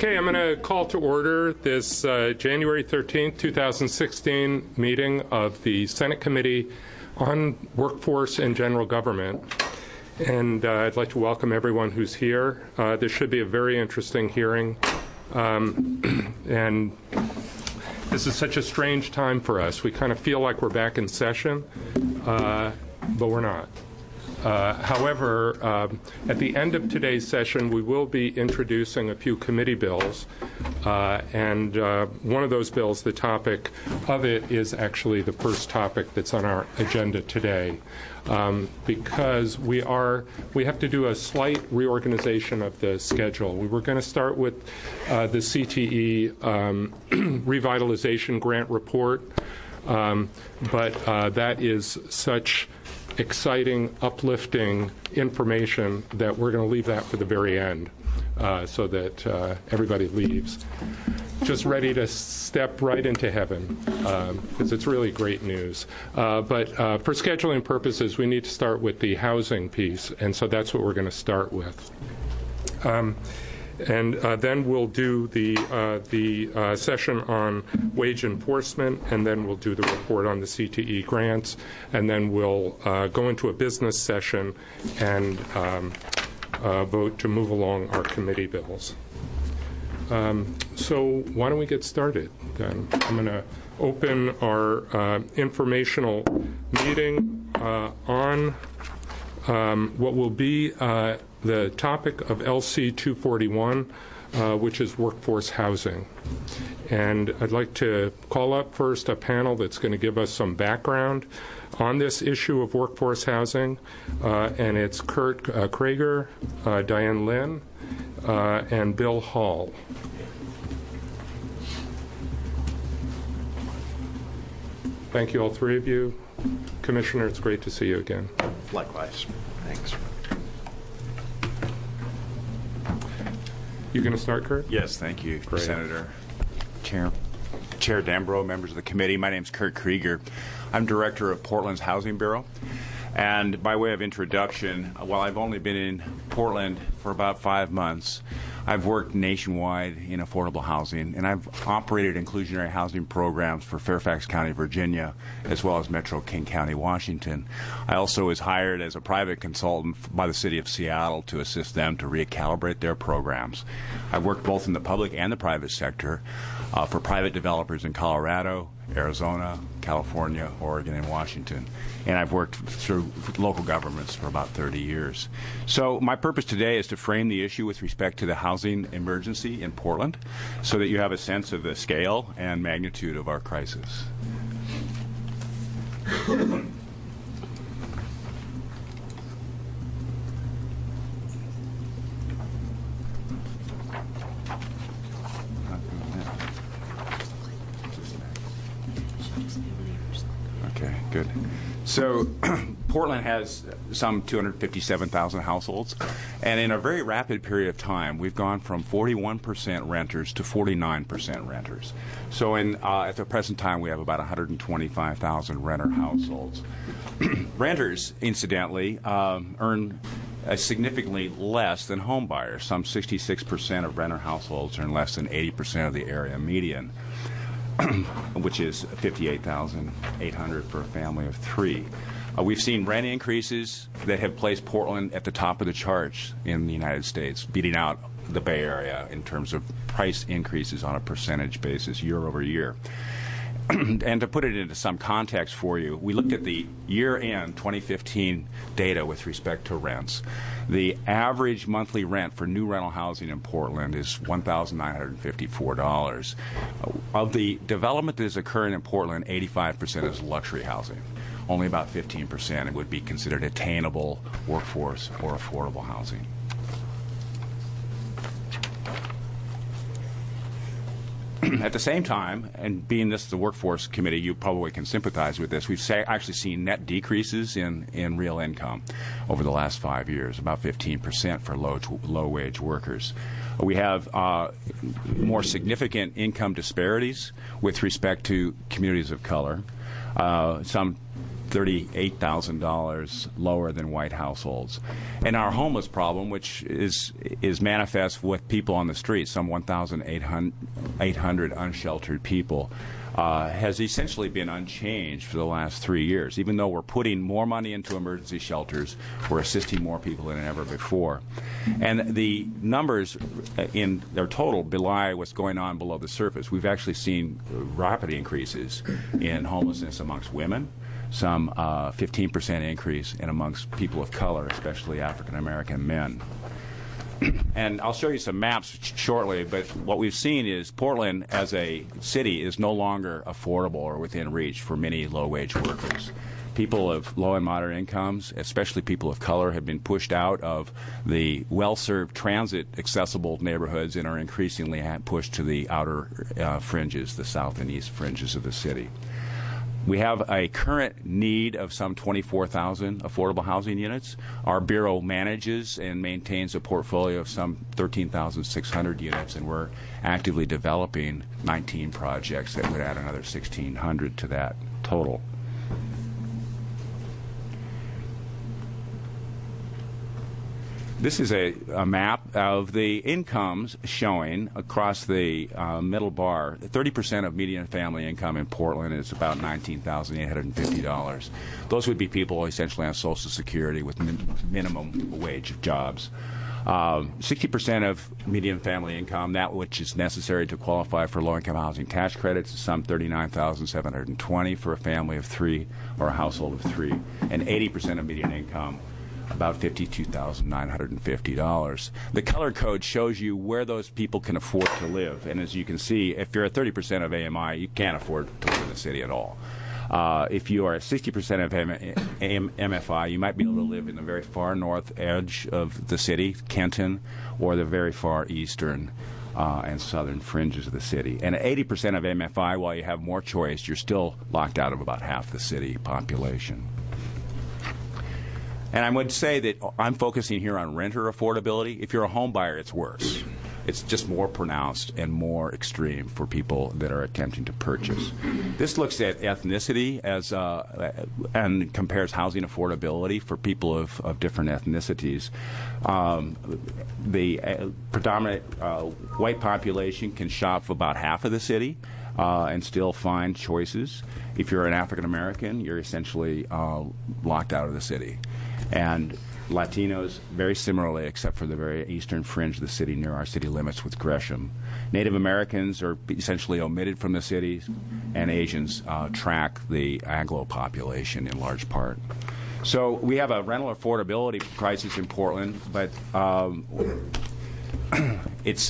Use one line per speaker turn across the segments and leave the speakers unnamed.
Okay, I'm going to call to order this January 13th, 2016 meeting of the Senate Committee on Workforce and General Government. And I'd like to welcome everyone who's here. This should be a very interesting hearing. And this is such a strange time for us. We kind of feel like we're back in session, but we're not. However, at the end of today's session, we will be introducing a few committee bills, and one of those bills, the topic of it is actually the first topic that's on our agenda today, because we have to do a slight reorganization of the schedule. We were going to start with the CTE revitalization grant report, but that is such exciting, uplifting information that we're going to leave that for the very end so that everybody leaves just ready to step right into heaven, because it's really great news. But for scheduling purposes, we need to start with the housing piece, and so that's what we're going to start with. And then we'll do the session on wage enforcement, and then we'll do the report on the CTE grants, and then we'll go into a business session and vote to move along our committee bills. So why don't we get started then? I'm going to open our informational meeting on what will be the topic of LC 241, which is workforce housing. And I'd like to call up first a panel that's going to give us some background on this issue of workforce housing, and it's Kurt Krieger, Diane Lin, and Bill Hall. Thank you, all three of you. Commissioner, it's great to see you again.
Likewise. Thanks.
You going to start, Kurt?
Yes, thank you,
Great.
Senator. Chair Dambro, members of the committee. My name is Kurt Krieger. I'm director of Portland's Housing Bureau. And by way of introduction, while I've only been in Portland for about 5 months, I've worked nationwide in affordable housing, and I've operated inclusionary housing programs for Fairfax County, Virginia, as well as Metro King County, Washington. I also was hired as a private consultant by the City of Seattle to assist them to recalibrate their programs. I've worked both in the public and the private sector for private developers in Colorado, Arizona, California, Oregon, and Washington. And I've worked through local governments for about 30 years. So my purpose today is to frame the issue with respect to the housing emergency in Portland so that you have a sense of the scale and magnitude of our crisis. Okay, good. So Portland has some 257,000 households, and in a very rapid period of time, we've gone from 41% renters to 49% renters. So at the present time, we have about 125,000 renter households. Renters, incidentally, earn significantly less than home buyers. Some 66% of renter households earn less than 80% of the area median, which is $58,800 for a family of three. We've seen rent increases that have placed Portland at the top of the charts in the United States, beating out the Bay Area in terms of price increases on a percentage basis year over year. And to put it into some context for you, we looked at the year-end 2015 data with respect to rents. The average monthly rent for new rental housing in Portland is $1,954. Of the development that is occurring in Portland, 85% is luxury housing. Only about 15% would be considered attainable workforce or affordable housing. At the same time, and being this the workforce committee, you probably can sympathize with this, we've actually seen net decreases in real income over the last 5 years, about 15% for low-wage workers. We have more significant income disparities with respect to communities of color. Some $38,000 lower than white households. And our homeless problem, which is manifest with people on the street, some 1,800 unsheltered people, has essentially been unchanged for the last 3 years. Even though we're putting more money into emergency shelters, we're assisting more people than ever before. And the numbers in their total belie what's going on below the surface. We've actually seen rapid increases in homelessness amongst women, some 15% increase in amongst people of color, especially African American men. And I'll show you some maps shortly, but what we've seen is Portland as a city is no longer affordable or within reach for many low-wage workers. People of low and moderate incomes, especially people of color, have been pushed out of the well-served transit-accessible neighborhoods and are increasingly pushed to the outer fringes, the south and east fringes of the city. We have a current need of some 24,000 affordable housing units. Our Bureau manages and maintains a portfolio of some 13,600 units, and we're actively developing 19 projects that would add another 1,600 to that total. This is a map of the incomes showing across the middle bar. 30% of median family income in Portland is about $19,850. Those would be people essentially on Social Security with minimum wage jobs. 60% of median family income, that which is necessary to qualify for low-income housing tax credits, is some $39,720 for a family of three or a household of three, and 80% of median income, about $52,950. The color code shows you where those people can afford to live, and as you can see, if you're at 30% of AMI, you can't afford to live in the city at all. If you are at 60% of MFI, you might be able to live in the very far north edge of the city, Kenton, or the very far eastern and southern fringes of the city. And at 80% of MFI, while you have more choice, you're still locked out of about half the city population. And I would say that I'm focusing here on renter affordability. If you're a home buyer, it's worse. It's just more pronounced and more extreme for people that are attempting to purchase. This looks at ethnicity as and compares housing affordability for people of different ethnicities. The predominant white population can shop for about half of the city and still find choices. If you're an African American, you're essentially locked out of the city. And Latinos, very similarly, except for the very eastern fringe of the city near our city limits with Gresham. Native Americans are essentially omitted from the cities, and Asians track the Anglo population in large part. So we have a rental affordability crisis in Portland, but it's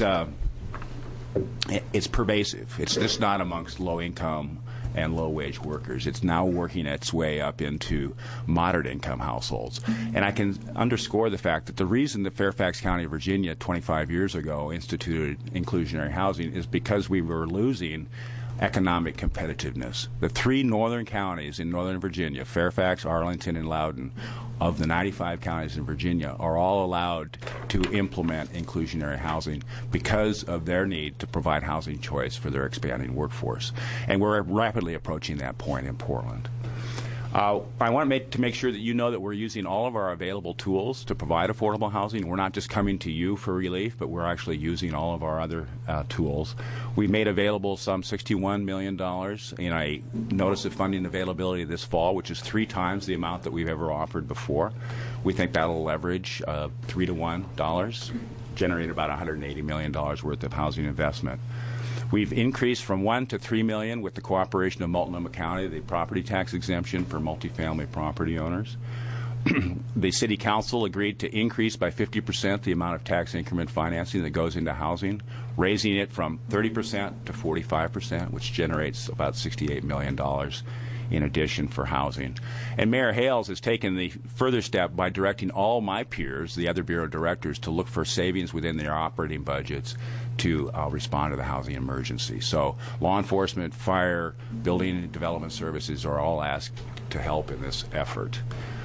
pervasive. It's just not amongst low-income and low-wage workers. It's now working its way up into moderate-income households. And I can underscore the fact that the reason that Fairfax County, Virginia, 25 years ago instituted inclusionary housing is because we were losing economic competitiveness. The three northern counties in northern Virginia, Fairfax, Arlington, and Loudoun, of the 95 counties in Virginia, are all allowed to implement inclusionary housing because of their need to provide housing choice for their expanding workforce. And we're rapidly approaching that point in Portland. I want to make sure that you know that we're using all of our available tools to provide affordable housing. We're not just coming to you for relief, but we're actually using all of our other tools. We made available some $61 million in a notice of funding availability this fall, which is 3 times the amount that we've ever offered before. We think that'll leverage 3 to 1 dollars, generate about $180 million worth of housing investment. We've increased from $1 to $3 million with the cooperation of Multnomah County, the property tax exemption for multifamily property owners. The City Council agreed to increase by 50% the amount of tax increment financing that goes into housing, raising it from 30% to 45%, which generates about $68 million in addition for housing. And Mayor Hales has taken the further step by directing all my peers, the other Bureau directors, to look for savings within their operating budgets to respond to the housing emergency. So law enforcement, fire, building and development services are all asked to help in this effort.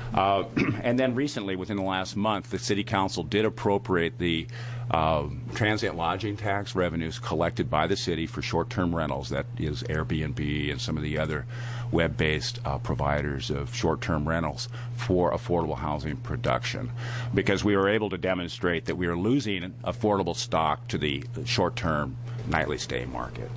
And then recently, within the last month, the City Council did appropriate the transient lodging tax revenues collected by the city for short-term rentals, that is Airbnb and some of the other web-based providers of short-term rentals, for affordable housing production, because we were able to demonstrate that we are losing affordable stock to the short-term nightly stay market.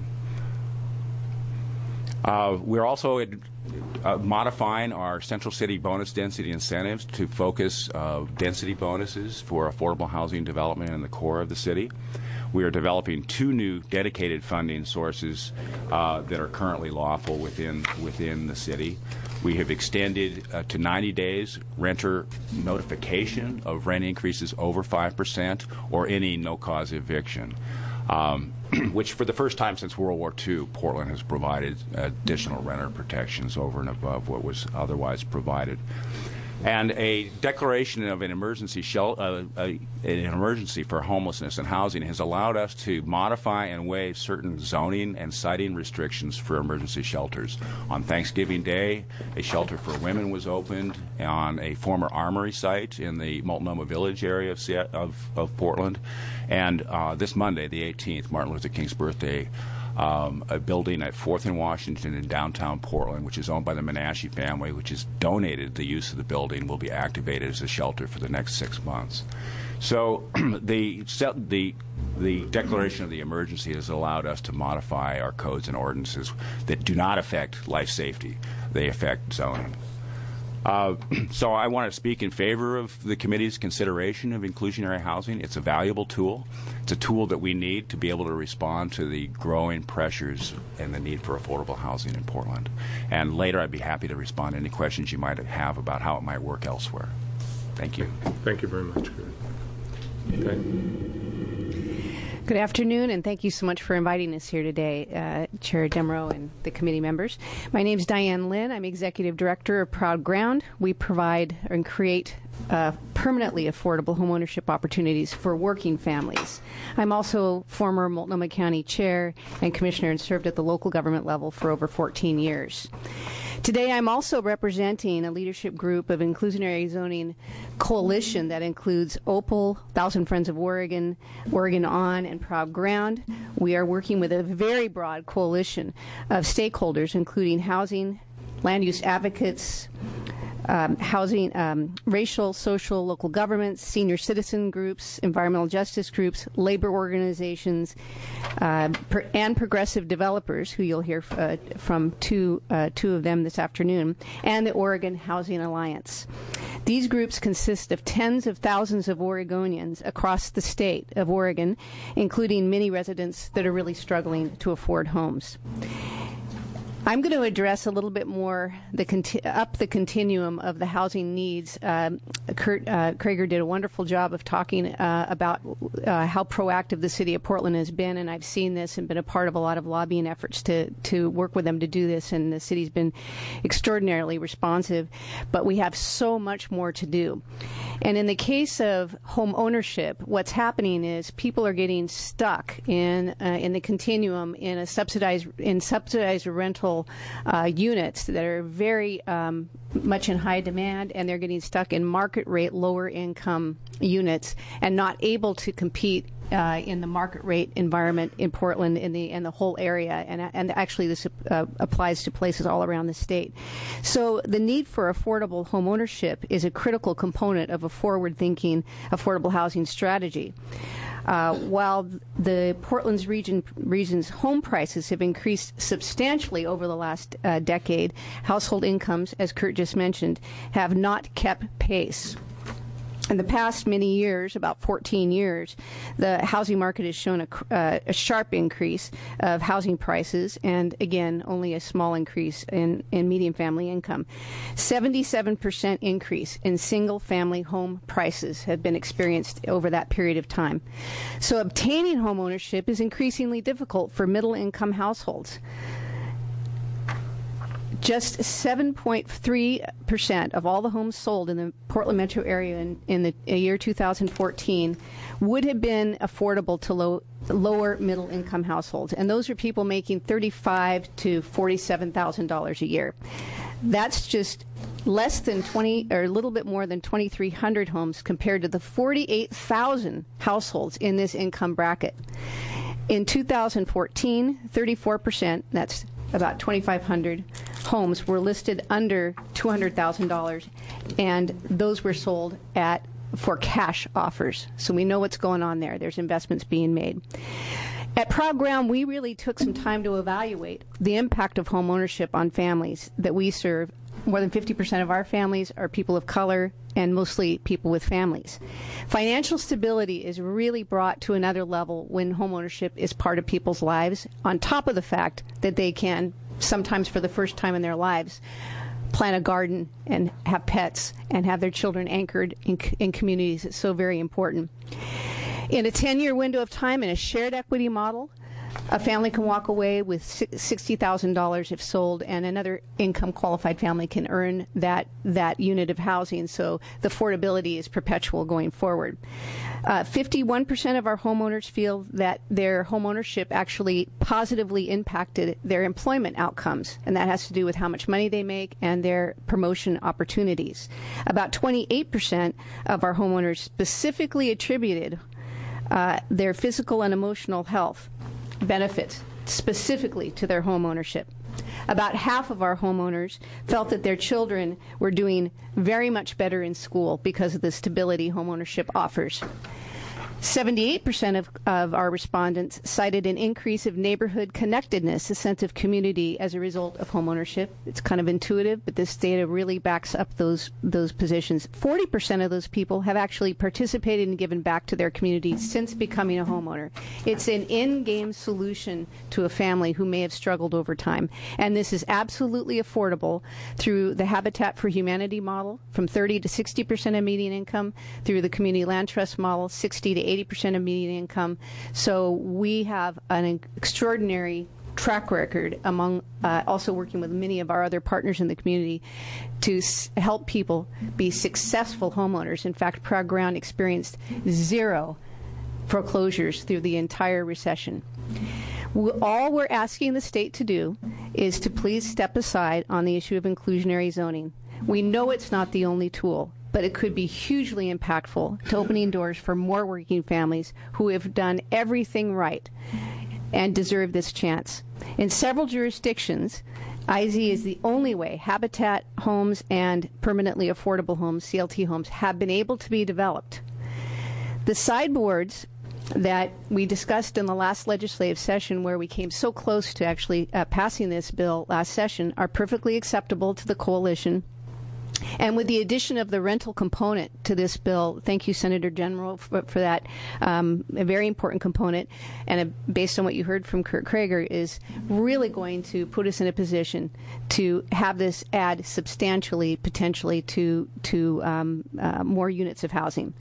We're also modifying our Central City bonus density incentives to focus density bonuses for affordable housing development in the core of the city. We are developing 2 new dedicated funding sources that are currently lawful within the city. We have extended to 90 days renter notification of rent increases over 5% or any no-cause eviction. Which for the first time since World War II, Portland has provided additional renter protections over and above what was otherwise provided. And a declaration of an emergency for homelessness and housing has allowed us to modify and waive certain zoning and siting restrictions for emergency shelters. On Thanksgiving Day, a shelter for women was opened on a former armory site in the Multnomah Village area of Portland. And this Monday, the 18th, Martin Luther King's birthday, a building at 4th and Washington in downtown Portland, which is owned by the Menashe family, which has donated the use of the building, will be activated as a shelter for the next 6 months. So the declaration of the emergency has allowed us to modify our codes and ordinances that do not affect life safety. They affect zoning. So I want to speak in favor of the committee's consideration of inclusionary housing. It's a valuable tool. It's a tool that we need to be able to respond to the growing pressures and the need for affordable housing in Portland. And later I'd be happy to respond to any questions you might have about how it might work elsewhere. Thank you.
Thank you very much, Kurt. Okay.
Good afternoon, and thank you so much for inviting us here today, Chair Demeraux and the committee members. My name is Diane Lynn. I'm Executive Director of Proud Ground. We provide and create permanently affordable homeownership opportunities for working families. I'm also former Multnomah County Chair and Commissioner and served at the local government level for over 14 years. Today, I'm also representing a leadership group of inclusionary zoning coalition that includes OPAL, Thousand Friends of Oregon, Oregon On, and Proud Ground. We are working with a very broad coalition of stakeholders, including housing, land use advocates, housing, racial, social, local governments, senior citizen groups, environmental justice groups, labor organizations, and progressive developers, who you'll hear from two of them this afternoon, and the Oregon Housing Alliance. These groups consist of tens of thousands of Oregonians across the state of Oregon, including many residents that are really struggling to afford homes. I'm going to address a little bit more up the continuum of the housing needs. Kurt Krager did a wonderful job of talking about how proactive the city of Portland has been, and I've seen this and been a part of a lot of lobbying efforts to work with them to do this, and the city's been extraordinarily responsive. But we have so much more to do. And in the case of home ownership, what's happening is people are getting stuck in the continuum in subsidized rental units that are very much in high demand, and they're getting stuck in market rate lower income units and not able to compete in the market rate environment in Portland and the whole area, and actually this applies to places all around the state. So the need for affordable home ownership is a critical component of a forward-thinking affordable housing strategy. While the Portland's region's home prices have increased substantially over the last decade, household incomes, as Kurt just mentioned, have not kept pace. In the past many years, about 14 years, the housing market has shown a sharp increase of housing prices, and again, only a small increase in median family income. 77% increase in single-family home prices have been experienced over that period of time. So obtaining home ownership is increasingly difficult for middle-income households. Just 7.3% of all the homes sold in the Portland metro area in the year 2014 would have been affordable to lower middle income households, and those are people making $35,000 to $47,000 a year. That's just less than 20, or a little bit more than 2,300 homes compared to the 48,000 households in this income bracket. In 2014, 34%, that's about 2,500 homes, were listed under $200,000, and those were sold for cash offers. So we know what's going on there. There's investments being made. At Proud Ground, we really took some time to evaluate the impact of home ownership on families that we serve. More than 50% of our families are people of color, and mostly people with families. Financial stability is really brought to another level when home ownership is part of people's lives, on top of the fact that they can, sometimes for the first time in their lives, plant a garden and have pets and have their children anchored in communities. It's so very important. In a 10-year window of time, in a shared equity model, a family can walk away with $60,000 if sold, and another income-qualified family can earn that unit of housing. So the affordability is perpetual going forward. 51% of our homeowners feel that their homeownership actually positively impacted their employment outcomes, and that has to do with how much money they make and their promotion opportunities. About 28% of our homeowners specifically attributed their physical and emotional health benefits specifically to their home ownership. About half of our homeowners felt that their children were doing very much better in school because of the stability home ownership offers. 78% of our respondents cited an increase of neighborhood connectedness, a sense of community as a result of homeownership. It's kind of intuitive, but this data really backs up those positions. 40% of those people have actually participated and given back to their community since becoming a homeowner. It's an in-game solution to a family who may have struggled over time. And this is absolutely affordable through the Habitat for Humanity model, from 30 to 60% of median income, through the Community Land Trust model, 60 to 80% of median income. So we have an extraordinary track record among also working with many of our other partners in the community to help people be successful homeowners. In fact, Proud Ground experienced 0 foreclosures through the entire recession. All we're asking the state to do is to please step aside on the issue of inclusionary zoning. We know it's not the only tool, but it could be hugely impactful to opening doors for more working families who have done everything right and deserve this chance. In several jurisdictions, IZ is the only way Habitat homes and permanently affordable homes, CLT homes, have been able to be developed. The sideboards that we discussed in the last legislative session, where we came so close to actually passing this bill last session, are perfectly acceptable to the coalition. And with the addition of the rental component to this bill, thank you, Senator General, for that, a very important component, and based on what you heard from Kurt Krager, is really going to put us in a position to have this add substantially, potentially, to more units of housing.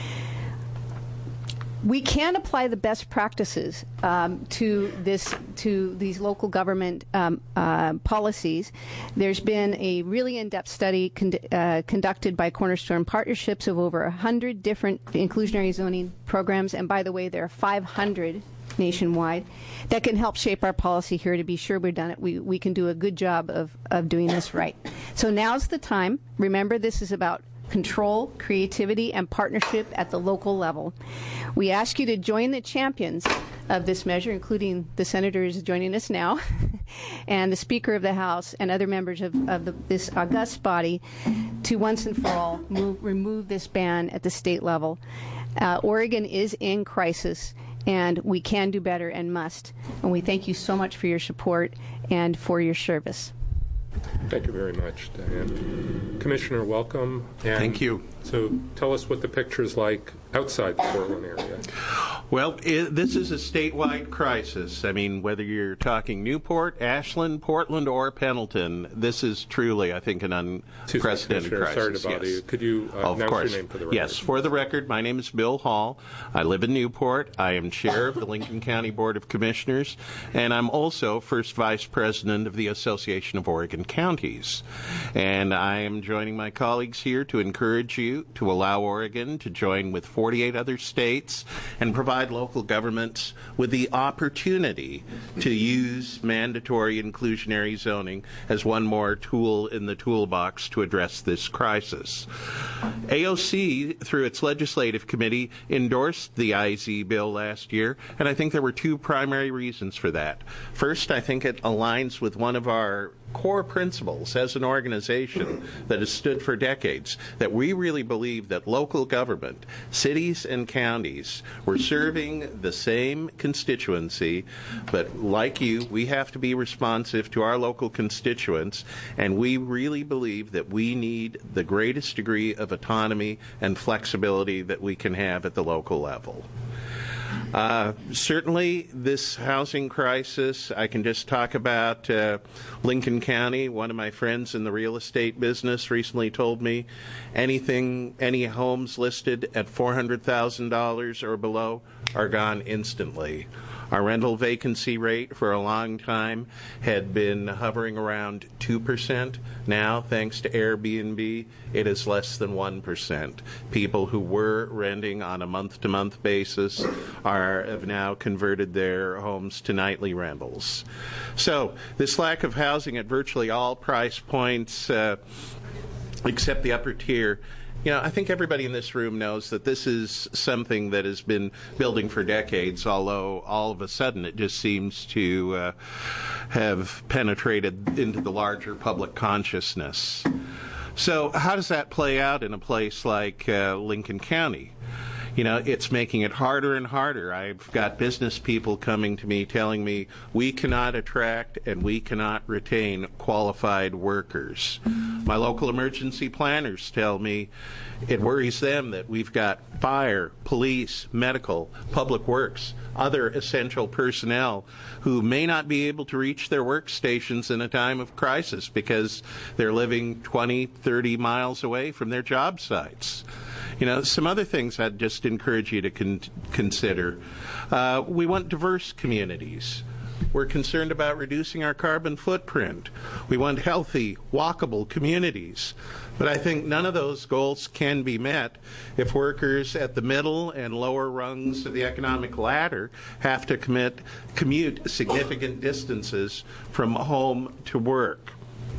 We can apply the best practices to these local government policies. There's been a really in-depth study conducted by Cornerstone Partnerships of over 100 different inclusionary zoning programs, and by the way, there are 500 nationwide that can help shape our policy here to be sure we've done it. We can do a good job of doing this right. So now's the time. Remember, this is about control, creativity, and partnership at the local level. We ask you to join the champions of this measure, including the senators joining us now, and the Speaker of the House and other members of this august body, to once and for all remove this ban at the state level. Oregon is in crisis, and we can do better and must. And we thank you so much for your support and for your service.
Thank you very much, Diane. Commissioner, welcome. And
thank you.
So tell us what the picture is like outside the Portland area.
Well, this is a statewide crisis. I mean, whether you're talking Newport, Ashland, Portland, or Pendleton, this is truly, I think, an unprecedented crisis.
Sorry to bother you. Could you announce your name for the record?
Yes, for the record, my name is Bill Hall. I live in Newport. I am chair of the Lincoln County Board of Commissioners, and I'm also first vice president of the Association of Oregon Counties. And I am joining my colleagues here to encourage you to allow Oregon to join with 48 other states and provide provide local governments with the opportunity to use mandatory inclusionary zoning as one more tool in the toolbox to address this crisis. AOC, through its legislative committee, endorsed the IZ bill last year, and I think there were two primary reasons for that. First, I think it aligns with one of our core principles as an organization that has stood for decades, that we really believe that local government, cities and counties, were serving the same constituency, but like you, we have to be responsive to our local constituents, and we really believe that we need the greatest degree of autonomy and flexibility that we can have at the local level. Certainly, this housing crisis, I can just talk about Lincoln County. One of my friends in the real estate business recently told me any homes listed at $400,000 or below are gone instantly. Our rental vacancy rate for a long time had been hovering around 2%. Now, thanks to Airbnb, it is less than 1%. People who were renting on a month-to-month basis have now converted their homes to nightly rentals. So this lack of housing at virtually all price points, except the upper tier, I think everybody in this room knows that this is something that has been building for decades, although all of a sudden it just seems to have penetrated into the larger public consciousness. So how does that play out in a place like Lincoln County? It's making it harder and harder. I've got business people coming to me telling me we cannot attract and we cannot retain qualified workers. My local emergency planners tell me it worries them that we've got fire, police, medical, public works, other essential personnel who may not be able to reach their workstations in a time of crisis because they're living 20, 30 miles away from their job sites. Some other things I'd just encourage you to consider. We want diverse communities. We're concerned about reducing our carbon footprint. We want healthy, walkable communities. But I think none of those goals can be met if workers at the middle and lower rungs of the economic ladder have to commute significant distances from home to work.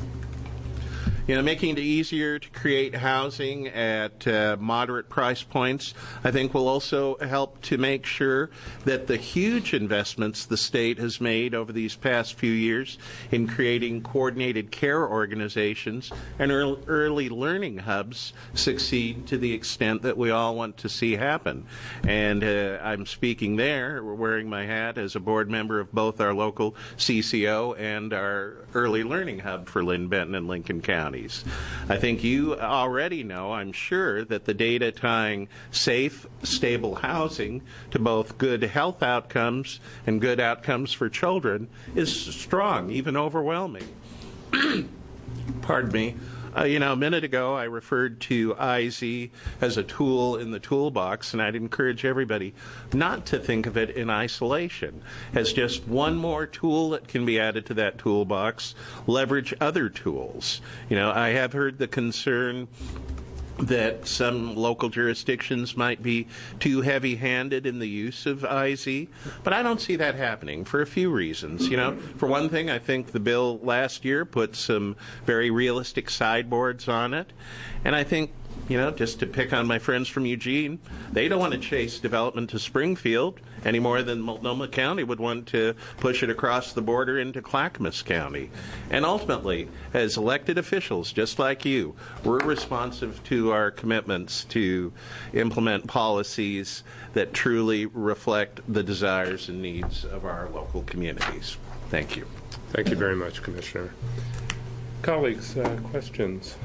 Making it easier to create housing at moderate price points, I think, will also help to make sure that the huge investments the state has made over these past few years in creating coordinated care organizations and early learning hubs succeed to the extent that we all want to see happen. And I'm speaking there, wearing my hat as a board member of both our local CCO and our early learning hub for Lynn Benton and Lincoln County. I think you already know, I'm sure, that the data tying safe, stable housing to both good health outcomes and good outcomes for children is strong, even overwhelming. Pardon me. A minute ago I referred to IZ as a tool in the toolbox, and I'd encourage everybody not to think of it in isolation, as just one more tool that can be added to that toolbox. Leverage other tools. I have heard the concern that some local jurisdictions might be too heavy-handed in the use of IZ, but I don't see that happening for a few reasons. For one thing, I think the bill last year put some very realistic sideboards on it, and I think, just to pick on my friends from Eugene, they don't want to chase development to Springfield any more than Multnomah County would want to push it across the border into Clackamas County. And ultimately, as elected officials, just like you, we're responsive to our commitments to implement policies that truly reflect the desires and needs of our local communities. Thank you.
Thank you very much, Commissioner. Colleagues, questions?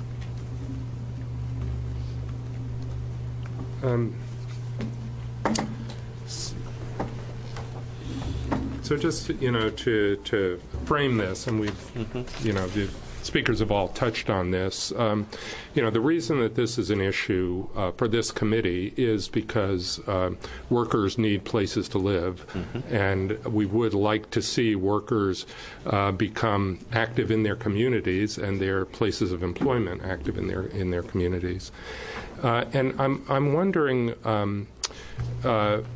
So just, to frame this, and we've, the speakers have all touched on this, the reason that this is an issue for this committee is because workers need places to live, and we would like to see workers become active in their communities and their places of employment active in their communities. And I'm wondering,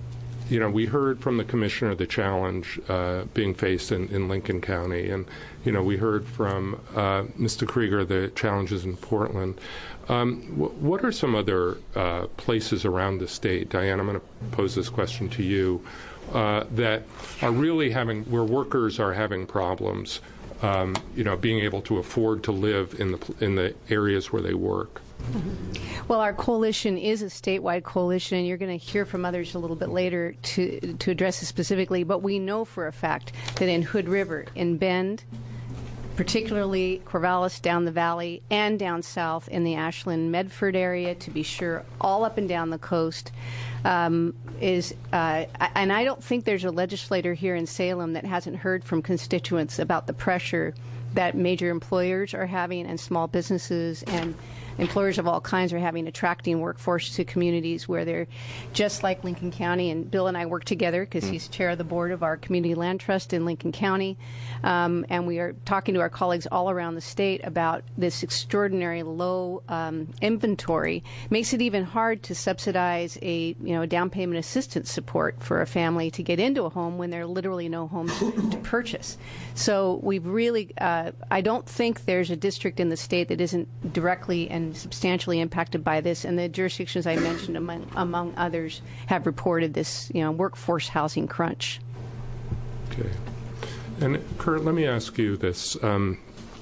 we heard from the commissioner the challenge being faced in Lincoln County, and we heard from Mr. Krieger the challenges in Portland. What are some other places around the state, Diane, I'm going to pose this question to you, that are really where workers are having problems, being able to afford to live in the areas where they work?
Well, our coalition is a statewide coalition, and you're going to hear from others a little bit later to address it specifically. But we know for a fact that in Hood River, in Bend, particularly Corvallis down the valley and down south in the Ashland-Medford area, to be sure, all up and down the coast, and I don't think there's a legislator here in Salem that hasn't heard from constituents about the pressure that major employers are having and small businesses and employers of all kinds are having, attracting workforce to communities where they're just like Lincoln County. And Bill and I work together because he's chair of the board of our community land trust in Lincoln County. And we are talking to our colleagues all around the state about this extraordinary low inventory. Makes it even hard to subsidize a down payment assistance support for a family to get into a home when there are literally no homes to purchase. So we've really, I don't think there's a district in the state that isn't directly and substantially impacted by this, and the jurisdictions I mentioned, among others, have reported this, workforce housing crunch.
Okay, and Kurt, let me ask you this. To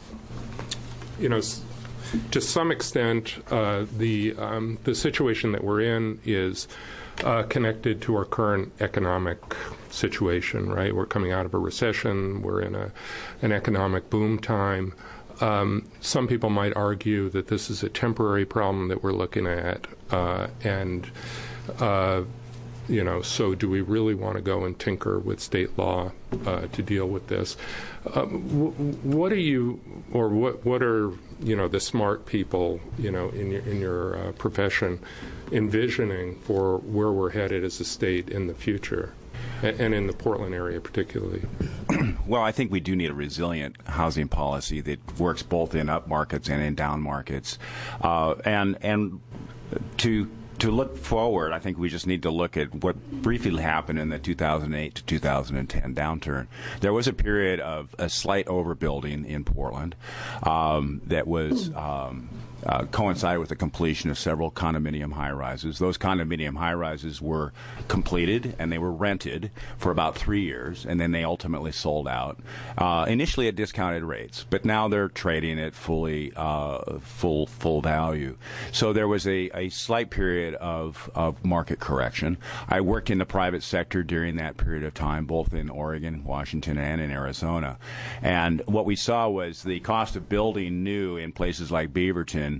some extent, the situation that we're in is connected to our current economic situation, right? We're coming out of a recession. We're in an economic boom time. Some people might argue that this is a temporary problem that we're looking at, so do we really want to go and tinker with state law to deal with this? What are the smart people, in your profession, envisioning for where we're headed as a state in the future? And in the Portland area particularly?
Well, I think we do need a resilient housing policy that works both in up markets and in down markets. And to look forward, I think we just need to look at what briefly happened in the 2008 to 2010 downturn. There was a period of a slight overbuilding in Portland that was coincided with the completion of several condominium high-rises. Those condominium high-rises were completed and they were rented for about 3 years, and then they ultimately sold out, initially at discounted rates, but now they're trading at full value. So there was a slight period of market correction. I worked in the private sector during that period of time, both in Oregon, Washington, and in Arizona. And what we saw was the cost of building new in places like Beaverton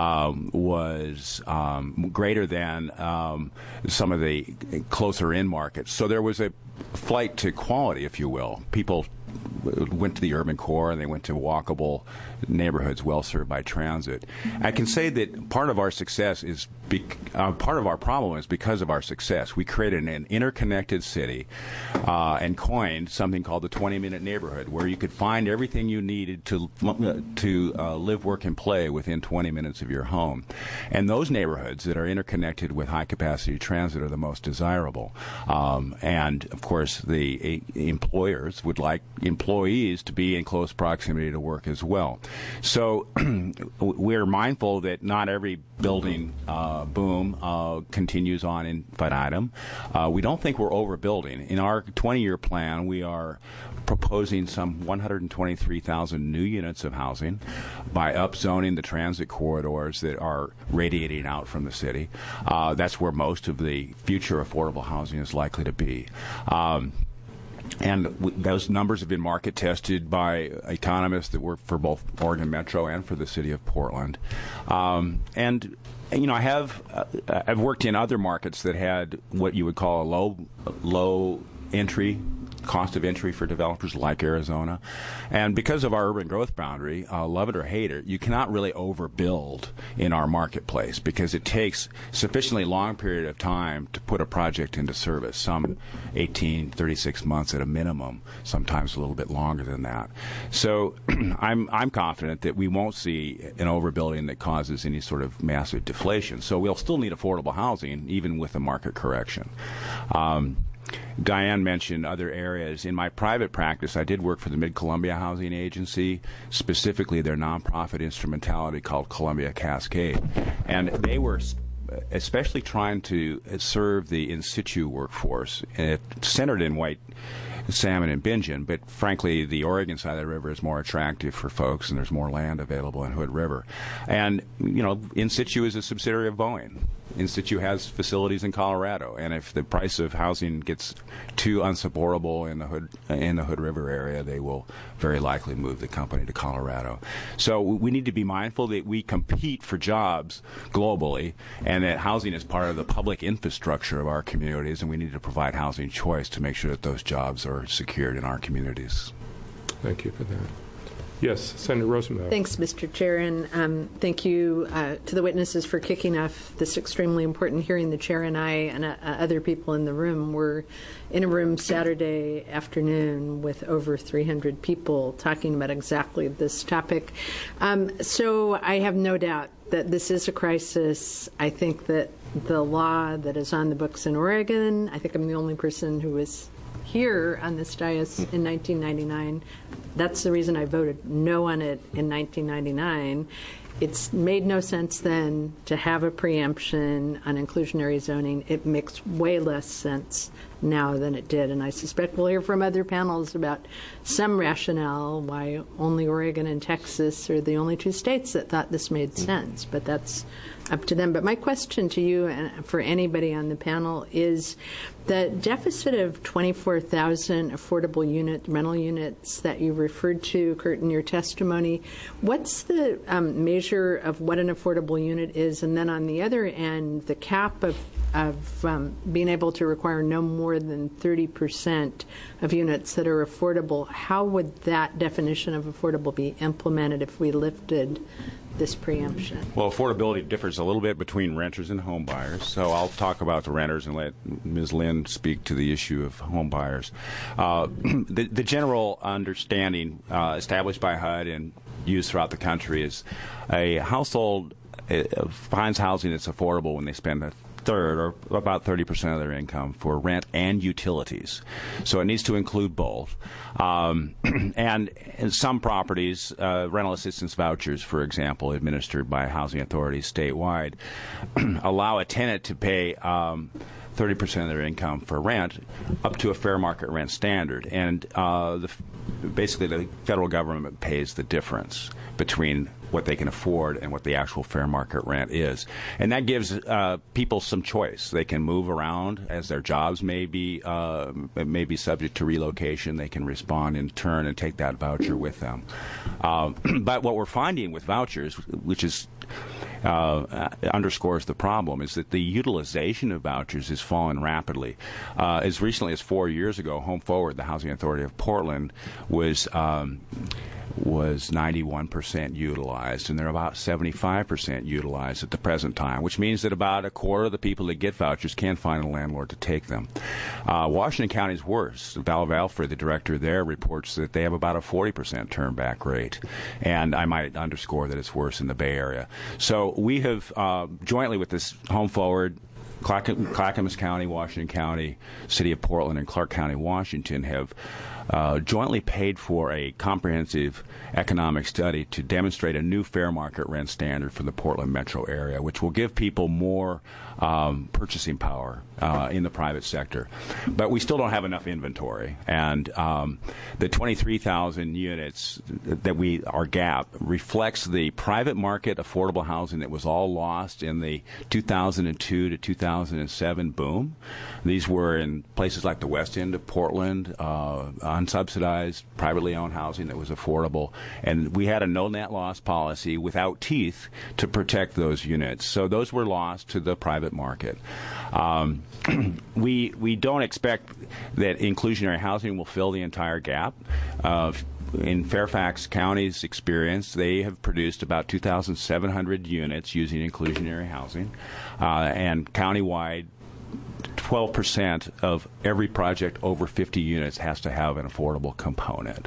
was greater than some of the closer in markets. So there was a flight to quality, if you will. People went to the urban core and they went to walkable neighborhoods well served by transit. I can say that part of our success is part of our problem is because of our success. We created an interconnected city and coined something called the 20-minute neighborhood, where you could find everything you needed to live, work, and play within 20 minutes of your home. And those neighborhoods that are interconnected with high-capacity transit are the most desirable. And, of course, the employers would like employees to be in close proximity to work as well. So we're mindful that not every building boom continues on infinitum. We don't think we're overbuilding. In our 20-year plan, we are proposing some 123,000 new units of housing by upzoning the transit corridors that are radiating out from the city. That's where most of the future affordable housing is likely to be. And those numbers have been market tested by economists that work for both Oregon Metro and for the city of Portland. And I've worked in other markets that had what you would call a low cost of entry for developers like Arizona. And because of our urban growth boundary, love it or hate it, you cannot really overbuild in our marketplace because it takes sufficiently long period of time to put a project into service, some 18, 36 months at a minimum, sometimes a little bit longer than that. So I'm confident that we won't see an overbuilding that causes any sort of massive deflation. So we'll still need affordable housing even with a market correction. Diane mentioned other areas. In my private practice, I did work for the Mid-Columbia Housing Agency, specifically their nonprofit instrumentality called Columbia Cascade. And they were especially trying to serve the in situ workforce, centered in white salmon and Bingen, but frankly, the Oregon side of the river is more attractive for folks, and there's more land available in Hood River. And, in situ is a subsidiary of Boeing. In situ has facilities in Colorado, and if the price of housing gets too unsupportable in the Hood River area, they will very likely move the company to Colorado. So we need to be mindful that we compete for jobs globally, and that housing is part of the public infrastructure of our communities, and we need to provide housing choice to make sure that those jobs are secured in our communities.
Thank you for that. Yes, Senator Rosenberg.
Thanks, Mr. Chair, and thank you to the witnesses for kicking off this extremely important hearing. The Chair and I and other people in the room were in a room Saturday afternoon with over 300 people talking about exactly this topic. So I have no doubt that this is a crisis. I think that the law that is on the books in Oregon, I think I'm the only person who was here on this dais in 1999. That's the reason I voted no on it in 1999. It's made no sense then to have a preemption on inclusionary zoning. It makes way less sense now than it did, and I suspect we'll hear from other panels about some rationale why only Oregon and Texas are the only two states that thought this made sense, but that's up to them. But my question to you and for anybody on the panel is the deficit of 24,000 affordable rental units that you referred to, Kurt, in your testimony. What's the measure of what an affordable unit is? And then on the other end, the cap of being able to require no more than 30% of units that are affordable. How would that definition of affordable be implemented if we lifted this preemption?
Well, affordability differs a little bit between renters and home buyers. So I'll talk about the renters and let Ms. Lynn speak to the issue of home buyers. The general understanding established by HUD and used throughout the country is a household finds housing that's affordable when they spend a third or about 30% of their income for rent and utilities. So it needs to include both. And in some properties, rental assistance vouchers, for example, administered by housing authorities statewide, allow a tenant to pay 30% of their income for rent up to a fair market rent standard. And basically the federal government pays the difference between what they can afford and what the actual fair market rent is. And that gives people some choice. They can move around as their jobs may be subject to relocation. They can respond in turn and take that voucher with them. But what we're finding with vouchers, which is underscores the problem, is that the utilization of vouchers has fallen rapidly. As recently as 4 years ago, Home Forward, the Housing Authority of Portland, was 91% utilized, and they're about 75% utilized at the present time, which means that about a quarter of the people that get vouchers can't find a landlord to take them. Washington County's worse. Val Alfred, the director there, reports that they have about a 40% turn-back rate, and I might underscore that it's worse in the Bay Area. So we have, jointly with this Home Forward, Clackamas County, Washington County, City of Portland, and Clark County, Washington, have jointly paid for a comprehensive economic study to demonstrate a new fair market rent standard for the Portland metro area, which will give people more purchasing power in the private sector. But we still don't have enough inventory, and the 23,000 units that our gap reflects the private market affordable housing that was all lost in the 2002 to 2007 boom. These were in places like the west end of Portland, unsubsidized, privately owned housing that was affordable. And we had a no net loss policy without teeth to protect those units. So those were lost to the private market. We don't expect that inclusionary housing will fill the entire gap. In Fairfax County's experience, they have produced about 2,700 units using inclusionary housing, and countywide, 12% of every project over 50 units has to have an affordable component.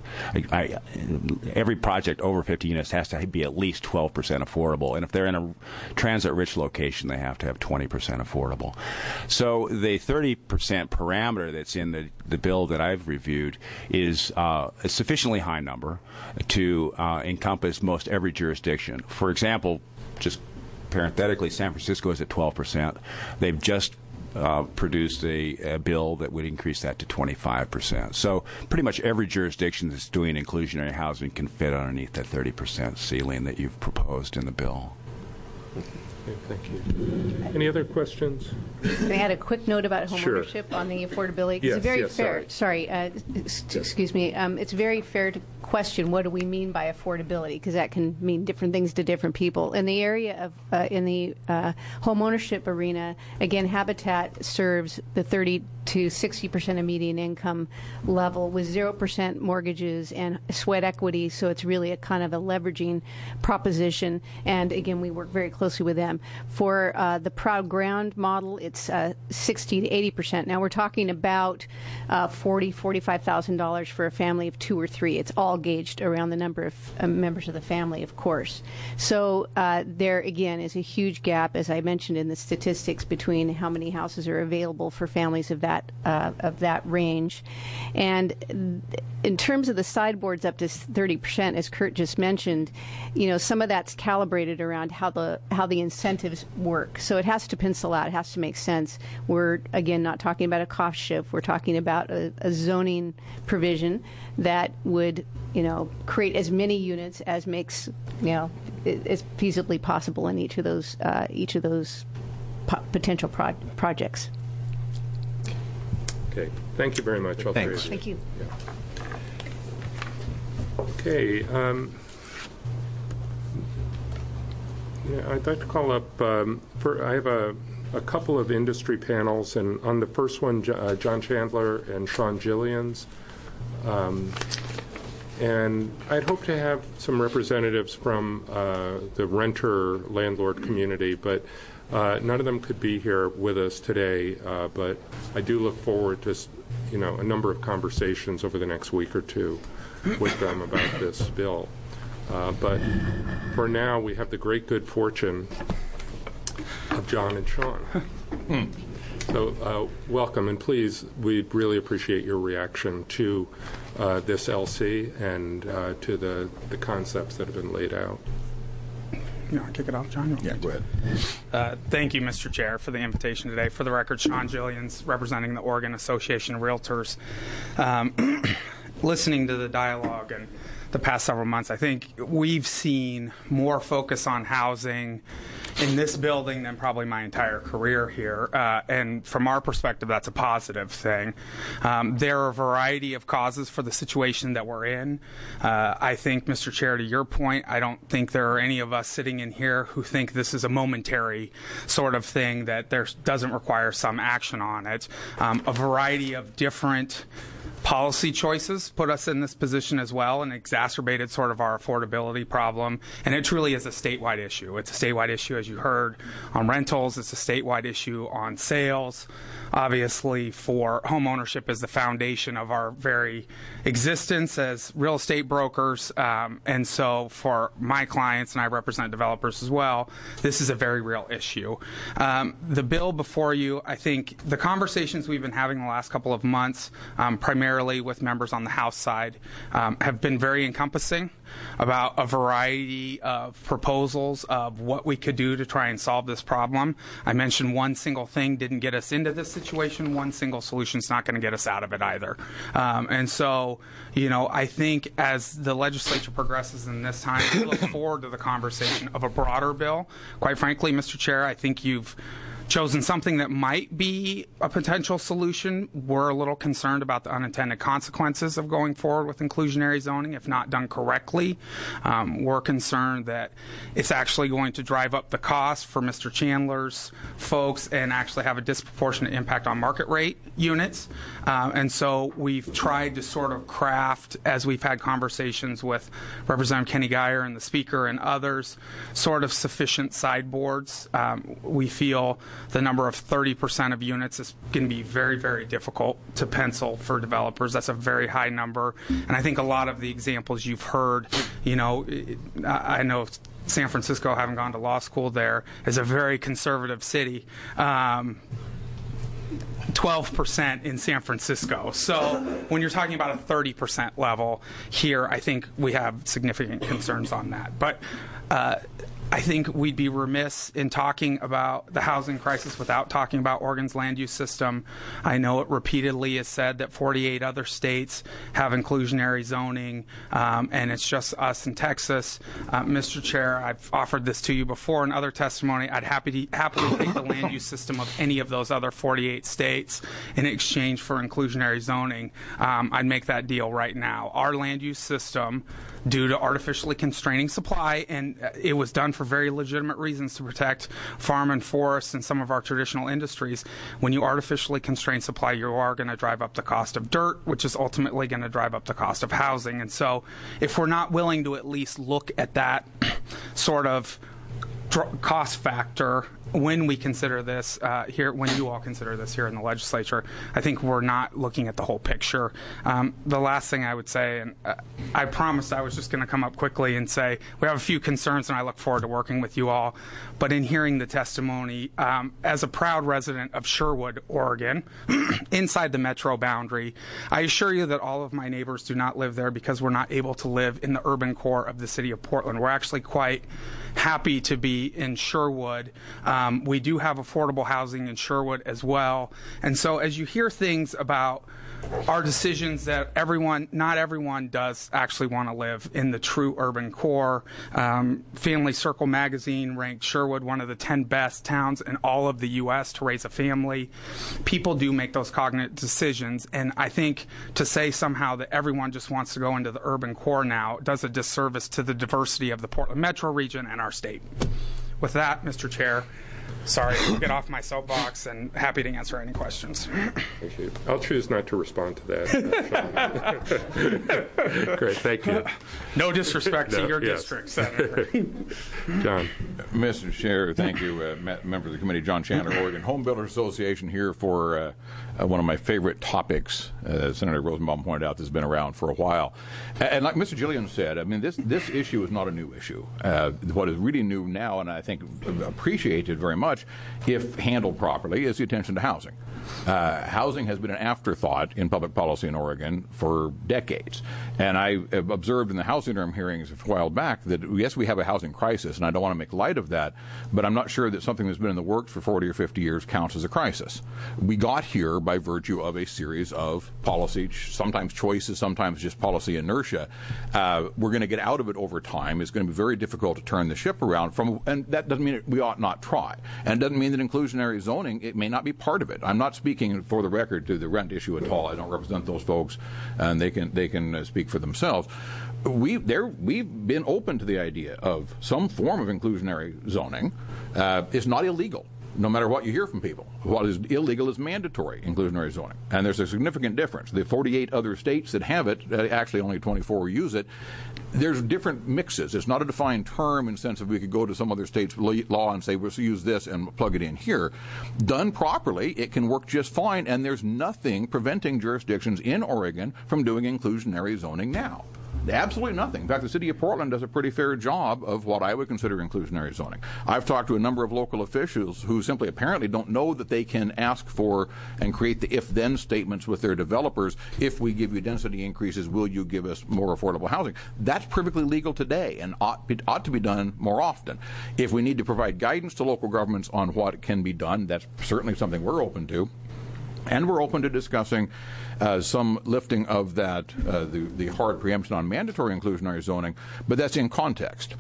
Every project over 50 units has to be at least 12% affordable. And if they're in a transit-rich location, they have to have 20% affordable. So the 30% parameter that's in the bill that I've reviewed is a sufficiently high number to encompass most every jurisdiction. For example, just parenthetically, San Francisco is at 12%. They've just produced a bill that would increase that to 25%. So pretty much every jurisdiction that's doing inclusionary housing can fit underneath that 30% ceiling that you've proposed in the bill.
Okay, thank you. Any other questions?
I had a quick note about
Sure.
homeownership on the affordability.
Yes,
It's very
yes,
fair. Excuse me. It's very fair to question what do we mean by affordability, because that can mean different things to different people. In the area of in the homeownership arena, again, Habitat serves the 30 to 60% of median income level with 0% mortgages and sweat equity. So it's really a kind of a leveraging proposition. And again, we work very closely with them. For the Proud Ground model, it's 60 to 80%. Now we're talking about $45,000 for a family of 2 or 3. It's all gauged around the number of members of the family, of course. So there again is a huge gap, as I mentioned in the statistics, between how many houses are available for families of that range. And in terms of the sideboards up to 30%, as Kurt just mentioned, some of that's calibrated around how the incentives work. So it has to pencil out. It has to make sense. We're again not talking about a cost shift. We're talking about a zoning provision that would create as many units as makes as feasibly possible in each of those potential projects.
Okay, thank you very much. All
Thanks.
three of
Thank you.
Okay. I'd like to call up, I have a couple of industry panels, and on the first one, John Chandler and Sean Gillians. And I'd hope to have some representatives from the renter-landlord community, but none of them could be here with us today. But I do look forward to a number of conversations over the next week or two with them about this bill. But for now, we have the great good fortune of John and Sean. So welcome, and please, we'd really appreciate your reaction to this LC and to the concepts that have been laid out.
You want to kick it off, John?
Yeah, go ahead.
Thank you, Mr. Chair, for the invitation today. For the record, Sean Gillians, representing the Oregon Association of Realtors. Listening to the dialogue and the past several months, I think we've seen more focus on housing in this building than probably my entire career here. And from our perspective, that's a positive thing. There are a variety of causes for the situation that we're in. I think, Mr. Chair, to your point, I don't think there are any of us sitting in here who think this is a momentary sort of thing that there doesn't require some action on it. A variety of different policy choices put us in this position as well and exacerbated sort of our affordability problem. And it truly is a statewide issue. It's a statewide issue, as you heard, on rentals. It's a statewide issue on sales. Obviously, for home ownership is the foundation of our very existence as real estate brokers. And so for my clients, and I represent developers as well, this is a very real issue. The bill before you, I think the conversations we've been having the last couple of months, primarily with members on the House side, have been very encompassing about a variety of proposals of what we could do to try and solve this problem. I mentioned one single thing didn't get us into this situation. One single solution is not going to get us out of it either. And so, I think as the legislature progresses in this time, we look forward to the conversation of a broader bill. Quite frankly, Mr. Chair, I think you've chosen something that might be a potential solution. We're a little concerned about the unintended consequences of going forward with inclusionary zoning if not done correctly. We're concerned that it's actually going to drive up the cost for Mr. Chandler's folks and actually have a disproportionate impact on market rate units. And so we've tried to sort of craft, as we've had conversations with Representative Kenny Geyer and the Speaker and others, sort of sufficient sideboards. We feel the number of 30% of units is going to be very, very difficult to pencil for developers. That's a very high number. And I think a lot of the examples you've heard, I know San Francisco, having gone to law school there, is a very conservative city. 12% in San Francisco. So when you're talking about a 30% level here, I think we have significant concerns on that. But I think we'd be remiss in talking about the housing crisis without talking about Oregon's land use system. I know it repeatedly is said that 48 other states have inclusionary zoning, and it's just us in Texas. Mr. Chair, I've offered this to you before in other testimony. I'd happily take the land use system of any of those other 48 states in exchange for inclusionary zoning. I'd make that deal right now. Our land use system, due to artificially constraining supply, and it was done for very legitimate reasons to protect farm and forest and some of our traditional industries. When you artificially constrain supply, you are going to drive up the cost of dirt, which is ultimately going to drive up the cost of housing. And so if we're not willing to at least look at that sort of cost factor when we consider this when you all consider this here in the legislature, I think we're not looking at the whole picture. The last thing I would say, and I promised I was just going to come up quickly and say we have a few concerns, and I look forward to working with you all. But in hearing the testimony, as a proud resident of Sherwood, Oregon, inside the metro boundary, I assure you that all of my neighbors do not live there because we're not able to live in the urban core of the city of Portland. We're actually quite happy to be in Sherwood. We do have affordable housing in Sherwood as well. And so as you hear things about our decisions that not everyone does actually want to live in the true urban core. Family Circle magazine ranked Sherwood one of the 10 best towns in all of the U.S. to raise a family. People do make those cognitive decisions, and I think to say somehow that everyone just wants to go into the urban core now does a disservice to the diversity of the Portland metro region and our state. With that, Mr. Chair, sorry to get off my soapbox, and happy to answer any questions.
Thank you. I'll choose not to respond to that. Great, thank you.
No disrespect to your district, Senator.
John.
Mr. Chair, thank you. Member of the committee, John Chandler, Oregon Home Builders Association, here for one of my favorite topics. Senator Rosenbaum pointed out this has been around for a while. And like Mr. Gillian said, I mean, this issue is not a new issue. What is really new now, and I think appreciated very much, if handled properly, is the attention to housing. Housing has been an afterthought in public policy in Oregon for decades. And I observed in the House interim hearings a while back that, yes, we have a housing crisis, and I don't want to make light of that, but I'm not sure that something that's been in the works for 40 or 50 years counts as a crisis. We got here by virtue of a series of policy, sometimes choices, sometimes just policy inertia. We're going to get out of it over time. It's going to be very difficult to turn the ship around and that doesn't mean we ought not try. And it doesn't mean that inclusionary zoning, it may not be part of it. I'm not speaking, for the record, to the rent issue at all. I don't represent those folks, and they can speak for themselves. We've been open to the idea of some form of inclusionary zoning. It's not illegal, no matter what you hear from people. What is illegal is mandatory inclusionary zoning. And there's a significant difference. The 48 other states that have it, actually only 24 use it, there's different mixes. It's not a defined term in the sense of we could go to some other state's law and say, we'll use this and plug it in here. Done properly, it can work just fine, and there's nothing preventing jurisdictions in Oregon from doing inclusionary zoning now. Absolutely nothing. In fact, the city of Portland does a pretty fair job of what I would consider inclusionary zoning. I've talked to a number of local officials who simply apparently don't know that they can ask for and create the if-then statements with their developers. If we give you density increases, will you give us more affordable housing? That's perfectly legal today and ought to be done more often. If we need to provide guidance to local governments on what can be done, that's certainly something we're open to. And we're open to discussing some lifting of that, the hard preemption on mandatory inclusionary zoning, but that's in context.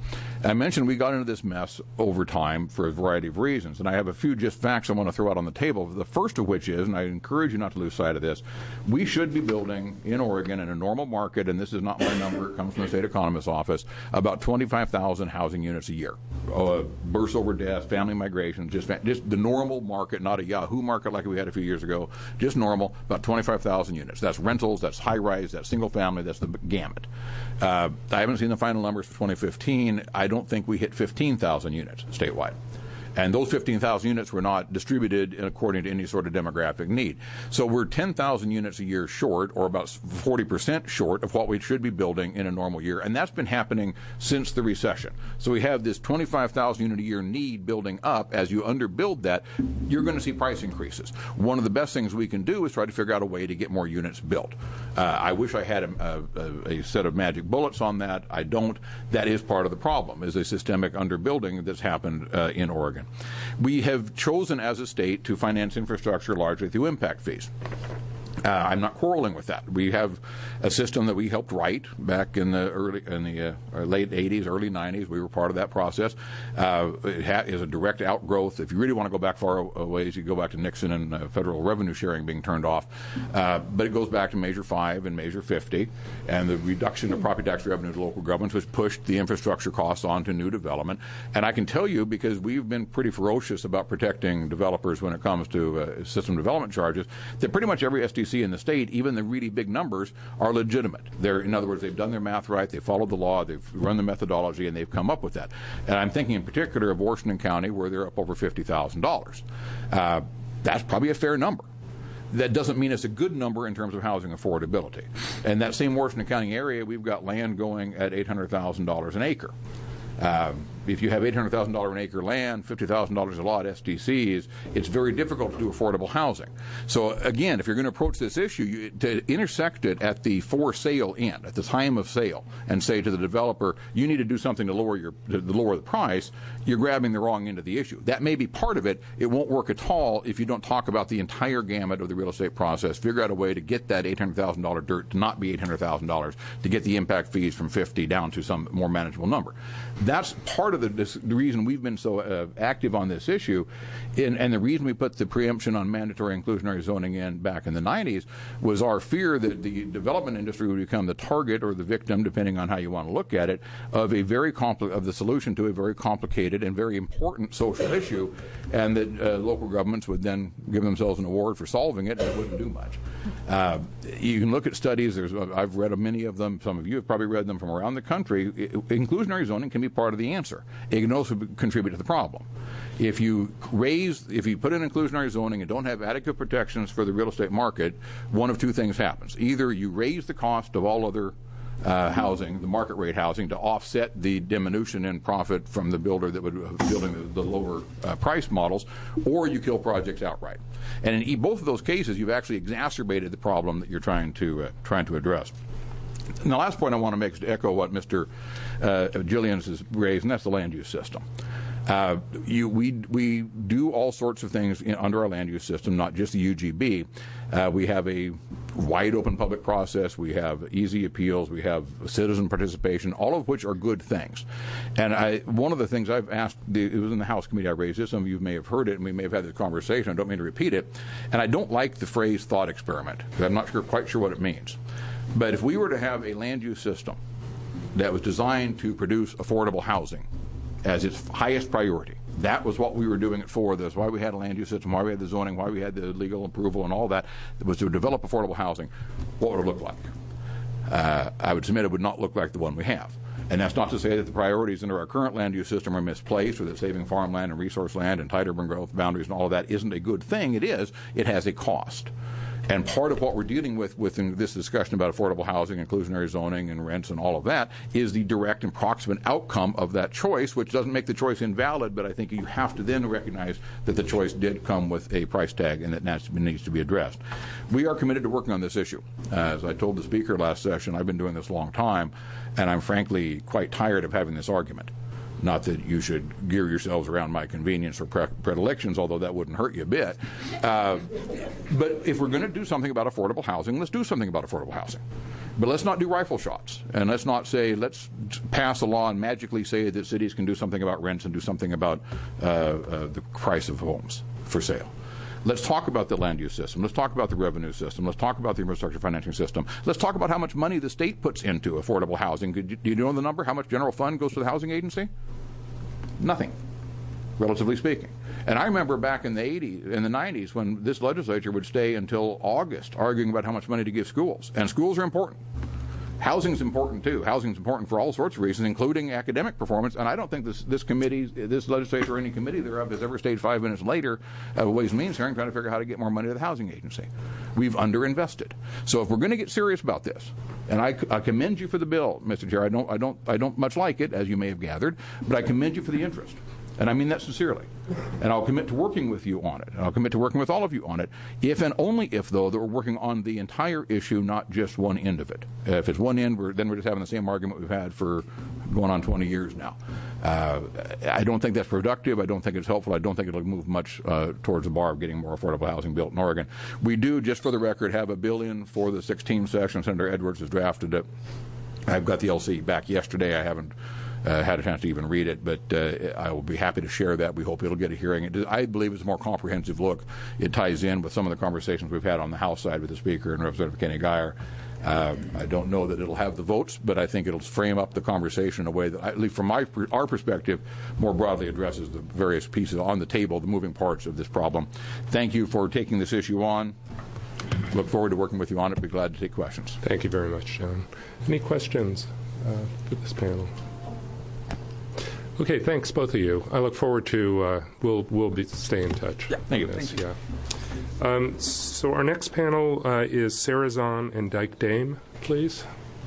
I mentioned we got into this mess over time for a variety of reasons, and I have a few just facts I want to throw out on the table. The first of which is, and I encourage you not to lose sight of this, we should be building in Oregon in a normal market, and this is not my number, it comes from the state economist's office, about 25,000 housing units a year. Births over deaths, family migration, just the normal market, not a Yahoo market like we had a few years ago, just normal, about 25,000 units. That's rentals, that's high-rise, that's single-family, that's the gamut. I haven't seen the final numbers for 2015. I don't think we hit 15,000 units statewide. And those 15,000 units were not distributed according to any sort of demographic need. So we're 10,000 units a year short, or about 40% short of what we should be building in a normal year. And that's been happening since the recession. So we have this 25,000 unit a year need building up. As you underbuild that, you're going to see price increases. One of the best things we can do is try to figure out a way to get more units built. I wish I had a set of magic bullets on that. I don't. That is part of the problem, is a systemic underbuilding that's happened in Oregon. We have chosen as a state to finance infrastructure largely through impact fees. I'm not quarreling with that. We have a system that we helped write back in the late 80s, early 90s. We were part of that process. It is a direct outgrowth. If you really want to go back far a ways, you go back to Nixon and federal revenue sharing being turned off. But it goes back to Measure 5 and Measure 50, and the reduction of property tax revenue to local governments, which pushed the infrastructure costs onto new development. And I can tell you, because we've been pretty ferocious about protecting developers when it comes to system development charges, that pretty much every SDC in the state, even the really big numbers, are legitimate. In other words, they've done their math right, they've followed the law, they've run the methodology, and they've come up with that. And I'm thinking in particular of Washington County, where they're up over $50,000. That's probably a fair number. That doesn't mean it's a good number in terms of housing affordability. And that same Washington County area, we've got land going at $800,000 an acre. If you have $800,000 an acre land, $50,000 a lot SDCs, it's very difficult to do affordable housing. So again, if you're going to approach this issue, to intersect it at the for sale end, at the time of sale, and say to the developer, you need to do something to lower the price, you're grabbing the wrong end of the issue. That may be part of it. It won't work at all if you don't talk about the entire gamut of the real estate process, figure out a way to get that $800,000 dirt to not be $800,000, to get the impact fees from 50 down to some more manageable number. That's part of the reason we've been so active on this issue, and the reason we put the preemption on mandatory inclusionary zoning in back in the 90s was our fear that the development industry would become the target or the victim, depending on how you want to look at it, of the solution to a very complicated and very important social issue, and that local governments would then give themselves an award for solving it, and it wouldn't do much. You can look at studies. I've read many of them. Some of you have probably read them from around the country. Inclusionary zoning can be part of the answer. It can also contribute to the problem. If you put in inclusionary zoning and don't have adequate protections for the real estate market, one of two things happens. Either you raise the cost of all other housing, the market rate housing, to offset the diminution in profit from the builder that would be building the lower price models, or you kill projects outright. And in both of those cases, you've actually exacerbated the problem that you're trying to address. And the last point I want to make is to echo what Mr. Gillians has raised, and that's the land use system. We do all sorts of things under our land use system, not just the UGB. We have a wide open public process. We have easy appeals. We have citizen participation, all of which are good things. And one of the things I've asked, it was in the House committee I raised this, some of you may have heard it, and we may have had this conversation. I don't mean to repeat it. And I don't like the phrase thought experiment, because I'm not quite sure what it means. But if we were to have a land use system that was designed to produce affordable housing as its highest priority, that was what we were doing it for. That's why we had a land use system, why we had the zoning, why we had the legal approval and all that, was to develop affordable housing. What would it look like? I would submit it would not look like the one we have. And that's not to say that the priorities under our current land use system are misplaced, or that saving farmland and resource land and tight urban growth boundaries and all of that isn't a good thing. It is. It has a cost. And part of what we're dealing with in this discussion about affordable housing, inclusionary zoning, and rents and all of that is the direct and proximate outcome of that choice, which doesn't make the choice invalid, but I think you have to then recognize that the choice did come with a price tag and that needs to be addressed. We are committed to working on this issue. As I told the speaker last session, I've been doing this a long time, and I'm frankly quite tired of having this argument. Not that you should gear yourselves around my convenience or predilections, although that wouldn't hurt you a bit. But if we're going to do something about affordable housing, let's do something about affordable housing. But let's not do rifle shots, and let's not say, let's pass a law and magically say that cities can do something about rents and do something about the price of homes for sale. Let's talk about the land use system. Let's talk about the revenue system. Let's talk about the infrastructure financing system. Let's talk about how much money the state puts into affordable housing. Do you know the number? How much general fund goes to the housing agency? Nothing, relatively speaking. And I remember back in the 90s, when this legislature would stay until August arguing about how much money to give schools. And schools are important. Housing is important, too. Housing is important for all sorts of reasons, including academic performance. And I don't think this committee, this legislature, or any committee thereof has ever stayed 5 minutes later at a Ways and Means hearing trying to figure out how to get more money to the housing agency. We've underinvested. So if we're going to get serious about this, and I commend you for the bill, Mr. Chair. I don't much like it, as you may have gathered, but I commend you for the interest. And I mean that sincerely. And I'll commit to working with you on it. And I'll commit to working with all of you on it, if and only if, though, that we're working on the entire issue, not just one end of it. If it's one end, then we're just having the same argument we've had for going on 20 years now. I don't think that's productive. I don't think it's helpful. I don't think it'll move much towards the bar of getting more affordable housing built in Oregon. We do, just for the record, have $1 billion for the 16th session. Senator Edwards has drafted it. I've got the LC back yesterday. I haven't had a chance to even read it, but I will be happy to share that. We hope it'll get a hearing. I believe it's a more comprehensive look. It ties in with some of the conversations we've had on the House side with the Speaker and Representative Kenny Geyer. I don't know that it'll have the votes, but I think it'll frame up the conversation in a way that, at least from our perspective, more broadly addresses the various pieces on the table, the moving parts of this problem. Thank you for taking this issue on. Look forward to working with you on it. Be glad to take questions.
Thank you very much, John. Any questions for this panel? Okay, thanks, both of you. I look forward to, we'll stay in touch.
Yeah, thank you.
Yeah. So our next panel is Sarazan and Dyke Dame, please.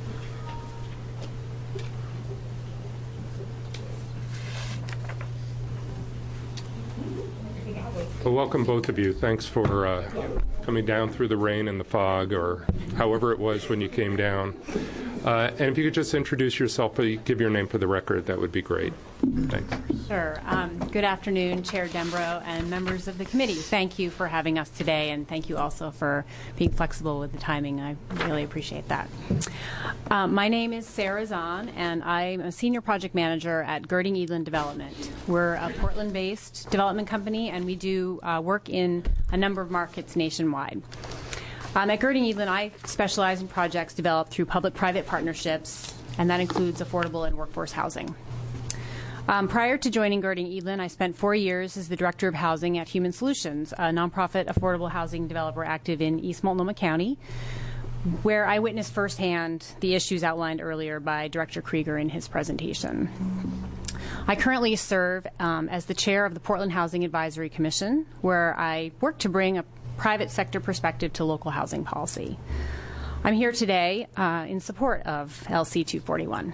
Well, welcome, both of you. Thanks for coming down through the rain and the fog, or however it was when you came down. And if you could just introduce yourself, but give your name for the record, that would be great. Thanks.
Sure. Good afternoon, Chair Dembrow and members of the committee. Thank you for having us today, and thank you also for being flexible with the timing. I really appreciate that. My name is Sarah Zahn, and I'm a senior project manager at Girding Edlin Development. We're a Portland-based development company, and we do work in a number of markets nationwide. At Girding Edlin, I specialize in projects developed through public-private partnerships, and that includes affordable and workforce housing. Prior to joining Girding Edlin, I spent 4 years as the Director of Housing at Human Solutions, a nonprofit affordable housing developer active in East Multnomah County, where I witnessed firsthand the issues outlined earlier by Director Krieger in his presentation. I currently serve as the chair of the Portland Housing Advisory Commission, where I work to bring a private sector perspective to local housing policy. I'm here today in support of LC 241.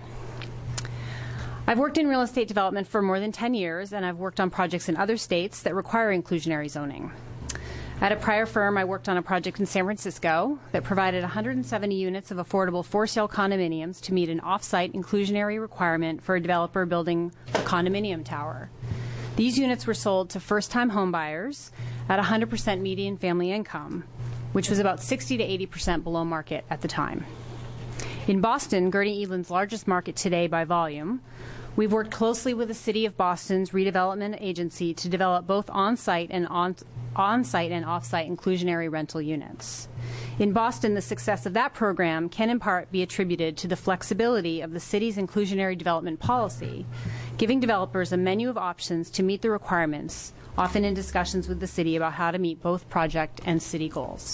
I've worked in real estate development for more than 10 years, and I've worked on projects in other states that require inclusionary zoning. At a prior firm, I worked on a project in San Francisco that provided 170 units of affordable for-sale condominiums to meet an off-site inclusionary requirement for a developer building a condominium tower. These units were sold to first-time homebuyers at 100% median family income, which was about 60 to 80% below market at the time. In Boston, Girding Edlin's largest market today by volume, we've worked closely with the City of Boston's redevelopment agency to develop both on-site and off-site inclusionary rental units. In Boston, the success of that program can in part be attributed to the flexibility of the city's inclusionary development policy, giving developers a menu of options to meet the requirements, often in discussions with the city about how to meet both project and city goals.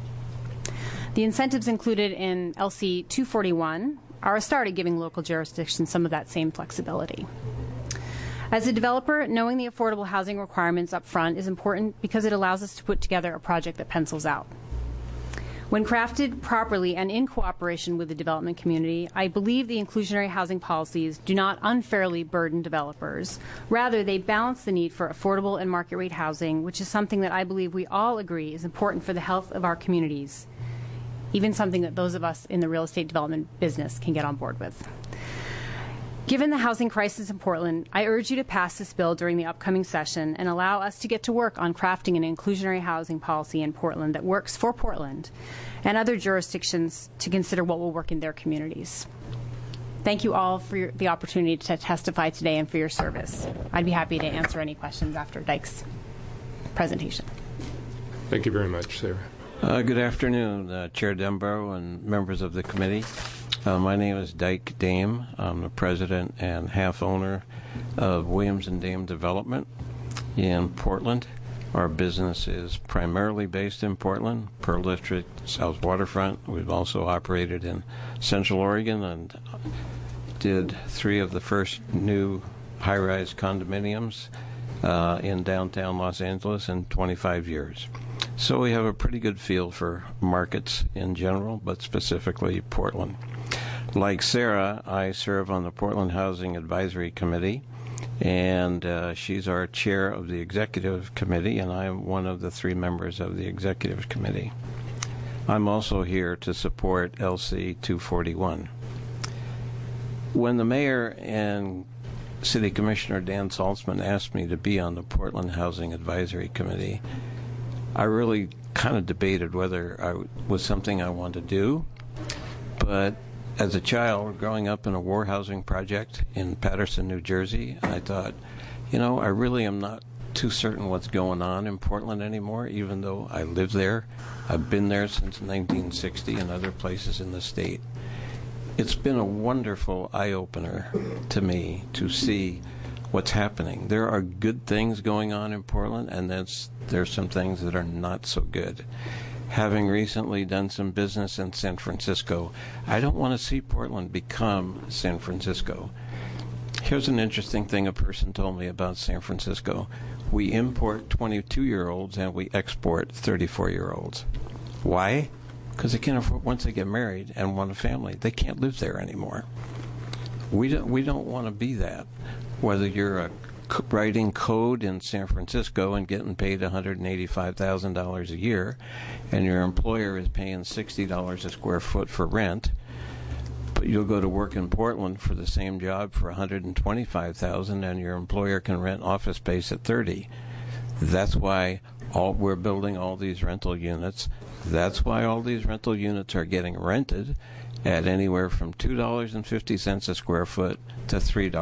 The incentives included in LC 241 are a start at giving local jurisdictions some of that same flexibility. As a developer, knowing the affordable housing requirements up front is important because it allows us to put together a project that pencils out. When crafted properly and in cooperation with the development community, I believe the inclusionary housing policies do not unfairly burden developers. Rather, they balance the need for affordable and market rate housing, which is something that I believe we all agree is important for the health of our communities, even something that those of us in the real estate development business can get on board with. Given the housing crisis in Portland, I urge you to pass this bill during the upcoming session and allow us to get to work on crafting an inclusionary housing policy in Portland that works for Portland and other jurisdictions to consider what will work in their communities. Thank you all for the opportunity to testify today and for your service. I'd be happy to answer any questions after Dyke's presentation.
Thank you very much, Sarah.
Good afternoon, Chair Dembrow and members of the committee. My name is Dyke Dame. I'm the president and half owner of Williams and Dame Development in Portland. Our business is primarily based in Portland, Pearl District, South Waterfront. We've also operated in Central Oregon and did 3 of the first new high-rise condominiums in downtown Los Angeles in 25 years. So we have a pretty good feel for markets in general, but specifically Portland. Like Sarah, I serve on the Portland Housing Advisory Committee, and she's our chair of the executive committee, and I'm one of the 3 members of the executive committee. I'm also here to support LC 241. When the mayor and City Commissioner Dan Saltzman asked me to be on the Portland Housing Advisory Committee, I really kind of debated whether it was something I wanted to do, but as a child growing up in a war housing project in Paterson, New Jersey, I thought, I really am not too certain what's going on in Portland anymore, even though I live there. I've been there since 1960 and other places in the state. It's been a wonderful eye-opener to me to see what's happening. There are good things going on in Portland, and there's some things that are not so good. Having recently done some business in San Francisco, I don't want to see Portland become San Francisco. Here's an interesting thing a person told me about San Francisco. We import 22-year-olds and we export 34-year-olds. Why? Because they can't afford, once they get married and want a family, they can't live there anymore. We don't want to be that. Whether you're writing code in San Francisco and getting paid $185,000 a year, and your employer is paying $60 a square foot for rent, but you'll go to work in Portland for the same job for $125,000, and your employer can rent office space at $30,000. That's why we're building all these rental units. That's why all these rental units are getting rented at anywhere from $2.50 a square foot to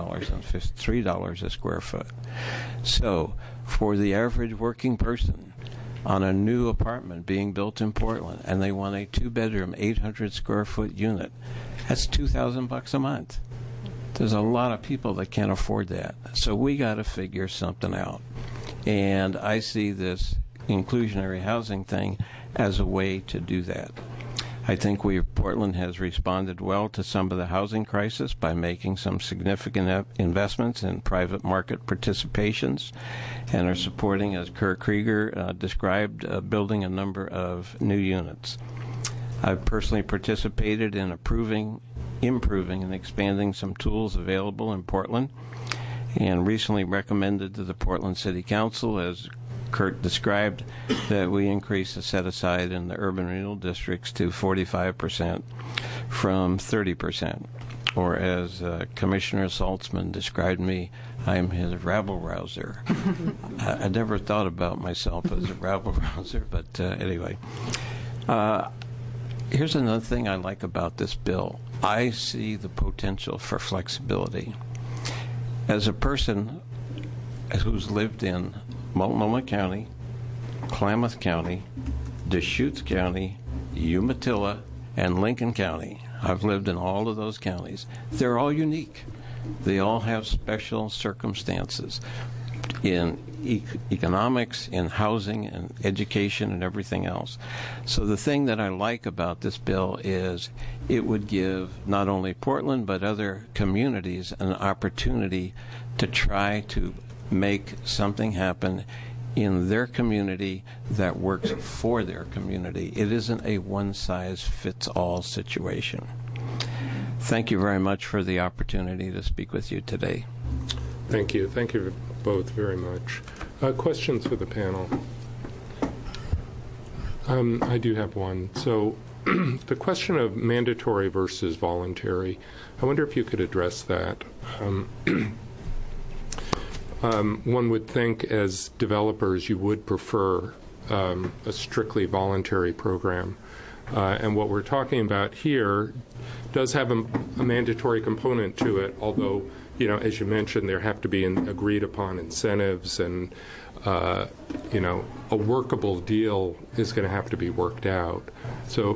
$3 a square foot. So, for the average working person on a new apartment being built in Portland, and they want a 2-bedroom, 800 square foot unit, that's $2,000 a month. There's a lot of people that can't afford that. So we got to figure something out. And I see this inclusionary housing thing as a way to do that. I think Portland has responded well to some of the housing crisis by making some significant investments in private market participations and are supporting, as Kurt Krieger described, building a number of new units. I've personally participated in improving and expanding some tools available in Portland and recently recommended to the Portland City Council, as Kurt described, that we increase the set-aside in the urban renewal districts to 45% from 30%. Or as Commissioner Saltzman described me, I'm his rabble-rouser. I never thought about myself as a rabble-rouser, but anyway. Here's another thing I like about this bill. I see the potential for flexibility. As a person who's lived in Multnomah County, Klamath County, Deschutes County, Umatilla, and Lincoln County. I've lived in all of those counties. They're all unique. They all have special circumstances in economics, in housing, and education, and everything else. So the thing that I like about this bill is it would give not only Portland but other communities an opportunity to try to make something happen in their community that works for their community. It isn't a one-size-fits-all situation. Thank you very much for the opportunity to speak with you today.
Thank you. Thank you both very much. Questions for the panel? I do have one. So the question of mandatory versus voluntary, I wonder if you could address that. One would think as developers you would prefer a strictly voluntary program. And what we're talking about here does have a mandatory component to it, although, as you mentioned, there have to be agreed upon incentives and, a workable deal is going to have to be worked out. So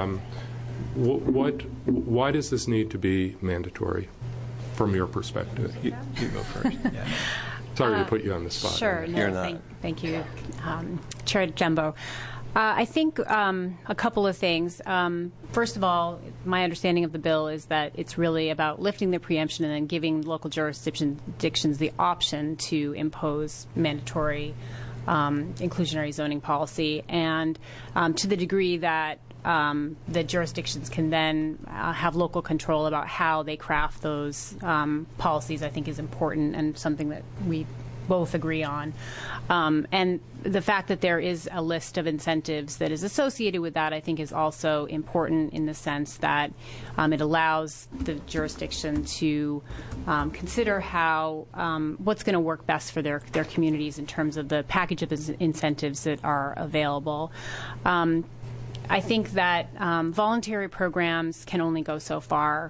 why does this need to be mandatory from your perspective?
You go first. Yeah.
Sorry to put you on the spot.
Sure. No, thank you, Chair Dembo. I think a couple of things. First of all, my understanding of the bill is that it's really about lifting the preemption and then giving local jurisdictions the option to impose mandatory inclusionary zoning policy. And to the degree that the jurisdictions can then have local control about how they craft those policies, I think is important and something that we both agree on. And the fact that there is a list of incentives that is associated with that, I think, is also important in the sense that it allows the jurisdiction to consider how what's going to work best for their communities in terms of the package of incentives that are available. I think that voluntary programs can only go so far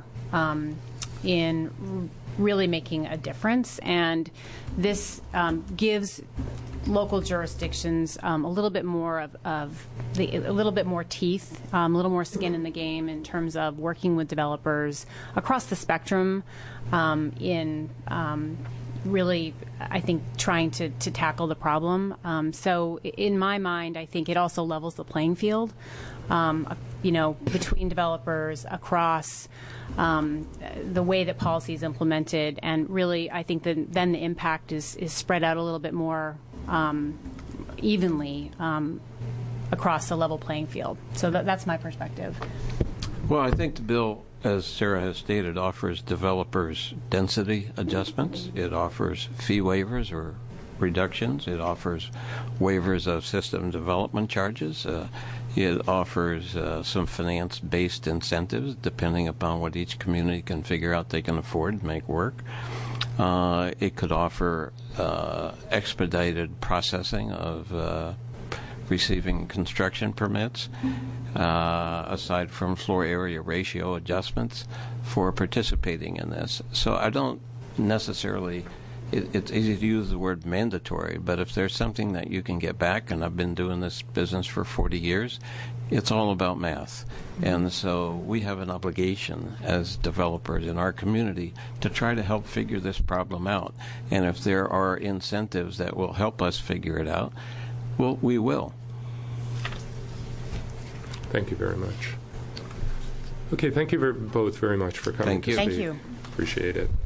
in really making a difference, and this gives local jurisdictions a little bit more a little bit more teeth, a little more skin in the game in terms of working with developers across the spectrum in really, I think, trying to tackle the problem. So in my mind, I think it also levels the playing field, between developers across the way that policy is implemented, and really, I think that then the impact is spread out a little bit more evenly across the level playing field. So that's my perspective.
Well, I think the bill, as Sarah has stated, offers developers density adjustments. It offers fee waivers or reductions. It offers waivers of system development charges. It offers some finance-based incentives depending upon what each community can figure out they can afford to make work. It could offer expedited processing of receiving construction permits, aside from floor area ratio adjustments for participating in this. So I don't necessarily, it's easy to use the word mandatory, but if there's something that you can get back, and I've been doing this business for 40 years, it's all about math. And so we have an obligation as developers in our community to try to help figure this problem out. And if there are incentives that will help us figure it out, well, we will.
Thank you very much. Okay, thank you both very much for coming.
Thank you.
Thank you.
Appreciate it.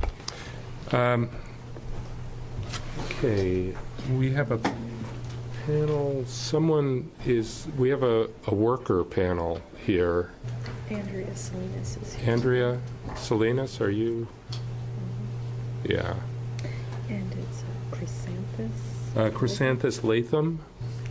Okay, we have a panel. We have a worker panel here.
Andrea Salinas is here.
Andrea Salinas, are you? Yeah.
And it's Chrysanthus.
Chrysanthus Latham.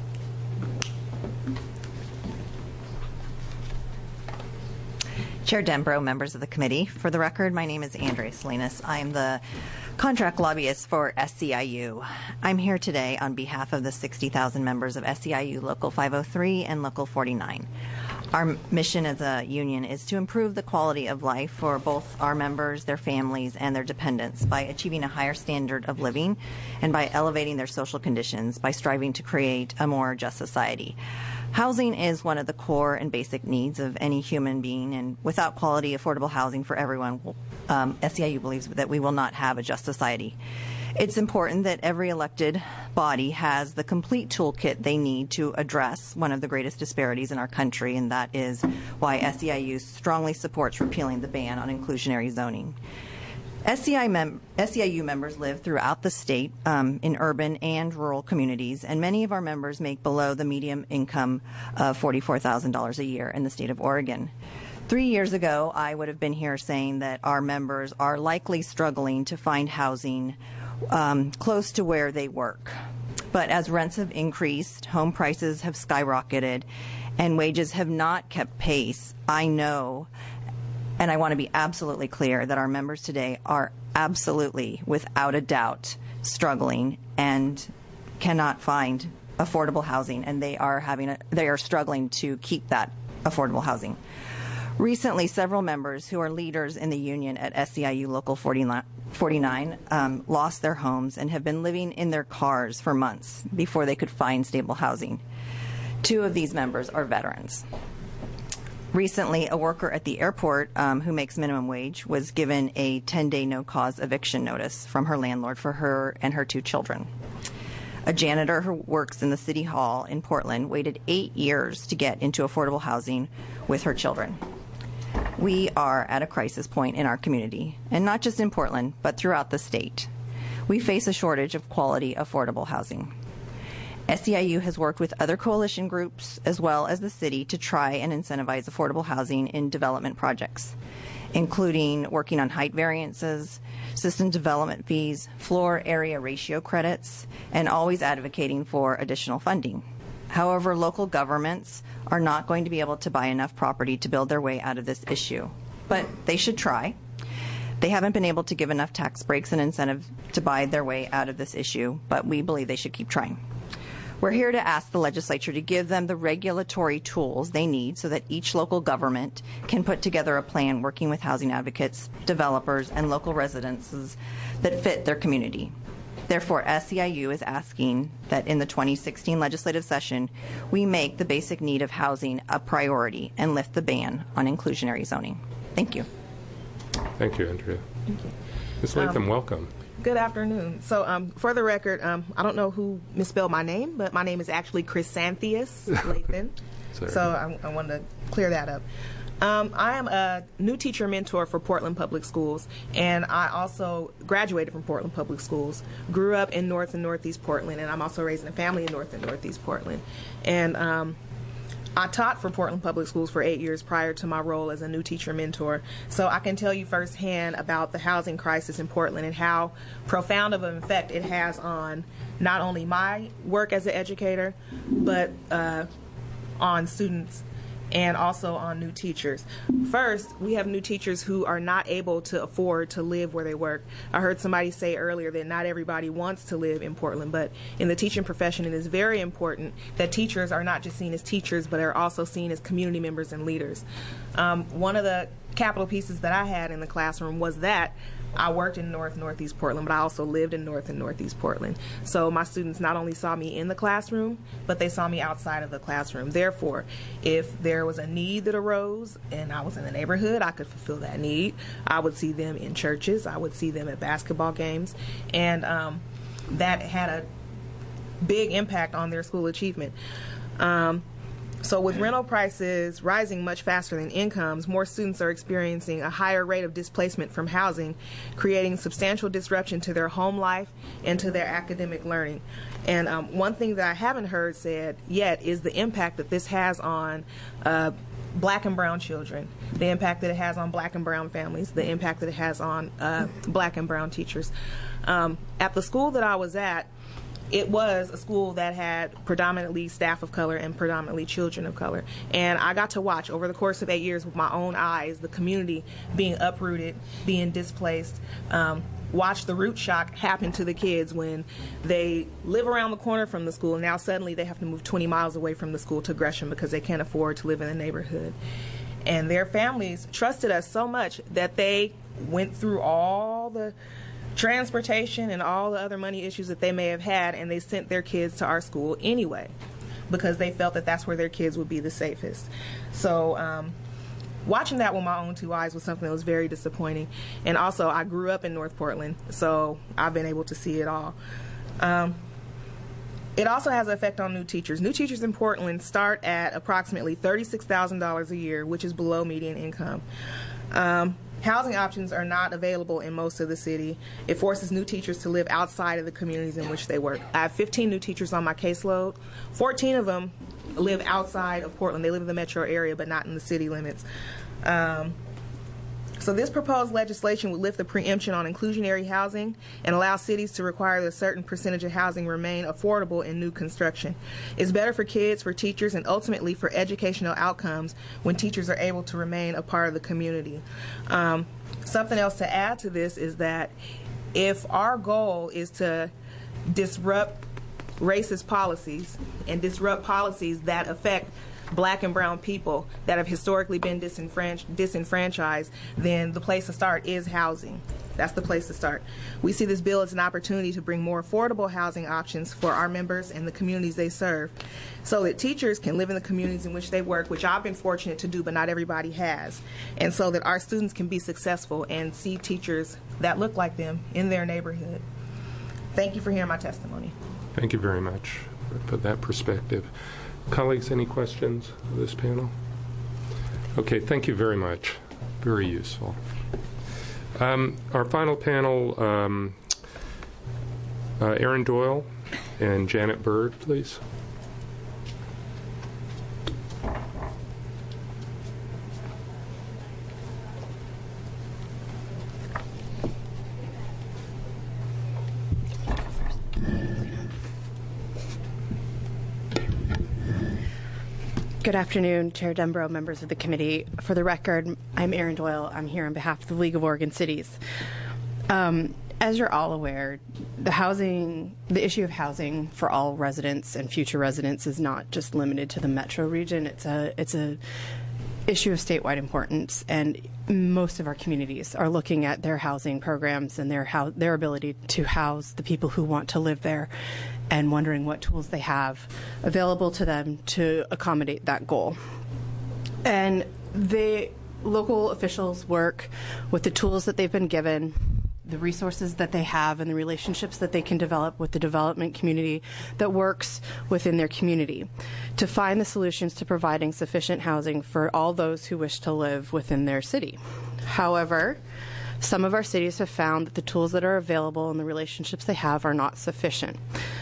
Chair Dembro, members of the committee. For the record, my name is Andrea Salinas. I am the contract lobbyist for SEIU. I'm here today on behalf of the 60,000 members of SEIU Local 503 and Local 49. Our mission as a union is to improve the quality of life for both our members, their families, and their dependents by achieving a higher standard of living and by elevating their social conditions by striving to create a more just society. Housing is one of the core and basic needs of any human being, and without quality, affordable housing for everyone, SEIU believes that we will not have a just society. It's important that every elected body has the complete toolkit they need to address one of the greatest disparities in our country, and that is why SEIU strongly supports repealing the ban on inclusionary zoning. SEIU members live throughout the state in urban and rural communities, and many of our members make below the median income of $44,000 a year in the state of Oregon. 3 years ago, I would have been here saying that our members are likely struggling to find housing close to where they work. But as rents have increased, home prices have skyrocketed, and wages have not kept pace, I know, and I want to be absolutely clear, that our members today are absolutely, without a doubt, struggling and cannot find affordable housing, and they are struggling to keep that affordable housing. Recently, several members who are leaders in the union at SEIU Local 49 lost their homes and have been living in their cars for months before they could find stable housing. 2 of these members are veterans. Recently, a worker at the airport who makes minimum wage was given a 10-day no-cause eviction notice from her landlord for her and her 2 children. A janitor who works in the City Hall in Portland waited 8 years to get into affordable housing with her children. We are at a crisis point in our community, and not just in Portland, but throughout the state. We face a shortage of quality, affordable housing. SEIU has worked with other coalition groups as well as the city to try and incentivize affordable housing in development projects, including working on height variances, system development fees, floor area ratio credits, and always advocating for additional funding. However, local governments are not going to be able to buy enough property to build their way out of this issue, but they should try. They haven't been able to give enough tax breaks and incentive to buy their way out of this issue, but we believe they should keep trying. We're here to ask the legislature to give them the regulatory tools they need so that each local government can put together a plan working with housing advocates, developers, and local residents that fit their community. Therefore, SEIU is asking that in the 2016 legislative session, we make the basic need of housing a priority and lift the ban on inclusionary zoning. Thank you.
Thank you, Andrea.
Thank you.
Ms. Latham, welcome.
Good afternoon. So, for the record, I don't know who misspelled my name, but my name is actually Chrysanthius Lathan. So I wanted to clear that up. I am a new teacher mentor for Portland Public Schools, and I also graduated from Portland Public Schools, grew up in North and Northeast Portland, and I'm also raising a family in North and Northeast Portland. And I taught for Portland Public Schools for 8 years prior to my role as a new teacher mentor, so I can tell you firsthand about the housing crisis in Portland and how profound of an effect it has on not only my work as an educator, but on students and also on new teachers. First, we have new teachers who are not able to afford to live where they work. I heard somebody say earlier that not everybody wants to live in Portland, but in the teaching profession it is very important that teachers are not just seen as teachers, but are also seen as community members and leaders. One of the capital pieces that I had in the classroom was that I worked in North and Northeast Portland, but I also lived in North and Northeast Portland. So my students not only saw me in the classroom, but they saw me outside of the classroom. Therefore, if there was a need that arose and I was in the neighborhood, I could fulfill that need. I would see them in churches. I would see them at basketball games. And that had a big impact on their school achievement. So with rental prices rising much faster than incomes, more students are experiencing a higher rate of displacement from housing, creating substantial disruption to their home life and to their academic learning. And one thing that I haven't heard said yet is the impact that this has on black and brown children, the impact that it has on black and brown families, the impact that it has on black and brown teachers. At the school that I was at, it was a school that had predominantly staff of color and predominantly children of color. And I got to watch over the course of 8 years with my own eyes the community being uprooted, being displaced, watch the root shock happen to the kids when they live around the corner from the school and now suddenly they have to move 20 miles away from the school to Gresham because they can't afford to live in the neighborhood. And their families trusted us so much that they went through all the transportation and all the other money issues that they may have had, and they sent their kids to our school anyway because they felt that that's where their kids would be the safest. So watching that with my own 2 eyes was something that was very disappointing. And also, I grew up in North Portland, so I've been able to see it all. It also has an effect on new teachers. New teachers in Portland start at approximately $36,000 a year, which is below median income. Housing options are not available in most of the city. It forces new teachers to live outside of the communities in which they work. I have 15 new teachers on my caseload. 14 of them live outside of Portland. They live in the metro area, but not in the city limits. So this proposed legislation would lift the preemption on inclusionary housing and allow cities to require that a certain percentage of housing remain affordable in new construction. It's better for kids, for teachers, and ultimately for educational outcomes when teachers are able to remain a part of the community. Something else to add to this is that if our goal is to disrupt racist policies and disrupt policies that affect Black and brown people that have historically been disenfranchised, then the place to start is housing. That's the place to start. We see this bill as an opportunity to bring more affordable housing options for our members and the communities they serve, so that teachers can live in the communities in which they work, which I've been fortunate to do, but not everybody has, and so that our students can be successful and see teachers that look like them in their neighborhood. Thank you for hearing my testimony.
Thank you very much for that perspective. Colleagues, any questions of this panel? Okay, thank you very much. Very useful. Our final panel, Aaron Doyle and Janet Bird, please.
Good afternoon, Chair Denbrough, members of the committee. For the record, I'm Erin Doyle. I'm here on behalf of the League of Oregon Cities. As you're all aware, the issue of housing for all residents and future residents is not just limited to the metro region. It's a issue of statewide importance, and most of our communities are looking at their housing programs and their ability to house the people who want to live there, and wondering what tools they have available to them to accommodate that goal. And the local officials work with the tools that they've been given, the resources that they have, and the relationships that they can develop with the development community that works within their community to find the solutions to providing sufficient housing for all those who wish to live within their city. However, some of our cities have found that the tools that are available and the relationships they have are not sufficient.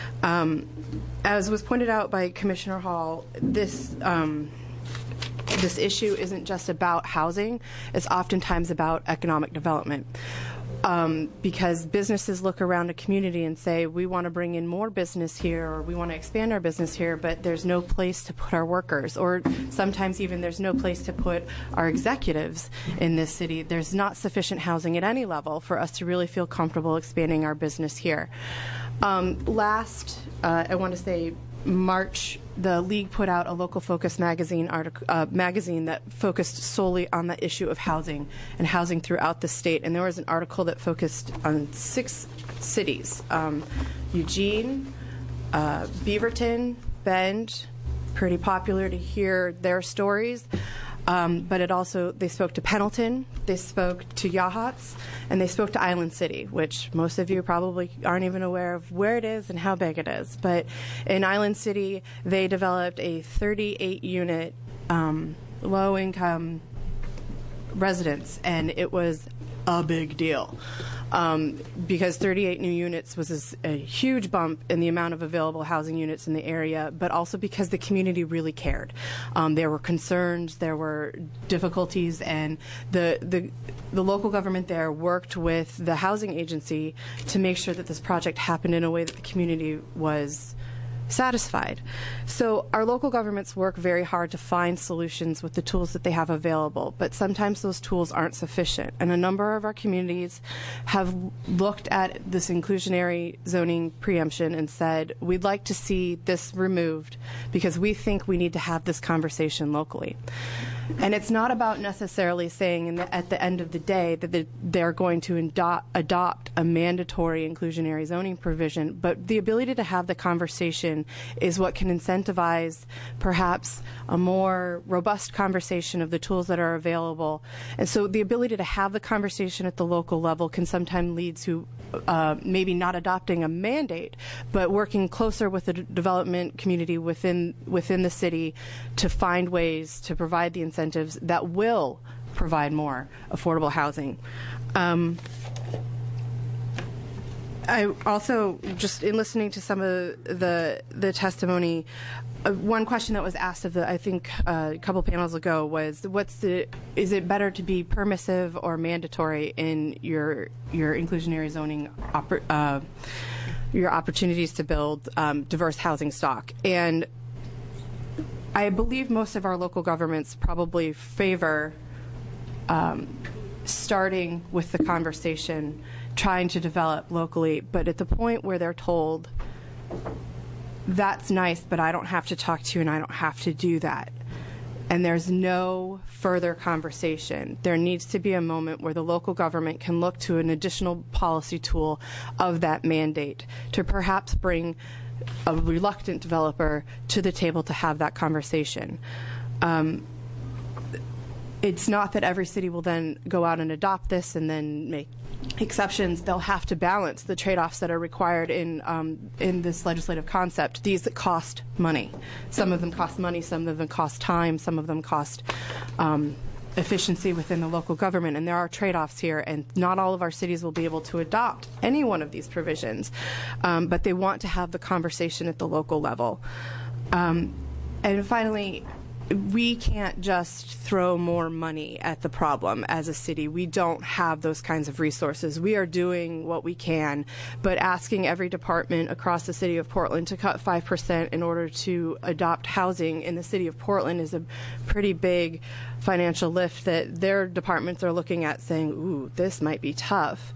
As was pointed out by Commissioner Hall, this issue isn't just about housing. It's oftentimes about economic development. Because businesses look around a community and say, we want to bring in more business here, or we want to expand our business here, but there's no place to put our workers, or sometimes even there's no place to put our executives in this city. There's not sufficient housing at any level for us to really feel comfortable expanding our business here. I want to say March, the League put out a Local Focus magazine that focused solely on the issue of housing and housing throughout the state. And there was an article that focused on 6 cities: Eugene, Beaverton, Bend. Pretty popular to hear their stories. But they spoke to Pendleton, they spoke to Yachats, and they spoke to Island City, which most of you probably aren't even aware of where it is and how big it is. But in Island City, they developed a 38-unit low-income residence, and it was a big deal. Because 38 new units was a huge bump in the amount of available housing units in the area, but also because the community really cared. There were concerns, there were difficulties, and the local government there worked with the housing agency to make sure that this project happened in a way that the community was satisfied. So our local governments work very hard to find solutions with the tools that they have available, but sometimes those tools aren't sufficient. And a number of our communities have looked at this inclusionary zoning preemption and said, we'd like to see this removed because we think we need to have this conversation locally. And it's not about necessarily saying at the end of the day that they're going to adopt a mandatory inclusionary zoning provision, but the ability to have the conversation is what can incentivize perhaps a more robust conversation of the tools that are available. And so the ability to have the conversation at the local level can sometimes lead to maybe not adopting a mandate, but working closer with the development community within the city to find ways to provide the incentives that will provide more affordable housing.
I also, just in listening to some of the testimony, one question that was asked of I think a couple panels ago was, is it better to be permissive or mandatory in your inclusionary zoning your opportunities to build diverse housing stock? And I believe most of our local governments probably favor starting with the conversation, trying to develop locally, but at the point where they're told, that's nice, but I don't have to talk to you and I don't have to do that, and there's no further conversation, there needs to be a moment where the local government can look to an additional policy tool of that mandate to perhaps bring a reluctant developer to the table to have that conversation. It's not that every city will then go out and adopt this and then make exceptions. They'll have to balance the trade-offs that are required in this legislative concept. These that cost money. Some of them cost money, some of them cost time, some of them cost efficiency within the local government, and there are trade-offs here, and not all of our cities will be able to adopt any one of these provisions, but they want to have the conversation at the local level. And finally, we can't just throw more money at the problem as a city. We don't have those kinds of resources. We are doing what we can, but asking every department across the city of Portland to cut 5% in order to adopt housing in the city of Portland is a pretty big financial lift that their departments are looking at saying, ooh, this might be tough.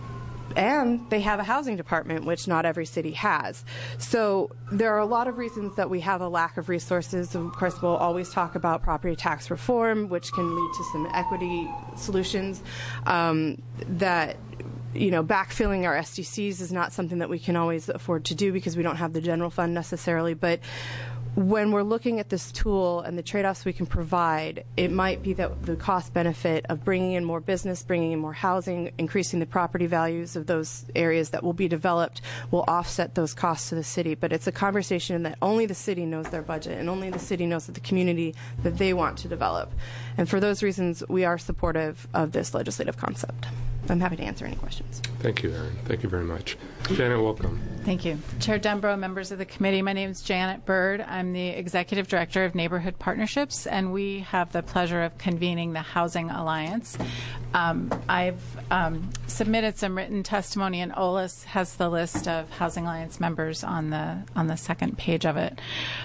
And they have a housing department, which not every city has. So there are a lot of reasons that we have a lack of resources. Of course, we'll always talk about property tax reform, which can lead to some equity solutions. That, backfilling our SDCs is not something that we can always afford to do because we don't have the general fund necessarily. But when we're looking at this tool and the trade-offs we can provide, it might be that the cost benefit of bringing in more business, bringing in more housing, increasing the property values of those areas that will be developed will offset those costs to the city. But it's a conversation that only the city knows their budget and only the city knows the community that they want to develop. And for those reasons, we are supportive of this legislative concept. I'm happy to answer any questions.
Thank you, Erin. Thank you very much. Janet, welcome.
Thank you. Chair Dembrow, members of the committee, my name is Janet Bird. I'm the Executive Director of Neighborhood Partnerships, and we have the pleasure of convening the Housing Alliance. I've submitted some written testimony, and Olis has the list of Housing Alliance members on the second page of it.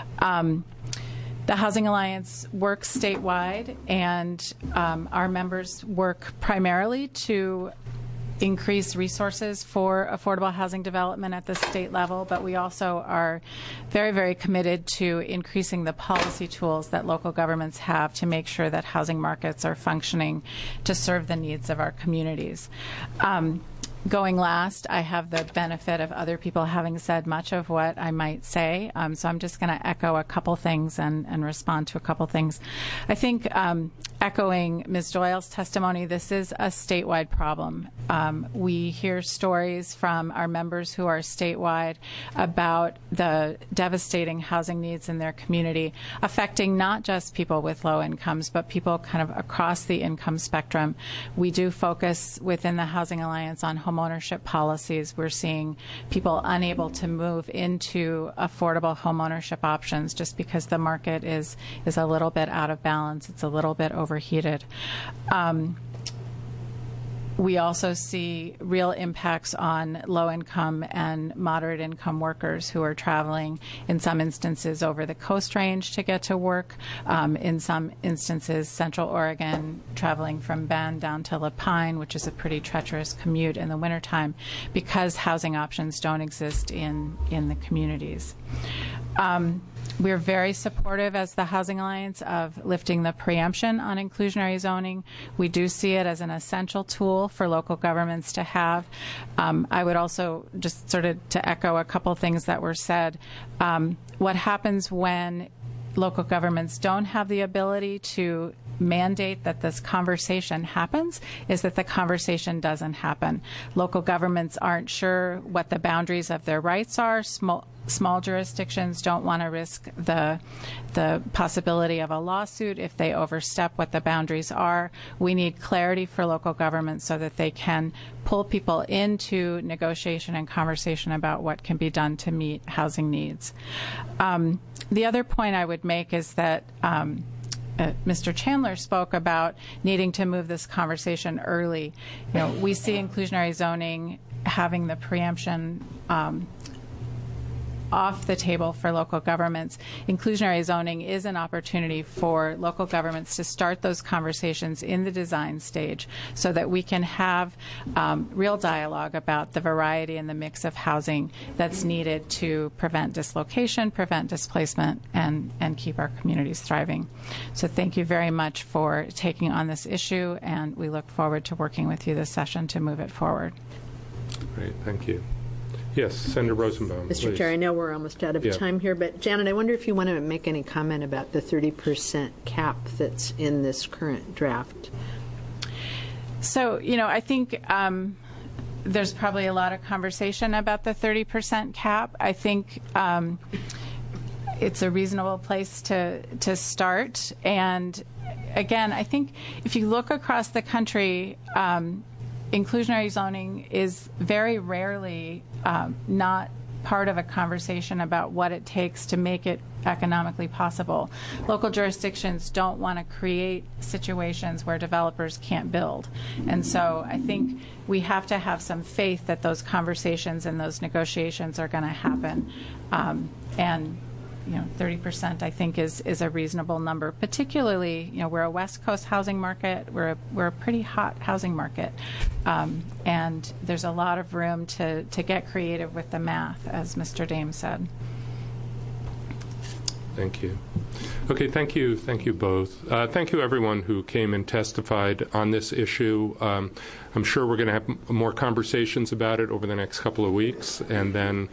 The Housing Alliance works statewide, and our members work primarily to increase resources for affordable housing development at the state level, but we also are very, very committed to increasing the policy tools that local governments have to make sure that housing markets are functioning to serve the needs of our communities. Going last, I have the benefit of other people having said much of what I might say, so I'm just going to echo a couple things and respond to a couple things. I think echoing Ms. Doyle's testimony, this is a statewide problem. We hear stories from our members who are statewide about the devastating housing needs in their community, affecting not just people with low incomes, but people kind of across the income spectrum. We do focus within the Housing Alliance on homeownership policies. We're seeing people unable to move into affordable homeownership options just because the market is a little bit out of balance. It's a little bit overheated. We also see real impacts on low-income and moderate-income workers who are traveling, in some instances, over the Coast Range to get to work, in some instances, Central Oregon, traveling from Bend down to La Pine, which is a pretty treacherous commute in the wintertime, because housing options don't exist in the communities. We're very supportive as the Housing Alliance of lifting the preemption on inclusionary zoning. We do see it as an essential tool for local governments to have. I would also just sort of to echo a couple things that were said. What happens when local governments don't have the ability to mandate that this conversation happens is that the conversation doesn't happen. Local governments aren't sure what the boundaries of their rights are. small jurisdictions don't want to risk the possibility of a lawsuit if they overstep what the boundaries are. We need clarity for local governments so that they can pull people into negotiation and conversation about what can be done to meet housing needs. The other point I would make is that Mr. Chandler spoke about needing to move this conversation early. We see inclusionary zoning having the preemption off the table for local governments. Inclusionary zoning is an opportunity for local governments to start those conversations in the design stage so that we can have real dialogue about the variety and the mix of housing that's needed to prevent dislocation, prevent displacement, and keep our communities thriving. So thank you very much for taking on this issue, and we look forward to working with you this session to move it forward.
Great, thank you. Yes, Senator Rosenbaum.
Mr.
Please.
Chair, I know we're almost out of time here, but Janet, I wonder if you want to make any comment about the 30% cap that's in this current draft.
So, I think there's probably a lot of conversation about the 30% cap. I think it's a reasonable place to start. And again, I think if you look across the country, inclusionary zoning is very rarely not part of a conversation about what it takes to make it economically possible. Local jurisdictions don't want to create situations where developers can't build. And so I think we have to have some faith that those conversations and those negotiations are going to happen. And 30% I think is a reasonable number. Particularly, we're a West Coast housing market. We're a pretty hot housing market, and there's a lot of room to get creative with the math, as Mr. Dame said.
Thank you. Okay, thank you both. Thank you everyone who came and testified on this issue. I'm sure we're going to have more conversations about it over the next couple of weeks, and then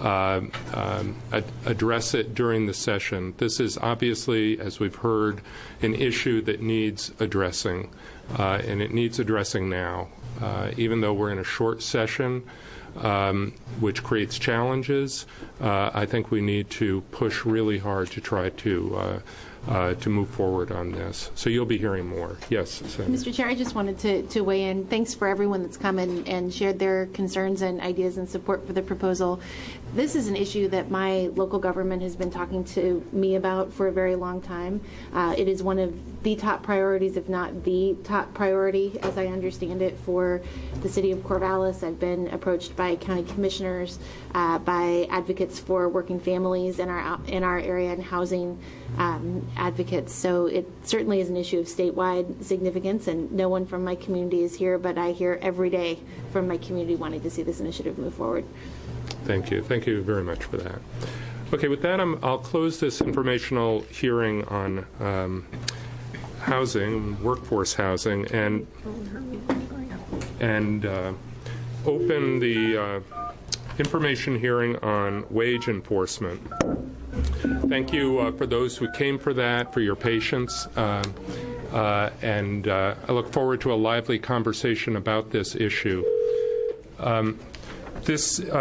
address it during the session. This is obviously, as we've heard, an issue that needs addressing, and it needs addressing now. Even though we're in a short session, which creates challenges, I think we need to push really hard to try to move forward on this. So you'll be hearing more. Yes, Senator.
Mr. Chair, I just wanted to weigh in. Thanks for everyone that's come and shared their concerns and ideas and support for the proposal. This is an issue that my local government has been talking to me about for a very long time. It is one of the top priorities, if not the top priority, as I understand it, for the city of Corvallis. I've been approached by county commissioners, by advocates for working families in our area and housing advocates. So it certainly is an issue of statewide significance, and no one from my community is here, but I hear every day from my community wanting to see this initiative move forward.
Thank you. Thank you very much for that. Okay, with that, I'll close this informational hearing on housing, workforce housing, and open the information hearing on wage enforcement. Thank you for those who came for that, for your patience, and I look forward to a lively conversation about this issue. The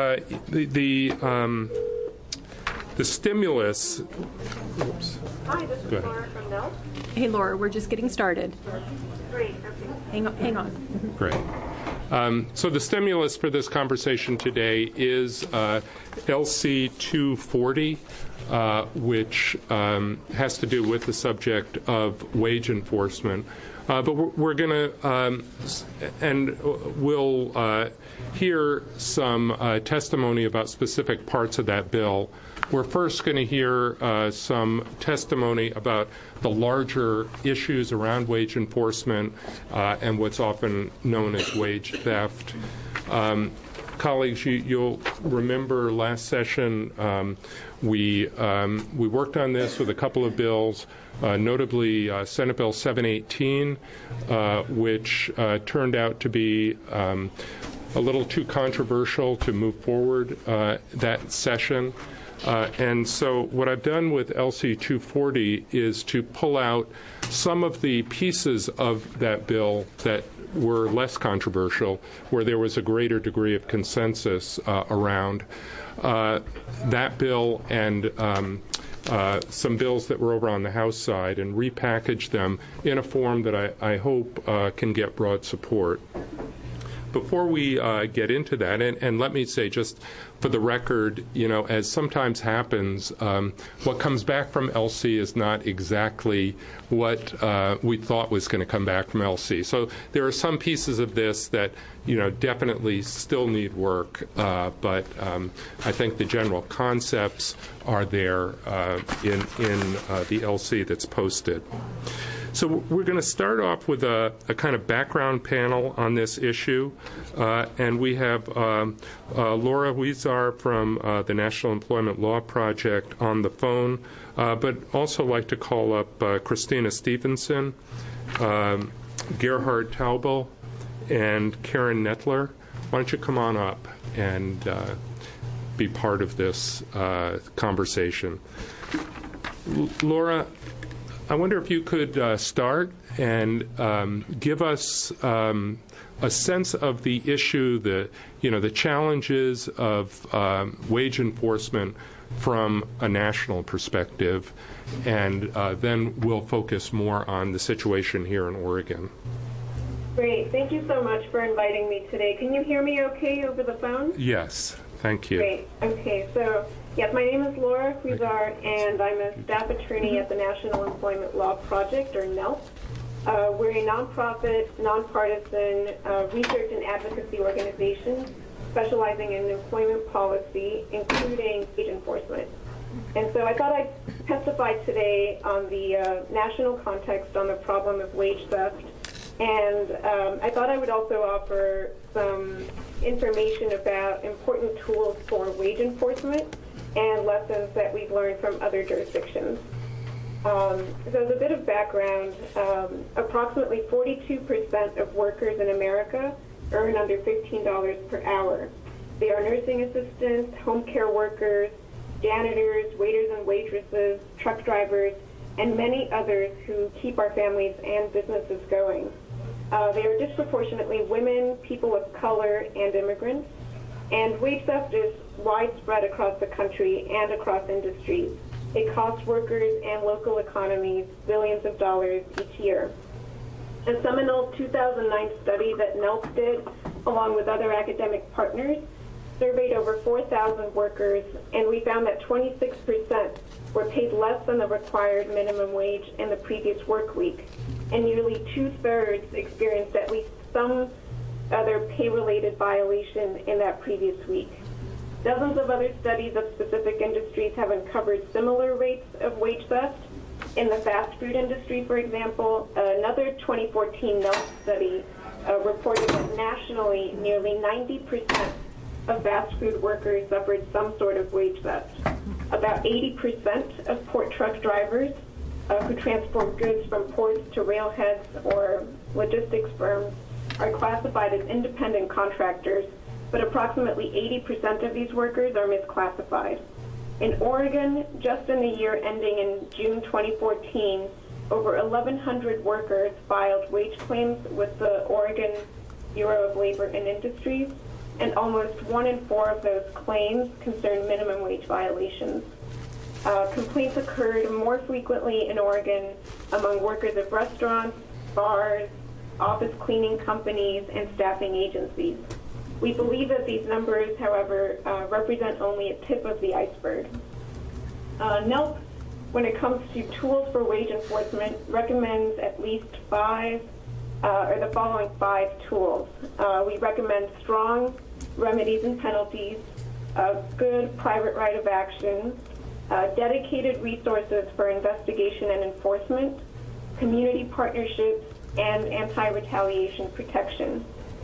stimulus. Oops.
Hi, this is Laura from Mill.
Hey, Laura, we're just getting started.
Great. Okay.
Hang on.
Great. So the stimulus for this conversation today is LC 240, which has to do with the subject of wage enforcement. But we're going to, and we'll hear some testimony about specific parts of that bill. We're first going to hear some testimony about the larger issues around wage enforcement and what's often known as wage theft. Colleagues, you'll remember last session we worked on this with a couple of bills, notably Senate Bill 718, which turned out to be a little too controversial to move forward that session. And so what I've done with LC 240 is to pull out some of the pieces of that bill that were less controversial, where there was a greater degree of consensus around that bill and some bills that were over on the House side, and repackage them in a form that I hope can get broad support. Before we get into that, and let me say just for the record, as sometimes happens, what comes back from LC is not exactly what we thought was going to come back from LC. So there are some pieces of this that, definitely still need work, but I think the general concepts are there in the LC that's posted. So we're going to start off with a kind of background panel on this issue, and we have Laura Huizar from the National Employment Law Project on the phone, but also like to call up Christina Stevenson, Gerhard Taubel, and Karen Nettler. Why don't you come on up and be part of this conversation. Laura, I wonder if you could start and give us a sense of the issue, the challenges of wage enforcement from a national perspective, and then we'll focus more on the situation here in Oregon.
Great. Thank you so much for inviting me today. Can you hear me okay over the phone?
Yes. Thank you.
Great. Okay. So, yes, my name is Laura Huizar, and I'm a staff attorney at the National Employment Law Project, or NELP. We're a nonprofit, nonpartisan research and advocacy organization specializing in employment policy, including wage enforcement. And so I thought I'd testify today on the national context on the problem of wage theft. And I thought I would also offer some information about important tools for wage enforcement and lessons that we've learned from other jurisdictions. So as a bit of background, approximately 42% of workers in America earn under $15 per hour. They are nursing assistants, home care workers, janitors, waiters and waitresses, truck drivers, and many others who keep our families and businesses going. They are disproportionately women, people of color, and immigrants. And wage theft is widespread across the country and across industries. It costs workers and local economies billions of dollars each year. A seminal 2009 study that NELP did, along with other academic partners, surveyed over 4,000 workers, and we found that 26% were paid less than the required minimum wage in the previous work week, and nearly 2/3 experienced at least some other pay-related violation in that previous week. Dozens of other studies of specific industries have uncovered similar rates of wage theft. In the fast food industry, for example, another 2014 NELP study reported that nationally nearly 90% of fast food workers suffered some sort of wage theft. About 80% of port truck drivers who transport goods from ports to railheads or logistics firms are classified as independent contractors, but approximately 80% of these workers are misclassified. In Oregon, just in the year ending in June 2014, over 1,100 workers filed wage claims with the Oregon Bureau of Labor and Industries, and almost 1 in 4 of those claims concerned minimum wage violations. Complaints occurred more frequently in Oregon among workers of restaurants, bars, office cleaning companies, and staffing agencies. We believe that these numbers, however, represent only a tip of the iceberg. NELP, when it comes to tools for wage enforcement, recommends at least 5, or the following 5 tools. We recommend strong remedies and penalties, a good private right of action, dedicated resources for investigation and enforcement, community partnerships, and anti-retaliation protection.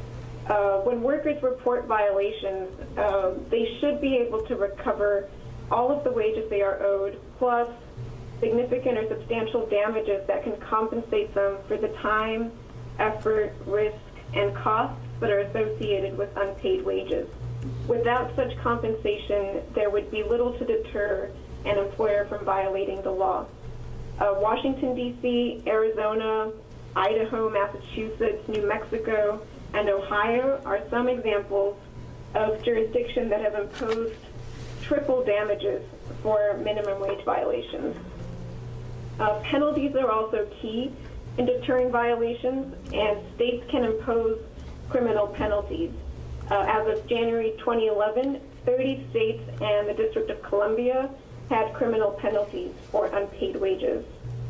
When workers report violations, they should be able to recover all of the wages they are owed, plus significant or substantial damages that can compensate them for the time, effort, risk, and costs that are associated with unpaid wages. Without such compensation, there would be little to deter an employer from violating the law. Washington, D.C., Arizona, Idaho, Massachusetts, New Mexico, and Ohio are some examples of jurisdictions that have imposed triple damages for minimum wage violations. Penalties are also key in deterring violations, and states can impose criminal penalties. As of January 2011, 30 states and the District of Columbia had criminal penalties for unpaid wages.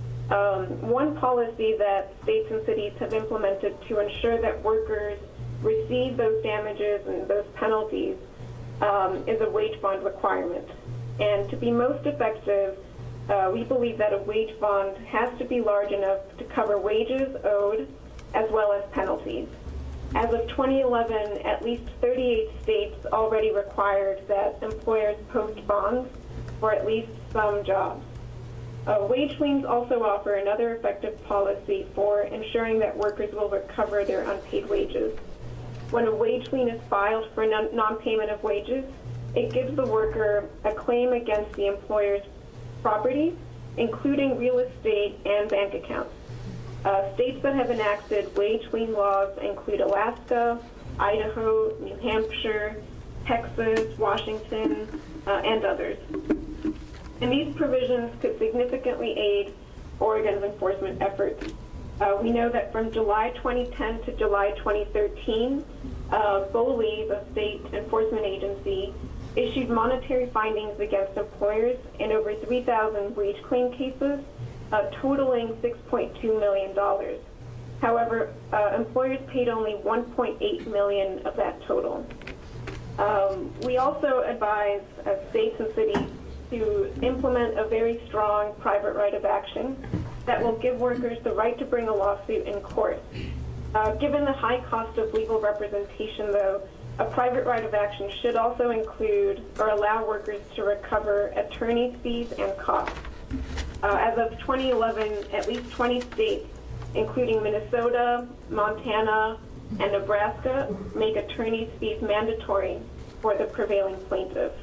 One policy that states and cities have implemented to ensure that workers receive those damages and those penalties is a wage bond requirement. And to be most effective, we believe that a wage bond has to be large enough to cover wages owed as well as penalties. As of 2011, at least 38 states already required that employers post bonds for at least some jobs. Wage liens also offer another effective policy for ensuring that workers will recover their unpaid wages. When a wage lien is filed for non-payment of wages, it gives the worker a claim against the employer's property, including real estate and bank accounts. States that have enacted wage lien laws include Alaska, Idaho, New Hampshire, Texas, Washington, and others. And these provisions could significantly aid Oregon's enforcement efforts. We know that from July 2010 to July 2013, BOLI, the state enforcement agency, issued monetary findings against employers in over 3,000 wage claim cases, totaling $6.2 million. However, employers paid only $1.8 million of that total. We also advise states and cities to implement a very strong private right of action that will give workers the right to bring a lawsuit in court. Given the high cost of legal representation, though, a private right of action should also include or allow workers to recover attorney's fees and costs. As of 2011, at least 20 states, including Minnesota, Montana, and Nebraska, make attorney's fees mandatory for the prevailing plaintiff.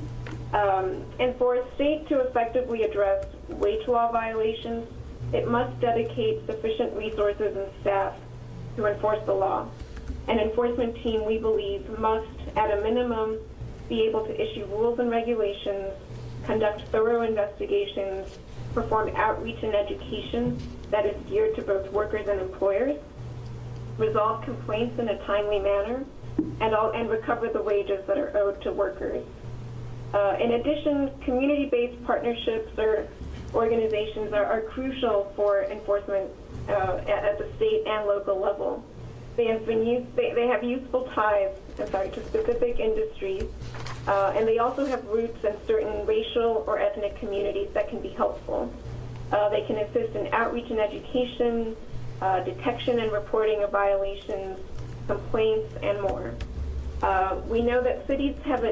And for a state to effectively address wage law violations, it must dedicate sufficient resources and staff to enforce the law. An enforcement team, we believe, must, at a minimum, be able to issue rules and regulations, conduct thorough investigations, perform outreach and education that is geared to both workers and employers, resolve complaints in a timely manner, and recover the wages that are owed to workers. In addition, community-based partnerships or organizations are crucial for enforcement at the state and local level. They have useful ties to specific industries, and they also have roots in certain racial or ethnic communities that can be helpful. They can assist in outreach and education, detection and reporting of violations, complaints, and more. We know that cities have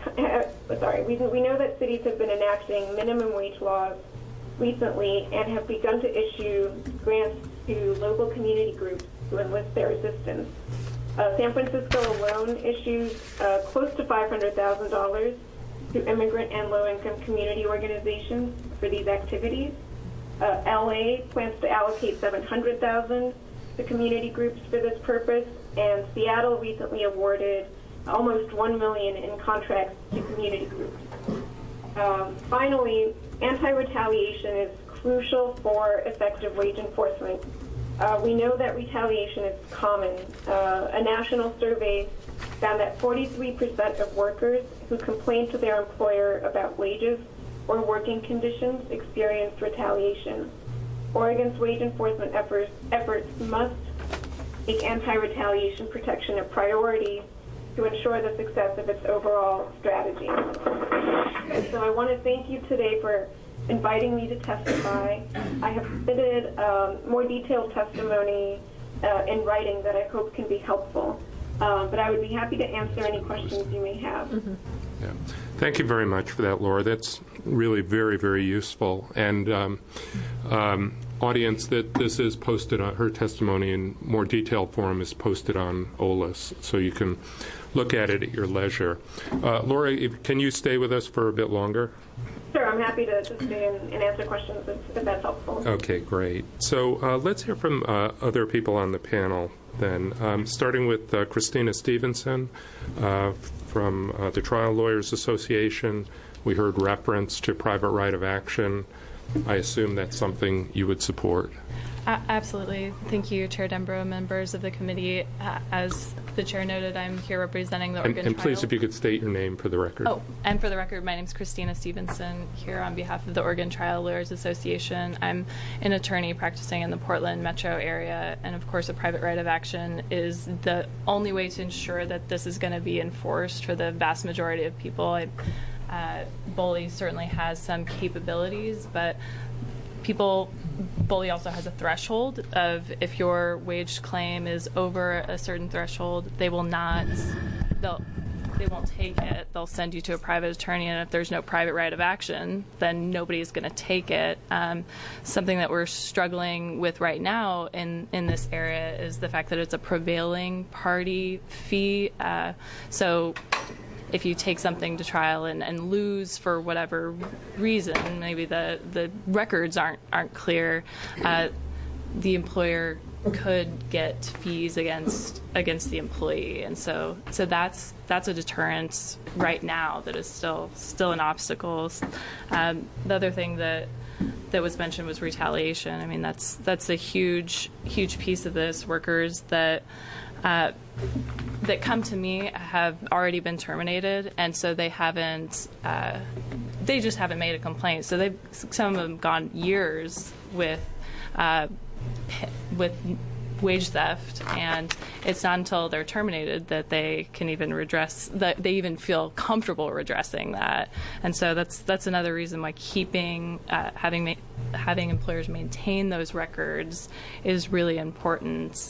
been enacting minimum wage laws recently and have begun to issue grants to local community groups to enlist their assistance. San Francisco alone issued close to $500,000 to immigrant and low-income community organizations for these activities. LA plans to allocate $700,000 to community groups for this purpose, and Seattle recently awarded almost $1 million in contracts to community groups. Finally, anti-retaliation is crucial for effective wage enforcement. We know that retaliation is common. A national survey found that 43% of workers who complained to their employer about wages or working conditions experienced retaliation. Oregon's wage enforcement efforts must make anti-retaliation protection a priority to ensure the success of its overall strategy. And so I want to thank you today for inviting me to testify. I have submitted more detailed testimony in writing that I hope can be helpful. But I would be happy to answer any questions you may have.
Mm-hmm. Yeah. Thank you very much for that, Laura. That's really very, very useful. And audience, that this is posted on her testimony in more detailed form is posted on OLAS, so you can look at it at your leisure. Laura, can you stay with us for a bit longer?
Sure, I'm I'm happy to stay and answer questions if that's helpful.
Okay, great. So let's hear from other people on the panel then, starting with Christina Stevenson from the Trial Lawyers Association. We heard reference to private right of action. I assume that's something you would support.
Absolutely. Thank you, Chair Dembrow, members of the committee. As the chair noted, I'm here representing the Oregon
And please,
Trial.
if you could state your name for the record.
Oh, and for the record, my name is Christina Stevenson, here on behalf of the Oregon Trial Lawyers Association. I'm an attorney practicing in the Portland metro area, and of course, a private right of action is the only way to ensure that this is going to be enforced for the vast majority of people. BOLI certainly has some capabilities, but BOLI also has a threshold of if your wage claim is over a certain threshold, they won't take it. They'll send you to a private attorney, and if there's no private right of action, then nobody's going to take it. Something that we're struggling with right now in this area is the fact that it's a prevailing party fee. So if you take something to trial and lose for whatever reason, maybe the records aren't clear, the employer could get fees against the employee, and so that's a deterrent right now that is still an obstacle. The other thing that was mentioned was retaliation. I mean, that's a huge piece of this. Workers that come to me have already been terminated, and so they just haven't made a complaint. So some of them gone years with wage theft, and it's not until they're terminated that they can even that they even feel comfortable redressing that. And so that's another reason why keeping having employers maintain those records is really important.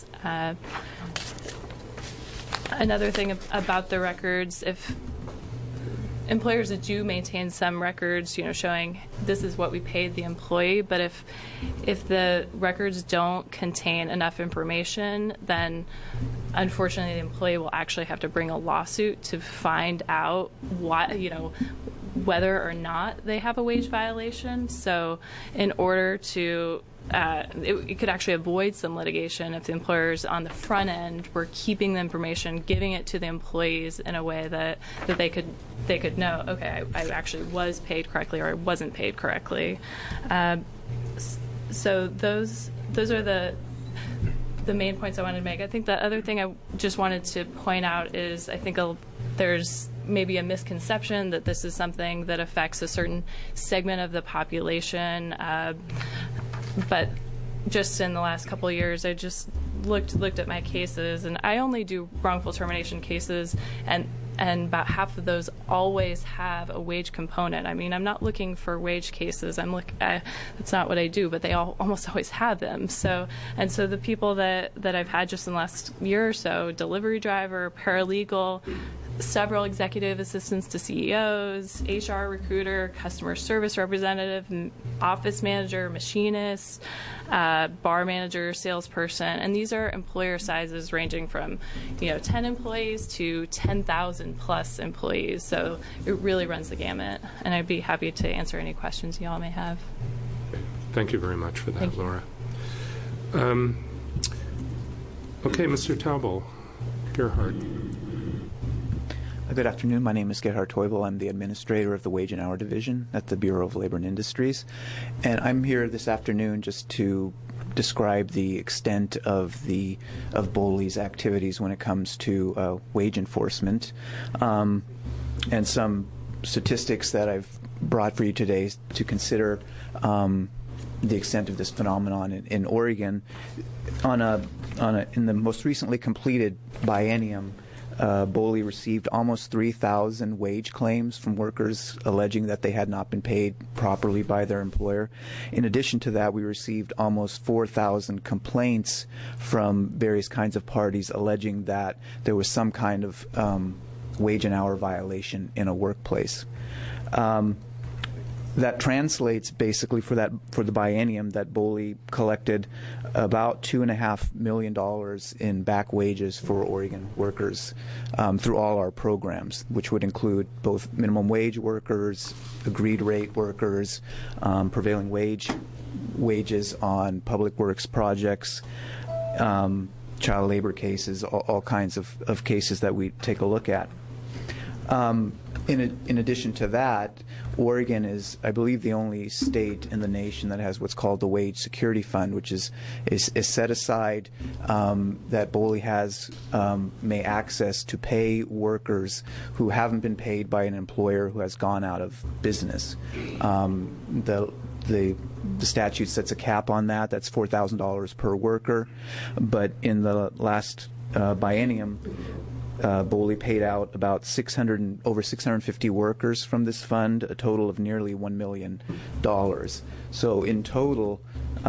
Another thing about the records, if employers that do maintain some records, showing this is what we paid the employee, but if the records don't contain enough information, then unfortunately the employee will actually have to bring a lawsuit to find out whether or not they have a wage violation. So in order to it could actually avoid some litigation if the employers on the front end were keeping the information, giving it to the employees in a way that they could know, okay, I actually was paid correctly or I wasn't paid correctly. So those are the main points I wanted to make. I think the other thing I just wanted to point out is I think there's maybe a misconception that this is something that affects a certain segment of the population. But just in the last couple of years, I just looked at my cases, and I only do wrongful termination cases, and about half of those always have a wage component. I mean, I'm not looking for wage cases. That's not what I do, but they almost always have them. So the people that I've had just in the last year or so, delivery driver, paralegal, several executive assistants to CEOs, HR recruiter, customer service representative, office manager, machinist, bar manager, salesperson, and these are employer sizes ranging from 10 employees to 10,000 plus employees. So it really runs the gamut, and I'd be happy to answer any questions you all may have.
Thank you very much for that, Laura. Okay, Mr. Taubel, Gerhard.
Good afternoon. My name is Gerhard Teubel. I'm the administrator of the Wage and Hour Division at the Bureau of Labor and Industries. And I'm here this afternoon just to describe the extent of BOLI's activities when it comes to wage enforcement, and some statistics that I've brought for you today to consider the extent of this phenomenon in Oregon. In the most recently completed biennium, BOLI received almost 3,000 wage claims from workers alleging that they had not been paid properly by their employer. In addition to that, we received almost 4,000 complaints from various kinds of parties alleging that there was some kind of wage and hour violation in a workplace. that translates basically for the biennium that BOLI collected about $2.5 million in back wages for Oregon workers through all our programs, which would include both minimum wage workers, agreed rate workers, prevailing wages on public works projects, child labor cases, all kinds of cases that we take a look at. In addition to that, Oregon is, I believe, the only state in the nation that has what's called the Wage Security Fund, which is set aside that BOLI may access to pay workers who haven't been paid by an employer who has gone out of business. The statute sets a cap on that. That's $4,000 per worker. But in the last biennium, BOLI paid out about over 650 workers from this fund, a total of nearly $1 million. So in total,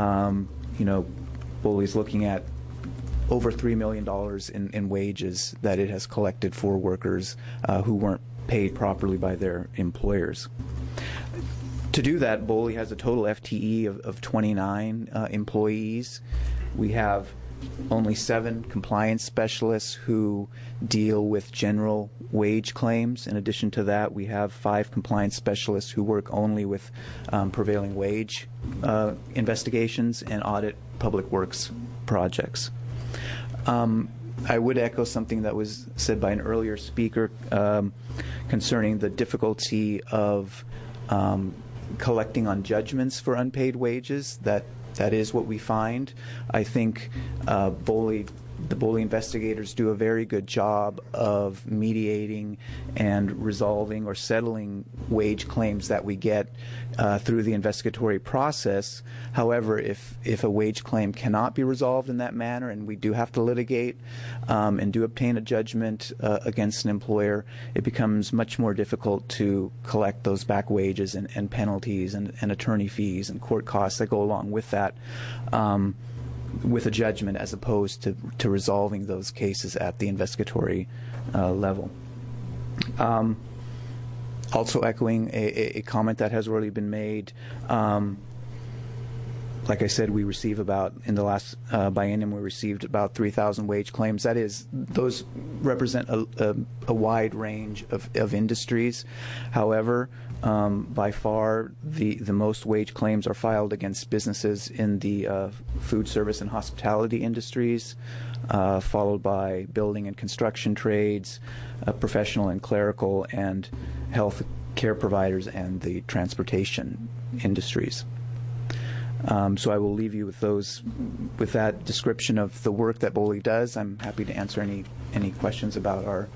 BOLI is looking at over $3 million in wages that it has collected for workers who weren't paid properly by their employers. To do that, BOLI has a total FTE of 29 employees. We have only 7 compliance specialists who deal with general wage claims. In addition to that, we have 5 compliance specialists who work only with prevailing wage investigations and audit public works projects. I would echo something that was said by an earlier speaker concerning the difficulty of collecting on judgments for unpaid wages. That is what we find. I think the BOLI investigators do a very good job of mediating and resolving or settling wage claims that we get through the investigatory process. However, if a wage claim cannot be resolved in that manner and we do have to litigate and do obtain a judgment against an employer, it becomes much more difficult to collect those back wages and penalties and attorney fees and court costs that go along with that. With a judgment as opposed to resolving those cases at the investigatory level. Also echoing a comment that has already been made, like I said, we receive in the last biennium, we received about 3,000 wage claims. That is, those represent a wide range of industries. However, by far, the most wage claims are filed against businesses in the food service and hospitality industries, followed by building and construction trades, professional and clerical, and health care providers and the transportation industries. So I will leave you with that description of the work that BOLI does. I'm happy to answer any questions about our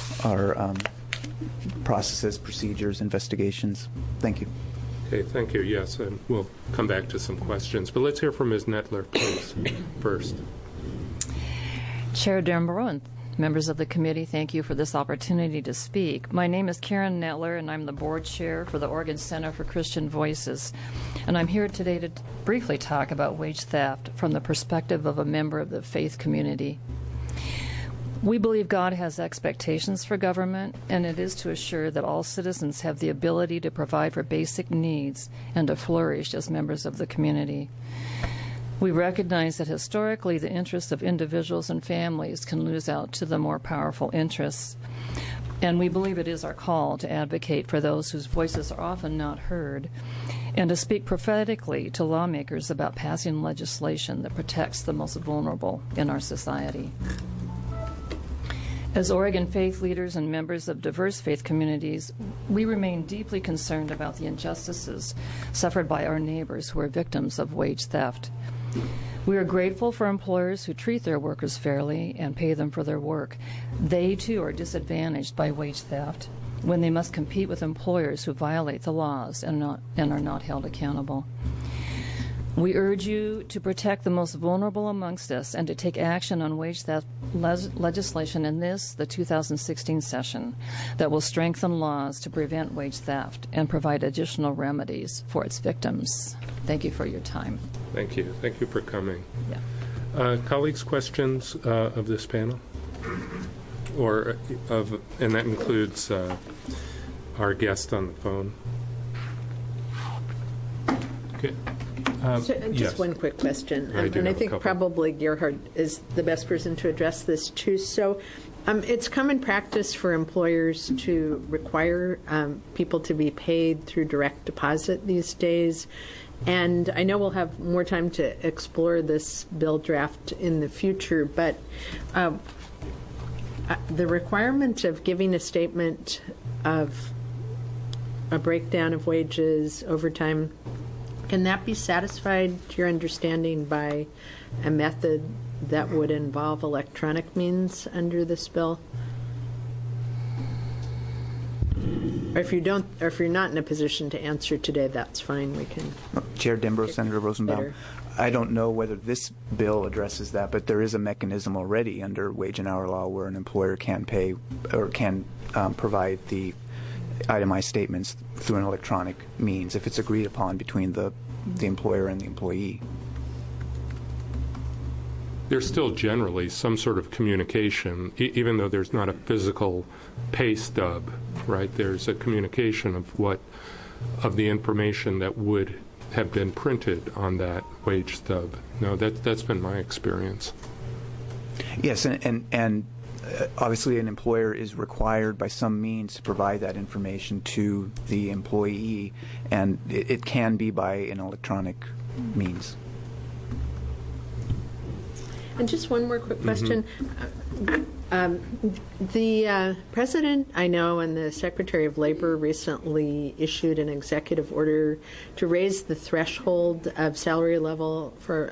processes, procedures, investigations. Thank you.
Okay, thank you. Yes, and we'll come back to some questions. But let's hear from Ms. Nettler, please, first.
Chair Dembrow and members of the committee, thank you for this opportunity to speak. My name is Karen Nettler, and I'm the board chair for the Oregon Center for Christian Voices. And I'm here today to briefly talk about wage theft from the perspective of a member of the faith community. We believe God has expectations for government, and it is to assure that all citizens have the ability to provide for basic needs and to flourish as members of the community. We recognize that historically the interests of individuals and families can lose out to the more powerful interests, and we believe it is our call to advocate for those whose voices are often not heard and to speak prophetically to lawmakers about passing legislation that protects the most vulnerable in our society. As Oregon faith leaders and members of diverse faith communities, we remain deeply concerned about the injustices suffered by our neighbors who are victims of wage theft. We are grateful for employers who treat their workers fairly and pay them for their work. They, too, are disadvantaged by wage theft when they must compete with employers who violate the laws and are not held accountable. We urge you to protect the most vulnerable amongst us and to take action on wage theft legislation in the 2016 session that will strengthen laws to prevent wage theft and provide additional remedies for its victims. Thank you for your time.
Thank you. Thank you for coming.
Yeah.
Colleagues, questions of this panel? And that includes our guest on the phone. Okay.
Just
yes.
one quick question,
I do
and I
have a
think
couple.
probably Gerhard is the best person to address this too. So, it's common practice for employers to require people to be paid through direct deposit these days, and I know we'll have more time to explore this bill draft in the future, but the requirement of giving a statement of a breakdown of wages, overtime, can that be satisfied, to your understanding, by a method that would involve electronic means under this bill? Or if you don't, or if you're not in a position to answer today, that's fine. We can.
Chair Dembrow, Senator Rosenbaum,
better.
I don't know whether this bill addresses that, but there is a mechanism already under wage and hour law where an employer can pay or can provide the itemized statements through an electronic means if it's agreed upon between the employer and the employee.
There's still generally some sort of communication, even though there's not a physical pay stub, right? There's a communication of the information that would have been printed on that wage stub. No, that's been my experience.
Yes, and obviously an employer is required by some means to provide that information to the employee, and it can be by an electronic means.
And just one more quick question. The President, I know, and the Secretary of Labor recently issued an executive order to raise the threshold of salary level for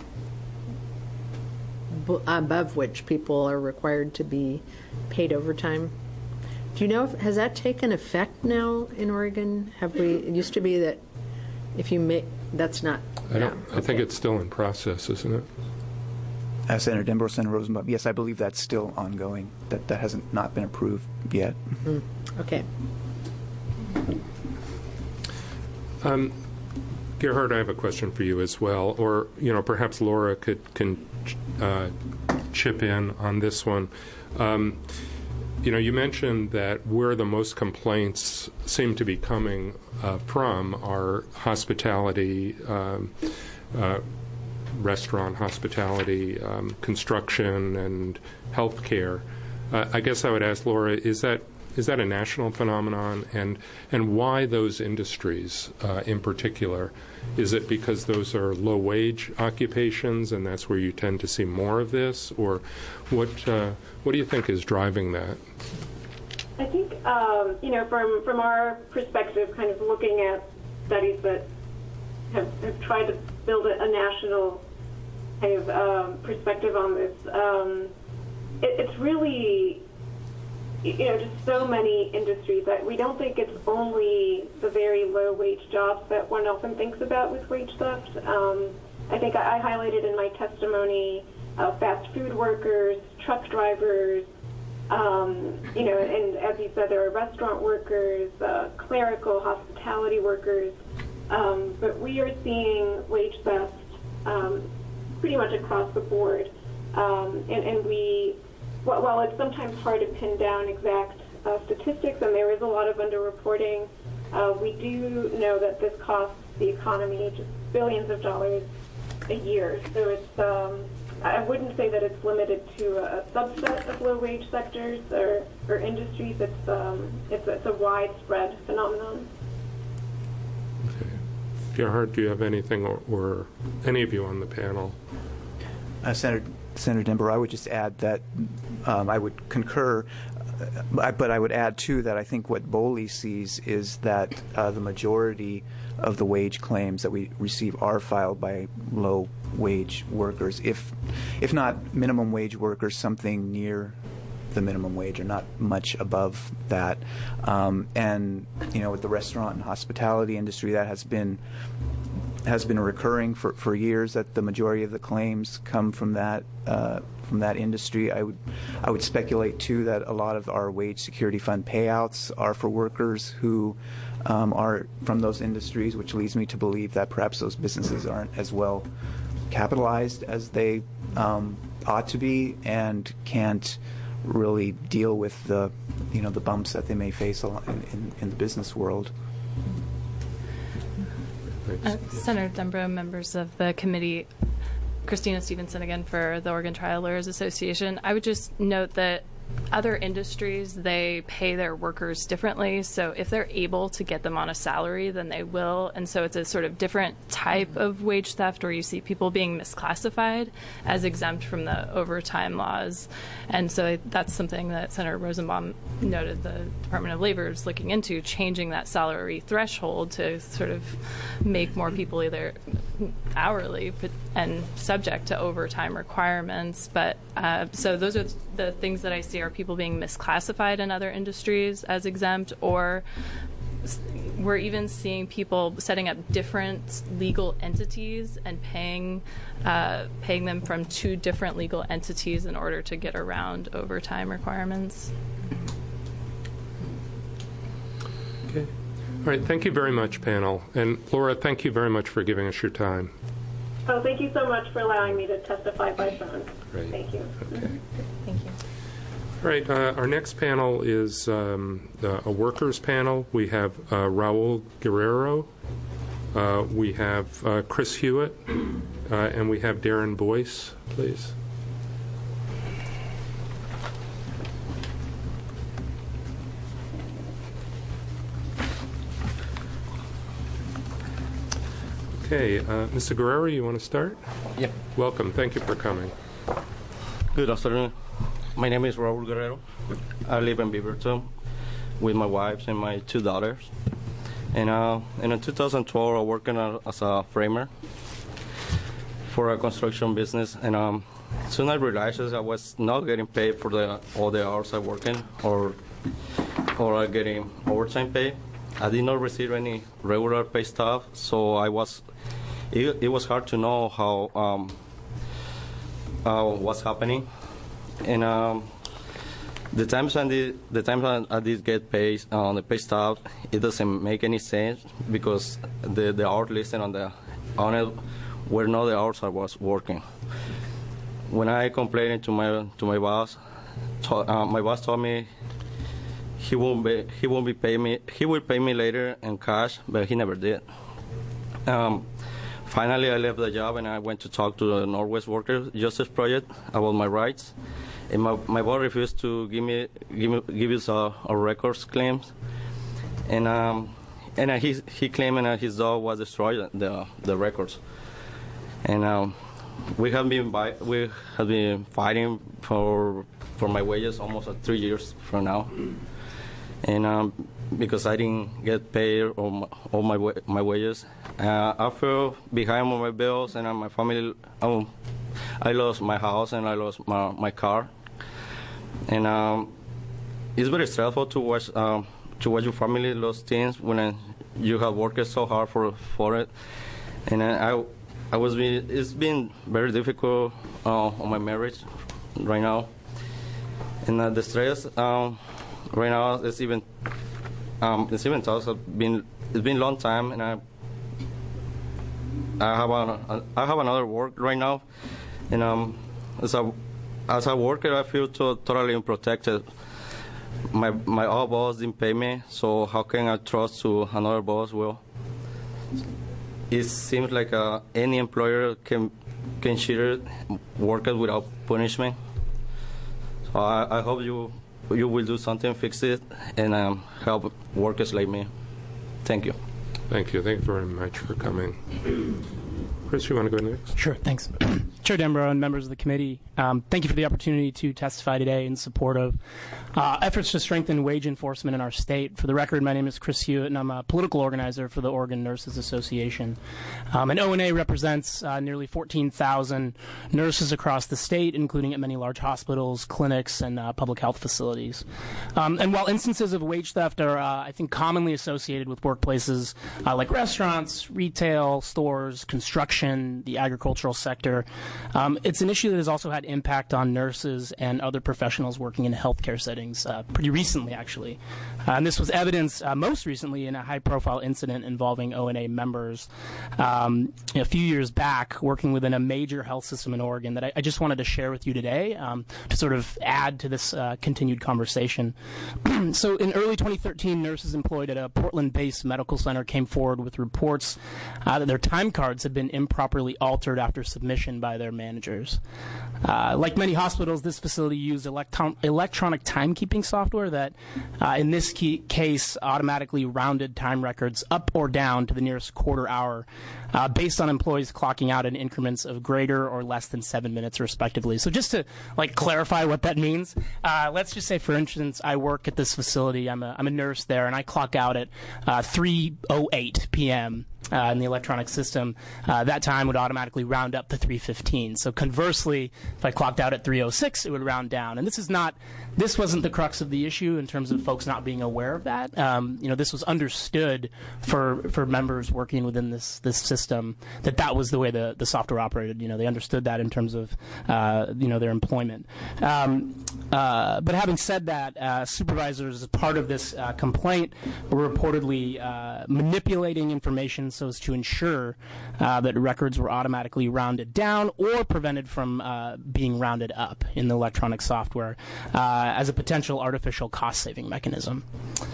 above which people are required to be paid overtime. Do you know, has that taken effect now in Oregon? It used to be that if you make, that's not.
I think it's still in process, isn't it?
Senator Dembrow, Senator Rosenbaum, yes, I believe that's still ongoing. That hasn't not been approved yet.
Okay.
Gerhard, I have a question for you as well, or perhaps Laura can chip in on this one. You mentioned that where the most complaints seem to be coming from are hospitality, restaurant hospitality, construction, and healthcare. I guess I would ask Laura, is that a national phenomenon, and why those industries in particular? Is it because those are low-wage occupations, and that's where you tend to see more of this, or what do you think is driving that?
I think from our perspective, kind of looking at studies that have tried to build a national kind of perspective on this, it's really just so many industries that we don't think it's only the very low wage jobs that one often thinks about with wage theft. I think I highlighted in my testimony fast food workers, truck drivers, and as you said, there are restaurant workers, clerical, hospitality workers, but we are seeing wage theft pretty much across the board, and we. While it's sometimes hard to pin down exact statistics, and there is a lot of underreporting, we do know that this costs the economy just billions of dollars a year. So it's I wouldn't say that it's limited to a subset of low-wage sectors or industries. It's a widespread phenomenon.
Okay. Gerhard, do you have anything, or any of you on the panel?
Senator Dembrow, I would just add that I would concur, but I would add, too, that I think what BOLI sees is that the majority of the wage claims that we receive are filed by low-wage workers, if not minimum wage workers, something near the minimum wage or not much above that. And, with the restaurant and hospitality industry, that has been recurring for years, that the majority of the claims come from that industry. I would speculate too that a lot of our wage security fund payouts are for workers who are from those industries, which leads me to believe that perhaps those businesses aren't as well capitalized as they ought to be, and can't really deal with the bumps that they may face in the business world.
Senator Dembrow, members of the committee, Christina Stevenson again for the Oregon Trial Lawyers Association. I would just note that other industries, they pay their workers differently. So if they're able to get them on a salary, then they will. And so it's a sort of different type of wage theft where you see people being misclassified as exempt from the overtime laws. And so that's something that Senator Rosenbaum noted the Department of Labor is looking into, changing that salary threshold to sort of make more people either hourly and subject to overtime requirements. But so those are the things that I see are people being misclassified in other industries as exempt, or we're even seeing people setting up different legal entities and paying them from two different legal entities in order to get around overtime requirements.
Okay. All right. Thank you very much, panel. And Laura, thank you very much for giving us your time.
Oh, thank you so much for allowing me to testify by phone.
Great.
Thank you.
Okay.
Thank you.
All right, our next panel is a workers panel. We have Raul Guerrero, we have Chris Hewitt, and we have Darren Boyce, please. Okay, Mr. Guerrero, you want to start?
Yeah.
Welcome. Thank you for coming.
Good afternoon. My name is Raul Guerrero. I live in Beaverton with my wife and my two daughters. And in 2012, I was working as a framer for a construction business. And soon I realized I was not getting paid for all the hours I working or getting overtime pay. I did not receive any regular pay stuff, so it was hard to know how what's happening. And the times I did get paid on the pay stub, it doesn't make any sense because the hours listed on it were not the hours I was working. When I complained to my boss, my boss told me he will pay me later in cash, but he never did. Finally, I left the job and I went to talk to the Northwest Workers Justice Project about my rights. And my boss refused to give us a records claims, and he claimed that his dog was destroyed the records. And we have been fighting for my wages almost 3 years from now, and because I didn't get paid all my wages, I feel behind on my bills, and my family. I lost my house and I lost my car, and it's very stressful to watch your family lose things when you have worked so hard for it. And it's been very difficult on my marriage right now, and the stress right now it's even tough. It's been a long time, and I have another work right now. And as a worker, I feel totally unprotected. My old boss didn't pay me, so how can I trust to another boss? Well, it seems like any employer can cheat workers without punishment. So I hope you will do something, fix it, and help workers like me. Thank you.
Thank you. Thank you very much for coming. Chris, you want to go next?
Sure, thanks. Chair Dembrow and members of the committee, thank you for the opportunity to testify today in support of efforts to strengthen wage enforcement in our state. For the record, my name is Chris Hewitt, and I'm a political organizer for the Oregon Nurses Association. And ONA represents nearly 14,000 nurses across the state, including at many large hospitals, clinics, and public health facilities. And while instances of wage theft are, I think, commonly associated with workplaces like restaurants, retail, stores, construction, the agricultural sector, It's an issue that has also had impact on nurses and other professionals working in healthcare settings pretty recently, actually. And this was evidenced most recently in a high-profile incident involving ONA members a few years back, working within a major health system in Oregon that I just wanted to share with you today to sort of add to this continued conversation. So in early 2013, nurses employed at a Portland-based medical center came forward with reports that their time cards had been improperly altered after submission by their managers. Like many hospitals, this facility used electronic timekeeping software that, in this case, automatically rounded time records up or down to the nearest quarter hour based on employees clocking out in increments of greater or less than 7 minutes, respectively. So just to clarify what that means, let's just say, for instance, I work at this facility. I'm a nurse there, and I clock out at 3:08 p.m. In the electronic system. That time would automatically round up to 3:15. So conversely, if I clocked out at 3:06, it would round down. And this wasn't the crux of the issue in terms of folks not being aware of that. This was understood for members working within this system that was the way the software operated. They understood that in terms of their employment. But having said that, supervisors, as part of this complaint, were reportedly manipulating information so as to ensure that records were automatically rounded down or prevented from being rounded up in the electronic software as a potential artificial cost-saving mechanism.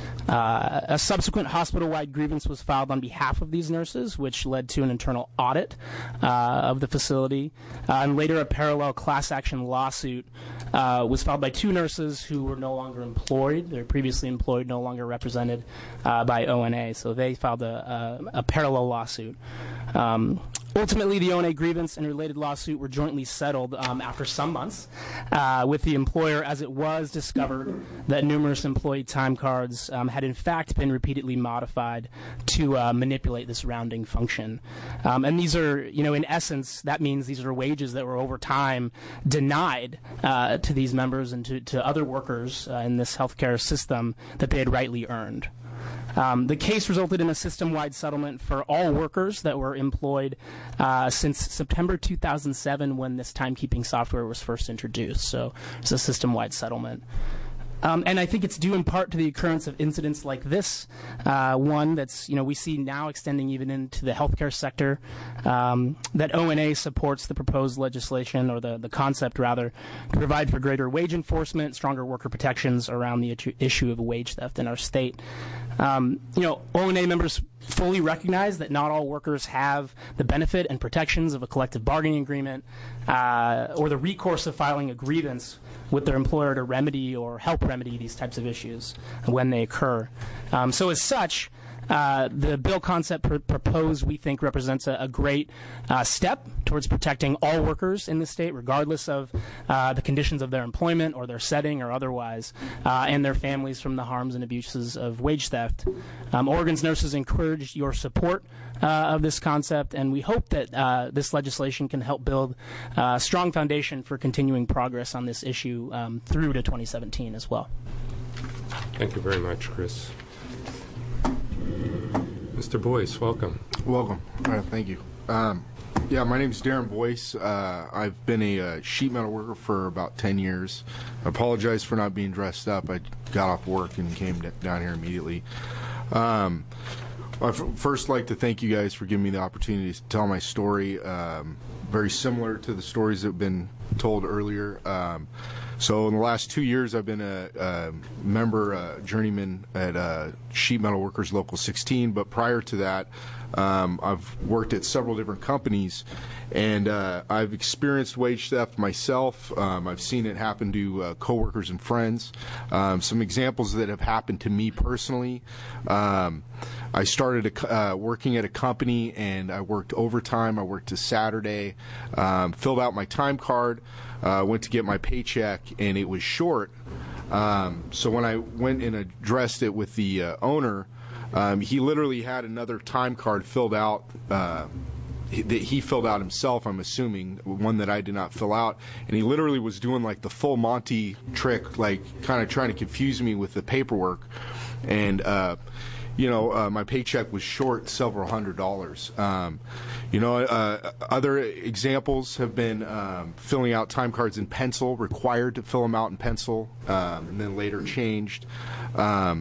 A subsequent hospital-wide grievance was filed on behalf of these nurses, which led to an internal audit of the facility. And later, a parallel class action lawsuit was filed by two nurses who were no longer employed. They were previously employed, no longer represented by ONA. So they filed a parallel lawsuit. Ultimately, the ONA grievance and related lawsuit were jointly settled after some months with the employer, as it was discovered that numerous employee time cards had in fact been repeatedly modified to manipulate this rounding function. And these are, in essence, that means these are wages that were over time denied to these members and to other workers in this healthcare system that they had rightly earned. The case resulted in a system-wide settlement for all workers that were employed since September 2007 when this timekeeping software was first introduced. So it's a system-wide settlement. And I think it's due in part to the occurrence of incidents like this, one that's, we see now extending even into the healthcare sector, that ONA supports the proposed legislation, or the concept, rather, to provide for greater wage enforcement, stronger worker protections around the issue of wage theft in our state. ONA members fully recognize that not all workers have the benefit and protections of a collective bargaining agreement or the recourse of filing a grievance with their employer to remedy or help remedy these types of issues when they occur. So as such, the bill concept proposed, we think, represents a great step towards protecting all workers in the state, regardless of the conditions of their employment or their setting or otherwise, and their families from the harms and abuses of wage theft. Oregon's nurses encourage your support of this concept, and we hope that this legislation can help build a strong foundation for continuing progress on this issue through to 2017 as well.
Thank you very much, Chris. Mr. Boyce, welcome.
Welcome. Thank you. My name is Darren Boyce. I've been a sheet metal worker for about 10 years. I apologize for not being dressed up. I got off work and came down here immediately. I'd first like to thank you guys for giving me the opportunity to tell my story, very similar to the stories that have been told earlier. So in the last 2 years, I've been a member, journeyman at Sheet Metal Workers Local 16, but prior to that, I've worked at several different companies, and I've experienced wage theft myself. I've seen it happen to coworkers and friends. Some examples that have happened to me personally. I started working at a company, and I worked overtime. I worked a Saturday, filled out my time card, went to get my paycheck, and it was short. So when I went and addressed it with the owner, he literally had another time card filled out that he filled out himself, I'm assuming, one that I did not fill out. And he literally was doing like the full Monty trick, like kind of trying to confuse me with the paperwork. And my paycheck was short several $100s. Other examples have been filling out time cards in pencil, required to fill them out in pencil, and then later changed. And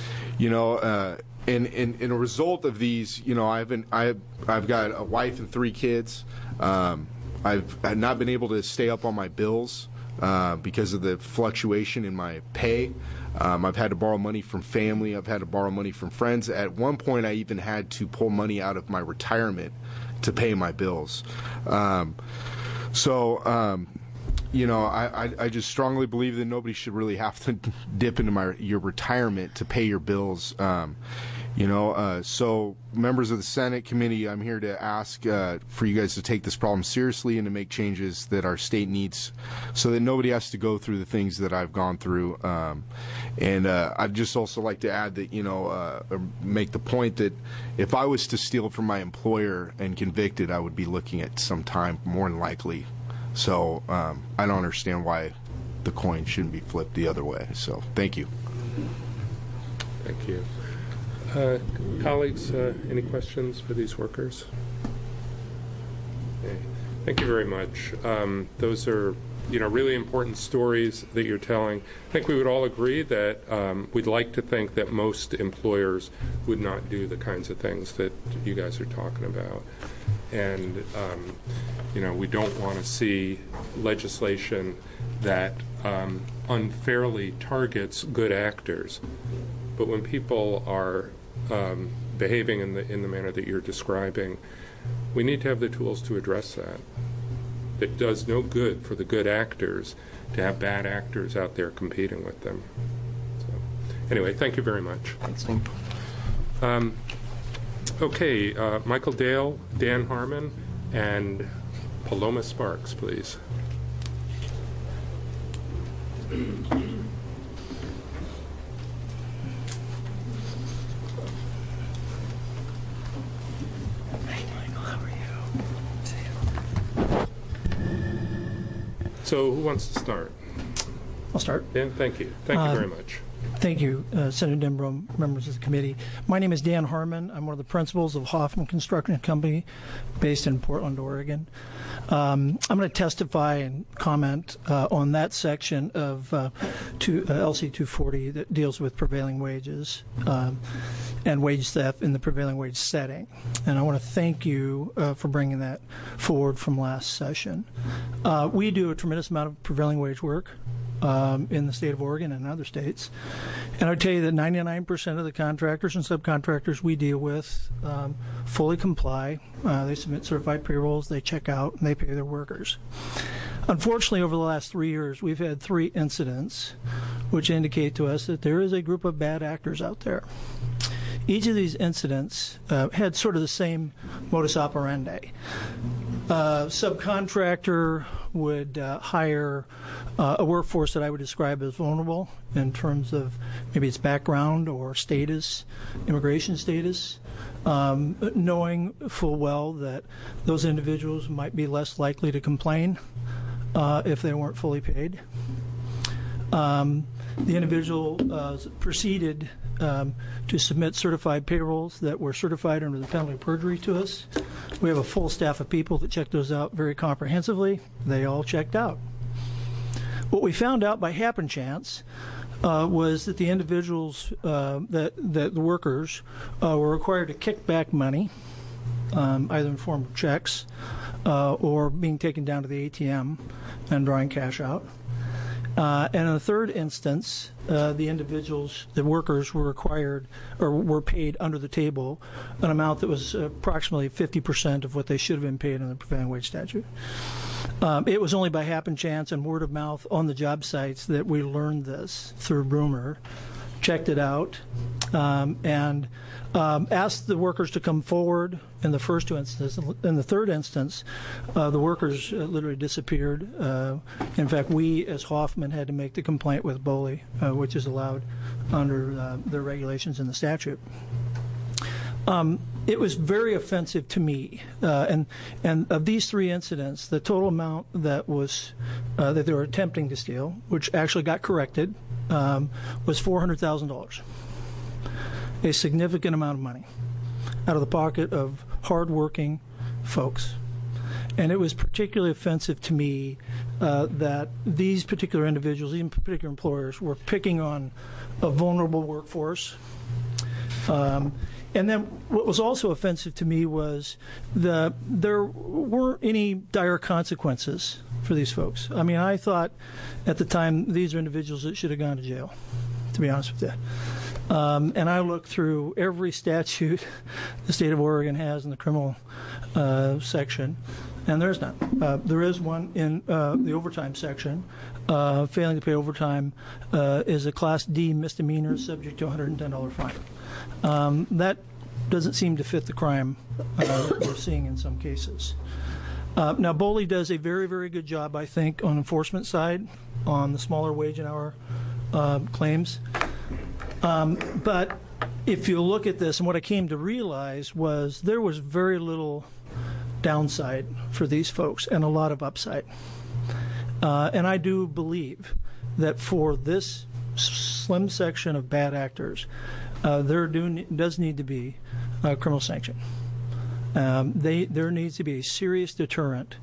a result of these, I've got a wife and 3 kids. I've not been able to stay up on my bills because of the fluctuation in my pay. I've had to borrow money from family. I've had to borrow money from friends. At one point, I even had to pull money out of my retirement to pay my bills. I just strongly believe that nobody should really have to dip into your retirement to pay your bills. So members of the Senate committee, I'm here to ask for you guys to take this problem seriously and to make changes that our state needs so that nobody has to go through the things that I've gone through. I'd just also like to add that, make the point that if I was to steal from my employer and convicted, I would be looking at some time more than likely. So I don't understand why the coin shouldn't be flipped the other way. So thank you.
Thank you. Colleagues, any questions for these workers? Okay. Thank you very much. Those are, really important stories that you're telling. I think we would all agree that we'd like to think that most employers would not do the kinds of things that you guys are talking about. And, we don't want to see legislation that unfairly targets good actors. But when people are behaving in the manner that you're describing, we need to have the tools to address that. It does no good for the good actors to have bad actors out there competing with them. So, anyway, thank you very much.
Thanks.
Okay, Michael Dale, Dan Harmon, and Paloma Sparks, please. So who wants to start?
I'll start.
Dan, thank you. Thank you very much.
Thank you, Senator Denbrough, members of the committee. My name is Dan Harmon. I'm one of the principals of Hoffman Construction Company based in Portland, Oregon. I'm going to testify and comment on that section of LC 240 that deals with prevailing wages and wage theft in the prevailing wage setting. And I want to thank you for bringing that forward from last session. We do a tremendous amount of prevailing wage work in the state of Oregon and other states. And I would tell you that 99% of the contractors and subcontractors we deal with fully comply. They submit certified payrolls, they check out, and they pay their workers. Unfortunately, over the last 3 years, we've had 3 incidents which indicate to us that there is a group of bad actors out there. Each of these incidents had sort of the same modus operandi. Subcontractor would hire a workforce that I would describe as vulnerable in terms of maybe its background or status, immigration status, knowing full well that those individuals might be less likely to complain if they weren't fully paid. The individual proceeded to submit certified payrolls that were certified under the penalty of perjury to us. We have a full staff of people that checked those out very comprehensively. They all checked out. What we found out by happen chance was that the individuals, that the workers, were required to kick back money, either in the form of checks or being taken down to the ATM and drawing cash out. And in the third instance, the workers were required or were paid under the table an amount that was approximately 50% of what they should have been paid under the prevailing wage statute. It was only by happen chance and word of mouth on the job sites that we learned this through rumor, checked it out, and asked the workers to come forward in the first 2 instances. In the third instance, the workers literally disappeared. In fact, we as Hoffman had to make the complaint with BOLI, which is allowed under the regulations in the statute. It was very offensive to me, and of these 3 incidents, the total amount that was that they were attempting to steal, which actually got corrected, was $400,000. A significant amount of money out of the pocket of hardworking folks. And it was particularly offensive to me that these particular individuals, even particular employers, were picking on a vulnerable workforce. And then what was also offensive to me was that there weren't any dire consequences for these folks. I mean, I thought at the time these are individuals that should have gone to jail, to be honest with you. And I looked through every statute the state of Oregon has in the criminal section, and there's none. There is one in the overtime section. Failing to pay overtime is a Class D misdemeanor subject to a $110 fine. That doesn't seem to fit the crime that we're seeing in some cases. Now, BOLI does a very, very good job, I think, on enforcement side on the smaller wage and hour claims. But if you look at this, and what I came to realize was there was very little downside for these folks and a lot of upside. And I do believe that for this slim section of bad actors, there does need to be a criminal sanction. There needs to be a serious deterrent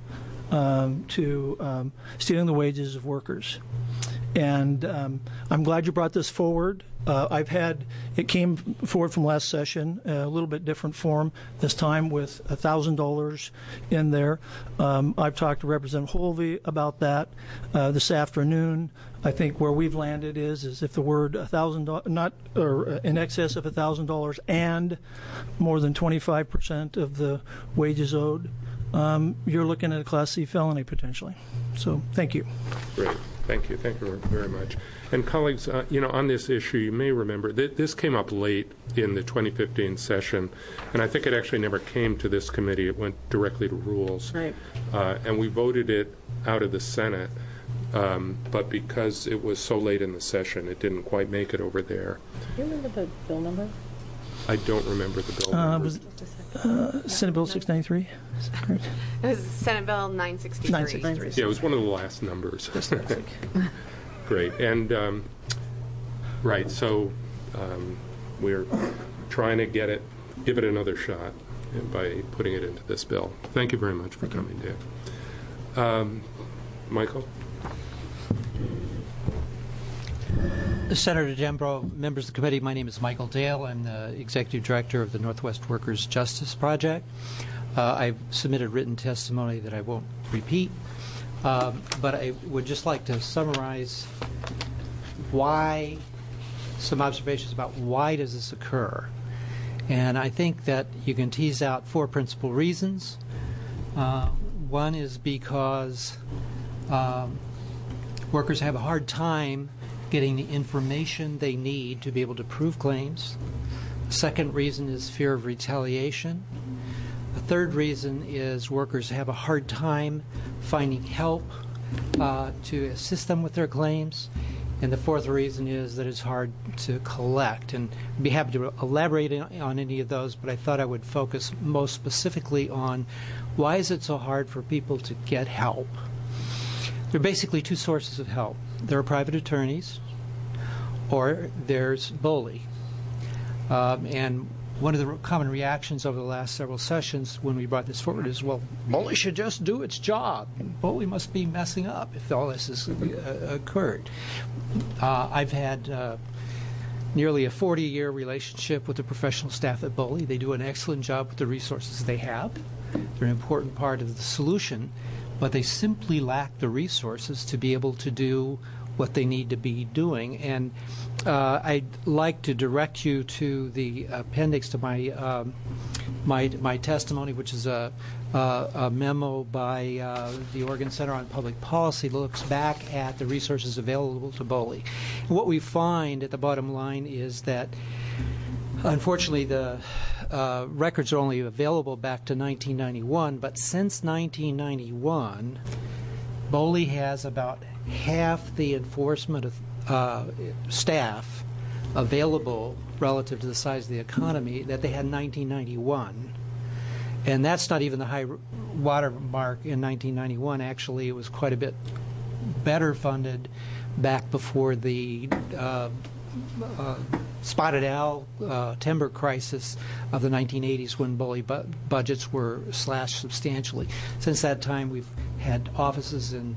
to stealing the wages of workers. And I'm glad you brought this forward. It came forward from last session, a little bit different form, this time with $1,000 in there. I've talked to Representative Holvey about that this afternoon. I think where we've landed is if the word $1,000, not or in excess of $1,000 and more than 25% of the wages owed, you're looking at a Class C felony potentially. So thank you.
Great. Thank you. Thank you very much. And colleagues, on this issue, you may remember this came up late in the 2015 session, and I think it actually never came to this committee. It went directly to Rules.
Right.
And we voted it out of the Senate, but because it was so late in the session, it didn't quite make it over there.
Do you remember the bill number?
I don't remember the bill number.
Was Senate Bill 693?
It was Senate Bill 963.
963.
Yeah, it was one of the last numbers. Great. And, right, so we're trying to give it another shot by putting it into this bill. Thank you very much for coming, Dan. Michael?
Senator Dembro, members of the committee, my name is Michael Dale. I'm the Executive Director of the Northwest Workers Justice Project. I've submitted written testimony that I won't repeat, but I would just like to summarize some observations about why does this occur. And I think that you can tease out four principal reasons. One is because workers have a hard time getting the information they need to be able to prove claims. The second reason is fear of retaliation. The third reason is workers have a hard time finding help to assist them with their claims. And the fourth reason is that it's hard to collect. And I'd be happy to elaborate on any of those, but I thought I would focus most specifically on why is it so hard for people to get help. There are basically two sources of help. There are private attorneys, or there's BOLI. And one of the common reactions over the last several sessions when we brought this forward is, well, BOLI should just do its job. BOLI must be messing up if all this has occurred. I've had nearly a 40-year relationship with the professional staff at BOLI. They do an excellent job with the resources they have. They're an important part of the solution, but they simply lack the resources to be able to do what they need to be doing. And I'd like to direct you to the appendix to my testimony, which is a memo by the Oregon Center on Public Policy that looks back at the resources available to BOLI. And what we find at the bottom line is that unfortunately the records are only available back to 1991, but since 1991 BOLI has about half the enforcement staff available relative to the size of the economy that they had in 1991. And that's not even the high water mark in 1991. Actually, it was quite a bit better funded back before the spotted owl timber crisis of the 1980s when BOLI budgets were slashed substantially. Since that time, we've had offices in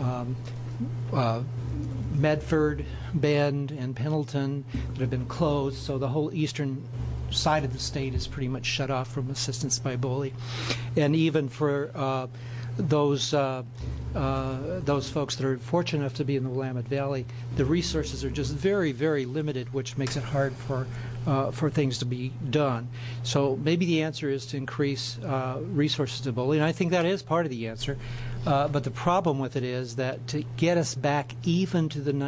Medford, Bend, and Pendleton that have been closed, so the whole eastern side of the state is pretty much shut off from assistance by BOLI. And even for those folks that are fortunate enough to be in the Willamette Valley, the resources are just very, very limited, which makes it hard for things to be done. So maybe the answer is to increase resources to BOLI, and I think that is part of the answer. But the problem with it is that to get us back even to the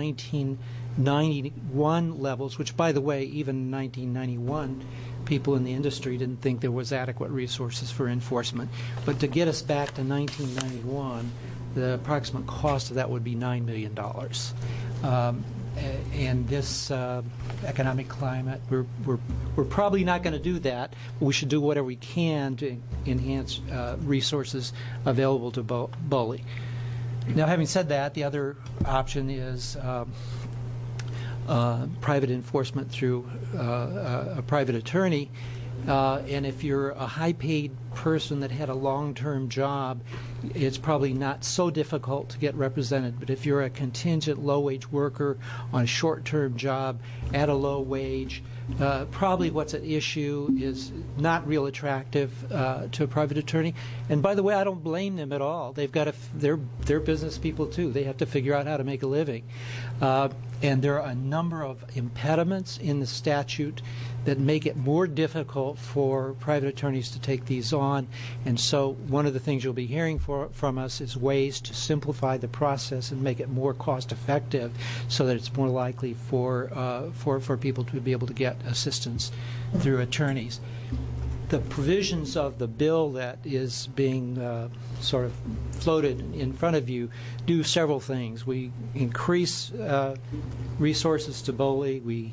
1991 levels, which, by the way, even in 1991, people in the industry didn't think there was adequate resources for enforcement. But to get us back to 1991, the approximate cost of that would be $9 million. And this economic climate, we're probably not going to do that, but we should do whatever we can to enhance resources available to BOLI. Now, having said that, the other option is private enforcement through a private attorney. And if you're a high-paid person that had a long-term job, it's probably not so difficult to get represented. But if you're a contingent low-wage worker on a short-term job at a low wage, probably what's at issue is not real attractive to a private attorney. And by the way, I don't blame them at all. They've got they're business people too. They have to figure out how to make a living. And there are a number of impediments in the statute that make it more difficult for private attorneys to take these on. And so one of the things you'll be hearing from us is ways to simplify the process and make it more cost effective so that it's more likely for people to be able to get assistance through attorneys. The provisions of the bill that is being sort of floated in front of you do several things. We increase resources to BOLI. We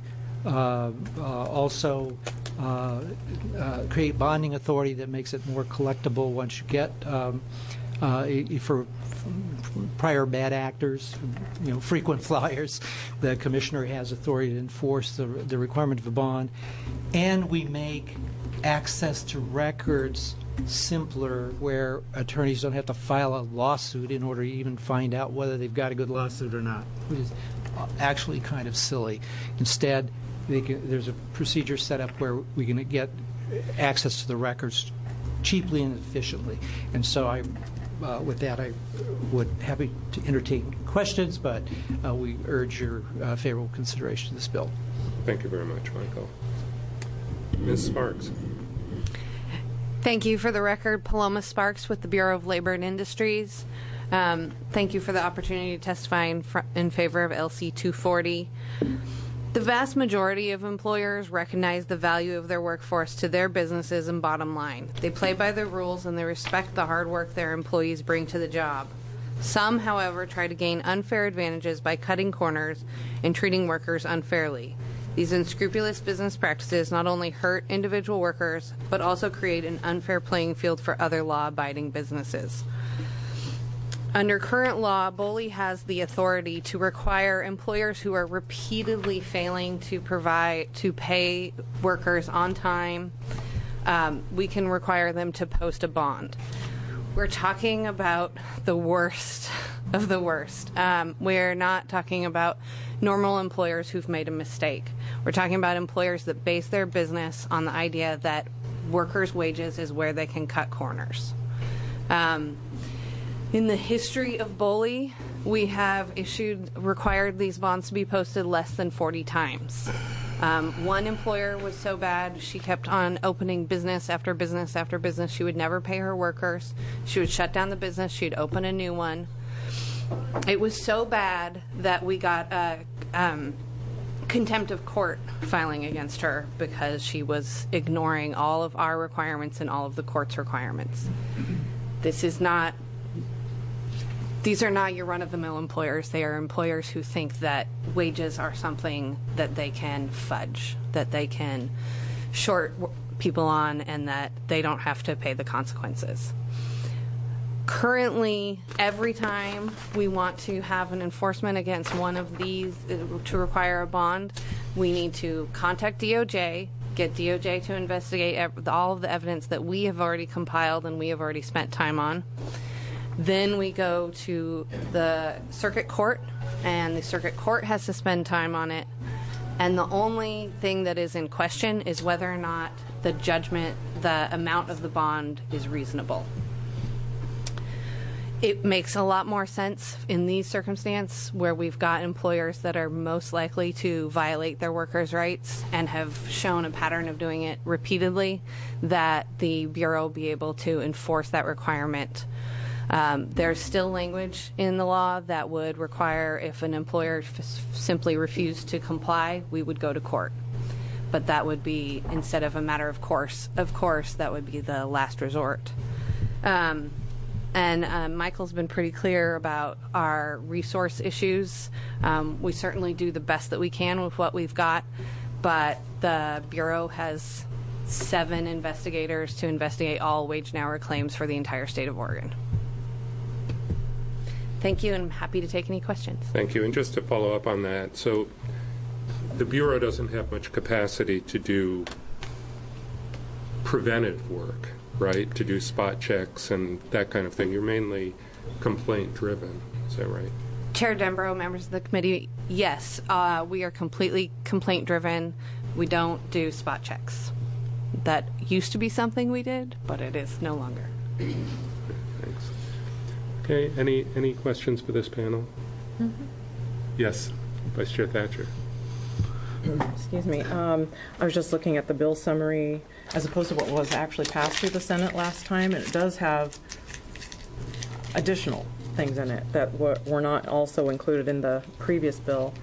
also create bonding authority that makes it more collectible once you get for prior bad actors, frequent flyers. The commissioner has authority to enforce the requirement of a bond, and we make access to records simpler, where attorneys don't have to file a lawsuit in order to even find out whether they've got a good lawsuit or not, which is actually kind of silly. Instead, there's a procedure set up where we can get access to the records cheaply and efficiently. And so with that, I would happy to entertain questions, but we urge your favorable consideration of this bill.
Thank you very much, Michael. Ms. Sparks.
Thank you. For the record, Paloma Sparks with the Bureau of Labor and Industries. Thank you for the opportunity to testify in favor of LC 240. The vast majority of employers recognize the value of their workforce to their businesses and bottom line. They play by the rules and they respect the hard work their employees bring to the job. Some, however, try to gain unfair advantages by cutting corners and treating workers unfairly. These unscrupulous business practices not only hurt individual workers, but also create an unfair playing field for other law-abiding businesses. Under current law, BOLI has the authority to require employers who are repeatedly failing to pay workers on time. We can require them to post a bond. We're talking about the worst of the worst. We're not talking about normal employers who've made a mistake. We're talking about employers that base their business on the idea that workers' wages is where they can cut corners. In the history of BOLI, we have required these bonds to be posted less than 40 times. One employer was so bad, she kept on opening business after business after business. She would never pay her workers. She would shut down the business. She'd open a new one. It was so bad that we got a contempt of court filing against her because she was ignoring all of our requirements and all of the court's requirements. These are not your run-of-the-mill employers. They are employers who think that wages are something that they can fudge, that they can short people on, and that they don't have to pay the consequences. Currently, every time we want to have an enforcement against one of these to require a bond, we need to contact DOJ, get DOJ to investigate all of the evidence that we have already compiled and we have already spent time on. Then we go to the circuit court, and the circuit court has to spend time on it. And the only thing that is in question is whether or not the judgment, the amount of the bond is reasonable. It makes a lot more sense in these circumstances where we've got employers that are most likely to violate their workers' rights and have shown a pattern of doing it repeatedly, that the Bureau be able to enforce that requirement. There's still language in the law that would require if an employer simply refused to comply, we would go to court. But that would be, instead of a matter of course, that would be the last resort. And Michael's been pretty clear about our resource issues. We certainly do the best that we can with what we've got, but the Bureau has 7 investigators to investigate all wage and hour claims for the entire state of Oregon. Thank you, and I'm happy to take any questions.
Thank you. And just to follow up on that, so the Bureau doesn't have much capacity to do preventive work, right, to do spot checks and that kind of thing. You're mainly complaint-driven. Is that right?
Chair Denbrough, members of the committee, yes, we are completely complaint-driven. We don't do spot checks. That used to be something we did, but it is no longer.
Thanks. Okay, any questions for this panel?
Mm-hmm.
Yes, Vice Chair Thatcher.
Excuse me. I was just looking at the bill summary as opposed to what was actually passed through the Senate last time, and it does have additional things in it that were not also included in the previous bill.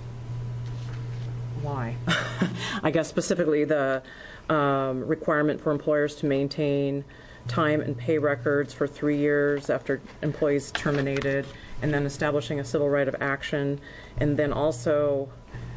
Why? I guess specifically the requirement for employers to maintain time and pay records for 3 years after employees terminated, and then establishing a civil right of action, and then also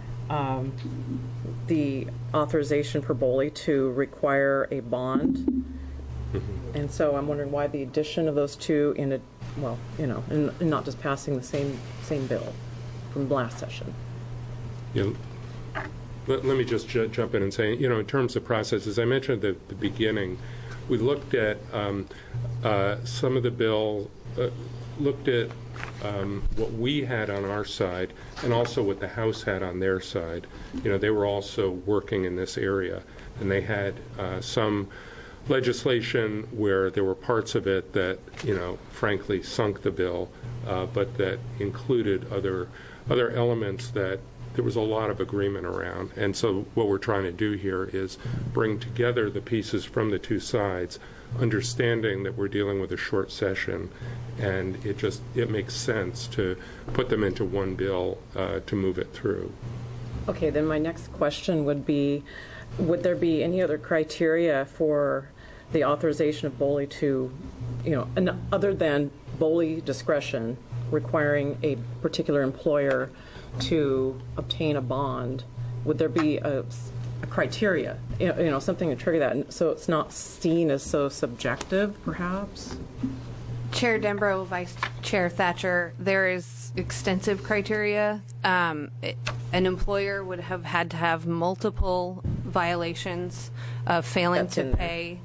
the authorization for BOLI to require a bond. And so I'm wondering why the addition of those two and not just passing the same bill from last session.
Yeah. Let me just jump in and say, in terms of process, as I mentioned at the beginning, we looked at some of the bill, looked at what we had on our side and also what the House had on their side. They were also working in this area, and they had some legislation where there were parts of it that, frankly, sunk the bill, but that included other elements that there was a lot of agreement around. And so what we're trying to do here is bring together the pieces from the two sides, understanding that we're dealing with a short session, and it makes sense to put them into one bill to move it through.
Okay, then my next question would be, would there be any other criteria for the authorization of BOLI to, other than BOLI discretion requiring a particular employer to obtain a bond? Would there be a criteria, something to trigger that, so it's not seen as so subjective, perhaps?
Chair Denbrough, Vice Chair Thatcher, there is extensive criteria. An employer would have had to have multiple violations of failing to pay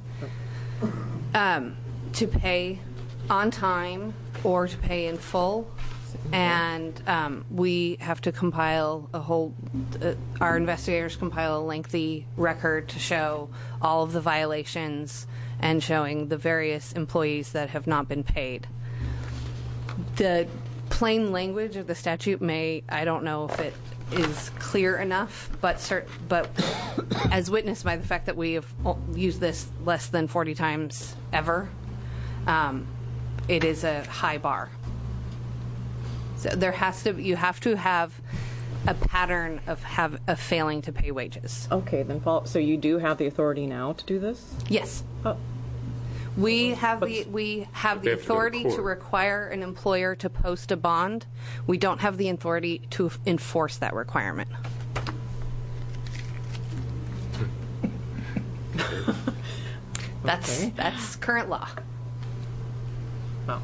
on time or to pay in full. And we have to compile our investigators compile a lengthy record to show all of the violations and showing the various employees that have not been paid. The plain language of the statute I don't know if it is clear enough, but as witnessed by the fact that we have used this less than 40 times ever, it is a high bar. So you have to have a pattern of failing to pay wages.
Okay, then so you do have the authority now to do this?
Yes. Oh. We have the authority to require an employer to post a bond. We don't have the authority to enforce that requirement.
Okay.
That's current law.
No.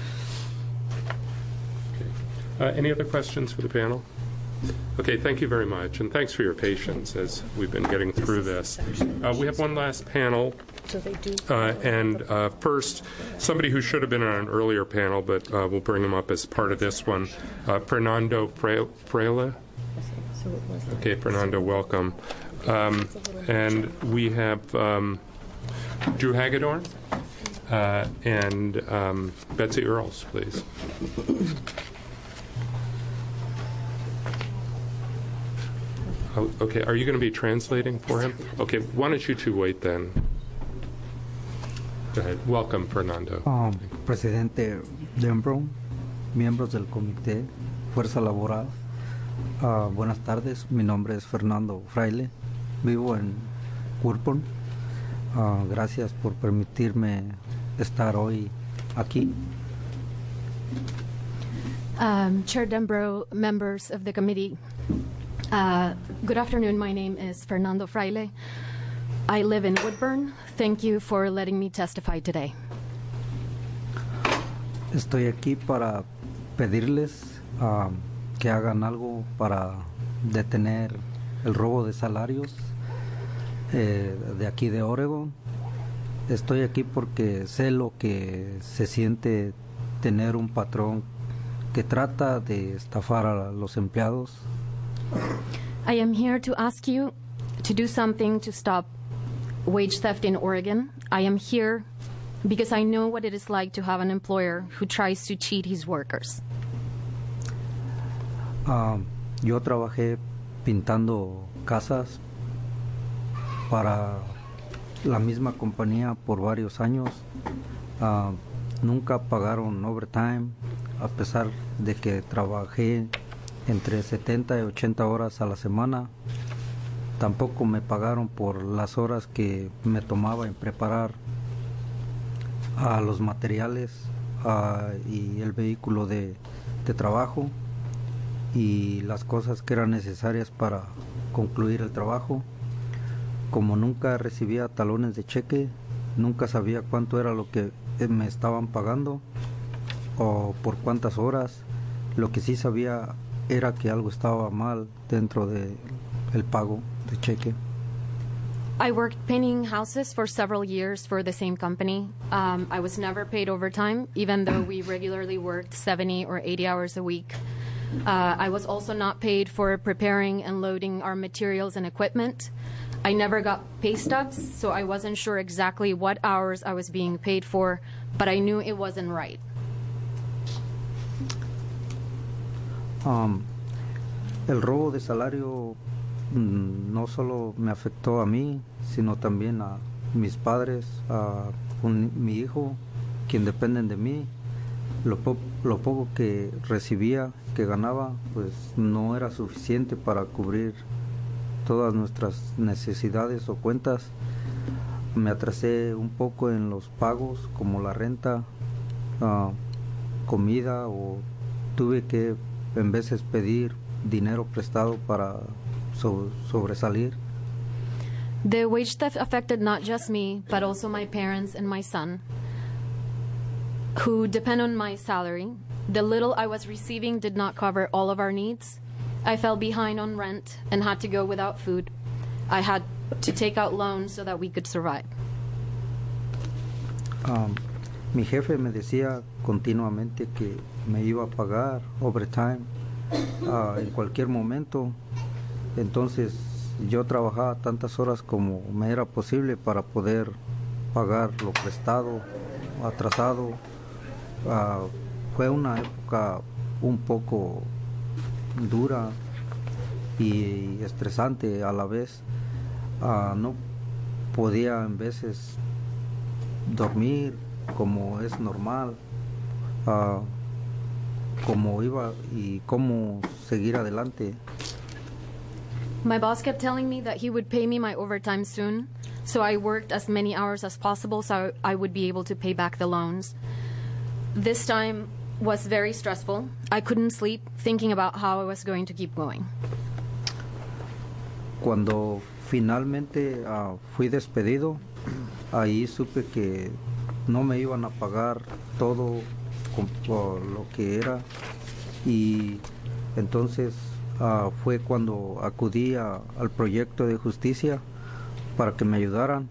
Any other questions for the panel? Okay, thank you very much, and thanks for your patience as we've been getting through this. We have one last panel, and first, somebody who should have been on an earlier panel, but we'll bring him up as part of this one, Fernando Fraile. Okay, Fernando, welcome. And we have Drew Hagedorn and Betsy Earls, please. Okay, are you going to be translating for him? Okay, why don't you two wait then? Go ahead. Welcome, Fernando.
Presidente Dembro, miembros del Comité Fuerza Laboral, buenas tardes. Mi nombre es Fernando Fraile, vivo en Woodburn. Gracias por permitirme estar hoy aquí.
Chair Dembro, members of the committee, good afternoon. My name is Fernando Fraile. I live in Woodburn. Thank you for letting me testify today.
Estoy aquí para pedirles que hagan algo para detener el robo de salarios de aquí de Oregon. Estoy aquí porque sé lo que se siente tener un patrón que trata de estafar a los empleados.
I am here to ask you to do something to stop wage theft in Oregon. I am here because I know what it is like to have an employer who tries to cheat his workers.
Yo trabajé pintando casas para la misma compañía por varios años. Nunca pagaron overtime, a pesar de que trabajé entre 70 y 80 horas a la semana. Tampoco me pagaron por las horas que me tomaba en preparar los materiales y el vehículo de trabajo y las cosas que eran necesarias para concluir el trabajo. Como nunca recibía talones de cheque, nunca sabía cuánto era lo que me estaban pagando o por cuántas horas. Lo que sí sabía era que algo estaba mal dentro de el pago de cheque.
I worked painting houses for several years for the same company. I was never paid overtime, even though we regularly worked 70 or 80 hours a week. I was also not paid for preparing and loading our materials and equipment. I never got pay stubs, so I wasn't sure exactly what hours I was being paid for, but I knew it wasn't right.
El robo de salario no solo me afectó a mí, sino también a mis padres, a mi hijo, quien dependen de mí. Lo poco que recibía, que ganaba, pues no era suficiente para cubrir todas nuestras necesidades o cuentas. Me atrasé un poco en los pagos, como la renta, comida, o tuve que en veces pedir dinero prestado para sobresalir.
The wage theft affected not just me, but also my parents and my son, who depend on my salary. The little I was receiving did not cover all of our needs. I fell behind on rent and had to go without food. I had to take out loans so that we could survive.
Mi jefe me decía continuamente que me iba a pagar overtime en cualquier momento. Entonces yo trabajaba tantas horas como me era posible para poder pagar lo prestado, atrasado. Fue una época un poco dura y estresante a la vez. No podía en veces dormir como es normal, cómo iba y cómo seguir adelante.
My boss kept telling me that he would pay me my overtime soon, so I worked as many hours as possible so I would be able to pay back the loans. This time was very stressful. I couldn't sleep thinking about how I was going to keep going.
Cuando finalmente fui despedido, ahí supe que no me iban a pagar todo por lo que era, y entonces fue cuando acudí al proyecto de justicia para que me ayudaran.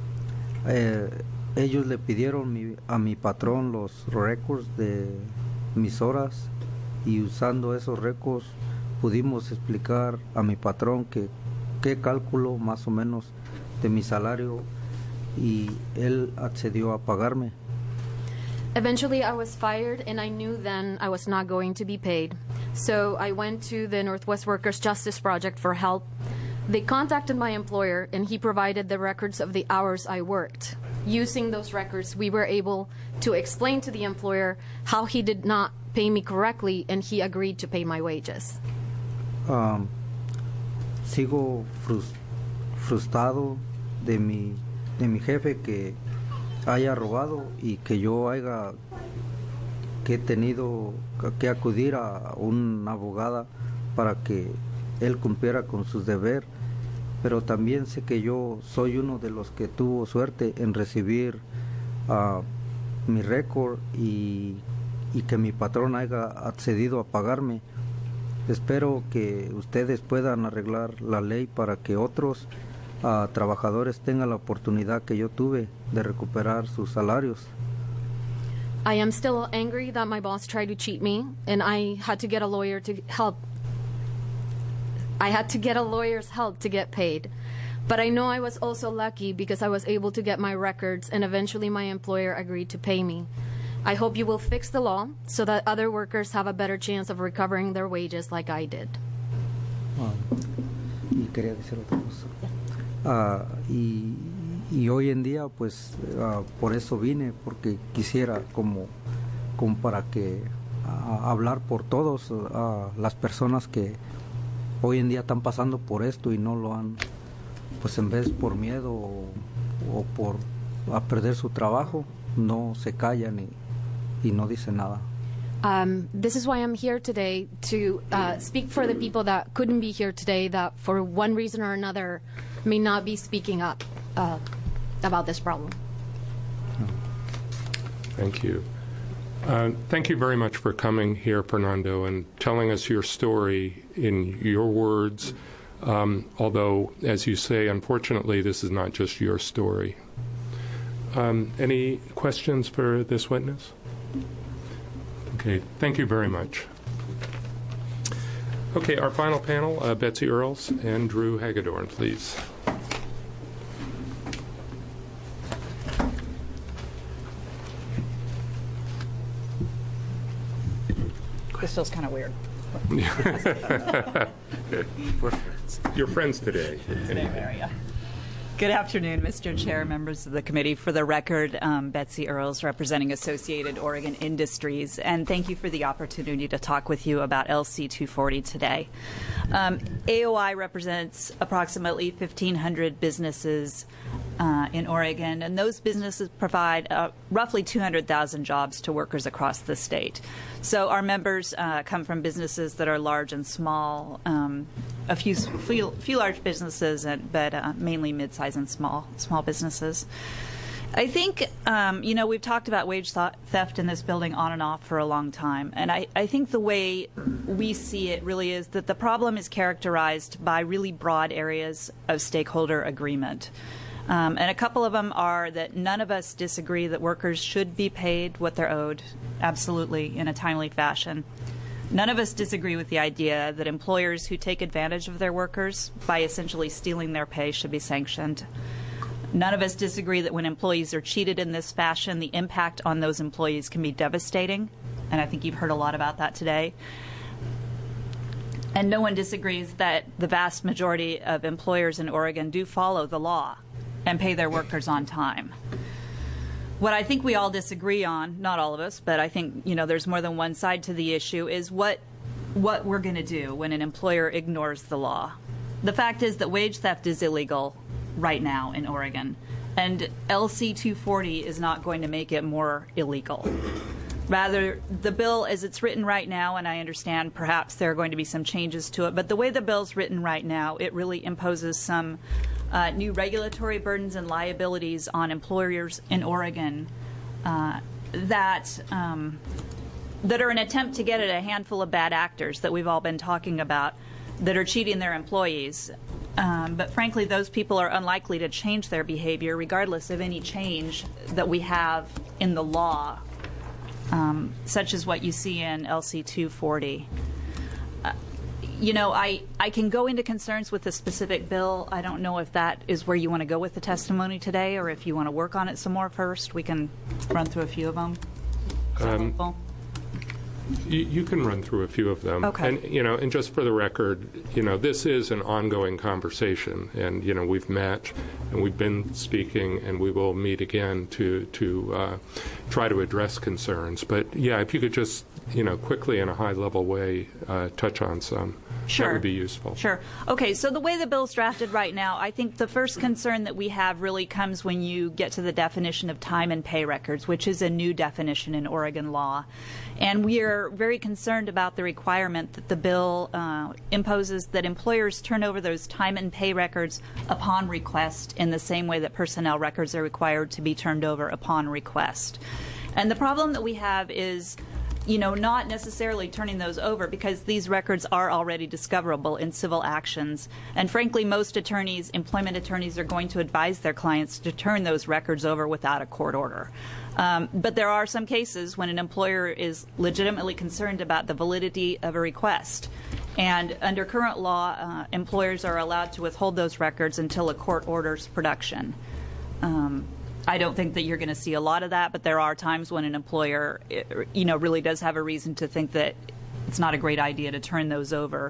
Ellos le pidieron a mi patrón los récords de mis horas, y usando esos récords pudimos explicar a mi patrón qué cálculo más o menos de mi salario, y él accedió a pagarme.
Eventually, I was fired, and I knew then I was not going to be paid. So I went to the Northwest Workers Justice Project for help. They contacted my employer, and he provided the records of the hours I worked. Using those records, we were able to explain to the employer how he did not pay me correctly, and he agreed to pay my wages.
Sigo frustrado de mi jefe que haya robado y que yo haya que he tenido que acudir a una abogada para que él cumpliera con sus deberes, pero también sé que yo soy uno de los que tuvo suerte en recibir mi récord y que mi patrón haya accedido a pagarme. Espero que ustedes puedan arreglar la ley para que otros trabajadores tengan la oportunidad que yo tuve de recuperar sus salarios.
I am still angry that my boss tried to cheat me, and I had to get a lawyer to help. I had to get a lawyer's help to get paid. But I know I was also lucky because I was able to get my records, and eventually my employer agreed to pay me. I hope you will fix the law so that other workers have a better chance of recovering their wages like I did.
Y quería decir otra cosa. Y hoy en día, pues, por eso vine, porque quisiera como para que hablar por todos las personas que hoy en día están pasando por esto y no lo han, pues en vez por miedo o por a perder su trabajo, no se callan y no dicen nada.
This is why I'm here today, to speak for the people that couldn't be here today, that for one reason or another may not be speaking up about this problem.
Thank you. Thank you very much for coming here, Fernando, and telling us your story in your words, although, as you say, unfortunately, this is not just your story. Any questions for this witness? Okay, thank you very much. Okay, our final panel, Betsy Earls and Drew Hagedorn, please.
This feels kind of weird.
We're friends. You're friends today.
Good afternoon, Mr. Chair, members of the committee. For the record, Betsy Earls, representing Associated Oregon Industries, and thank you for the opportunity to talk with you about LC 240 today. AOI represents approximately 1,500 businesses in Oregon, and those businesses provide roughly 200,000 jobs to workers across the state. So our members come from businesses that are large and small, a few large businesses, but mainly mid-sized and small businesses. I think, we've talked about wage theft in this building on and off for a long time, and I think the way we see it really is that the problem is characterized by really broad areas of stakeholder agreement. And a couple of them are that none of us disagree that workers should be paid what they're owed, absolutely, in a timely fashion. None of us disagree with the idea that employers who take advantage of their workers by essentially stealing their pay should be sanctioned. None of us disagree that when employees are cheated in this fashion, the impact on those employees can be devastating, and I think you've heard a lot about that today. And no one disagrees that the vast majority of employers in Oregon do follow the law and pay their workers on time. What I think we all disagree on, not all of us, but I think there's more than one side to the issue, is what we're going to do when an employer ignores the law. The fact is that wage theft is illegal right now in Oregon, and LC 240 is not going to make it more illegal. Rather, the bill as it's written right now, and I understand perhaps there are going to be some changes to it, but the way the bill's written right now, it really imposes some new regulatory burdens and liabilities on employers in Oregon that are an attempt to get at a handful of bad actors that we've all been talking about that are cheating their employees. But frankly, those people are unlikely to change their behavior regardless of any change that we have in the law, such as what you see in LC 240. I can go into concerns with the specific bill. I don't know if that is where you want to go with the testimony today, or if you want to work on it some more first. We can run through a few of them.
You can run through a few of them.
Okay.
And just for the record, this is an ongoing conversation, and we've met and we've been speaking, and we will meet again to try to address concerns. But yeah, if you could just quickly in a high-level way touch on some.
Sure.
That would be useful.
Sure. Okay, so the way the bill's drafted right now, I think the first concern that we have really comes when you get to the definition of time and pay records, which is a new definition in Oregon law. And we are very concerned about the requirement that the bill imposes that employers turn over those time and pay records upon request in the same way that personnel records are required to be turned over upon request. And the problem that we have is not necessarily turning those over, because these records are already discoverable in civil actions. And frankly, most attorneys, employment attorneys, are going to advise their clients to turn those records over without a court order. But there are some cases when an employer is legitimately concerned about the validity of a request. And under current law, employers are allowed to withhold those records until a court orders production. I don't think that you're going to see a lot of that, but there are times when an employer, really does have a reason to think that it's not a great idea to turn those over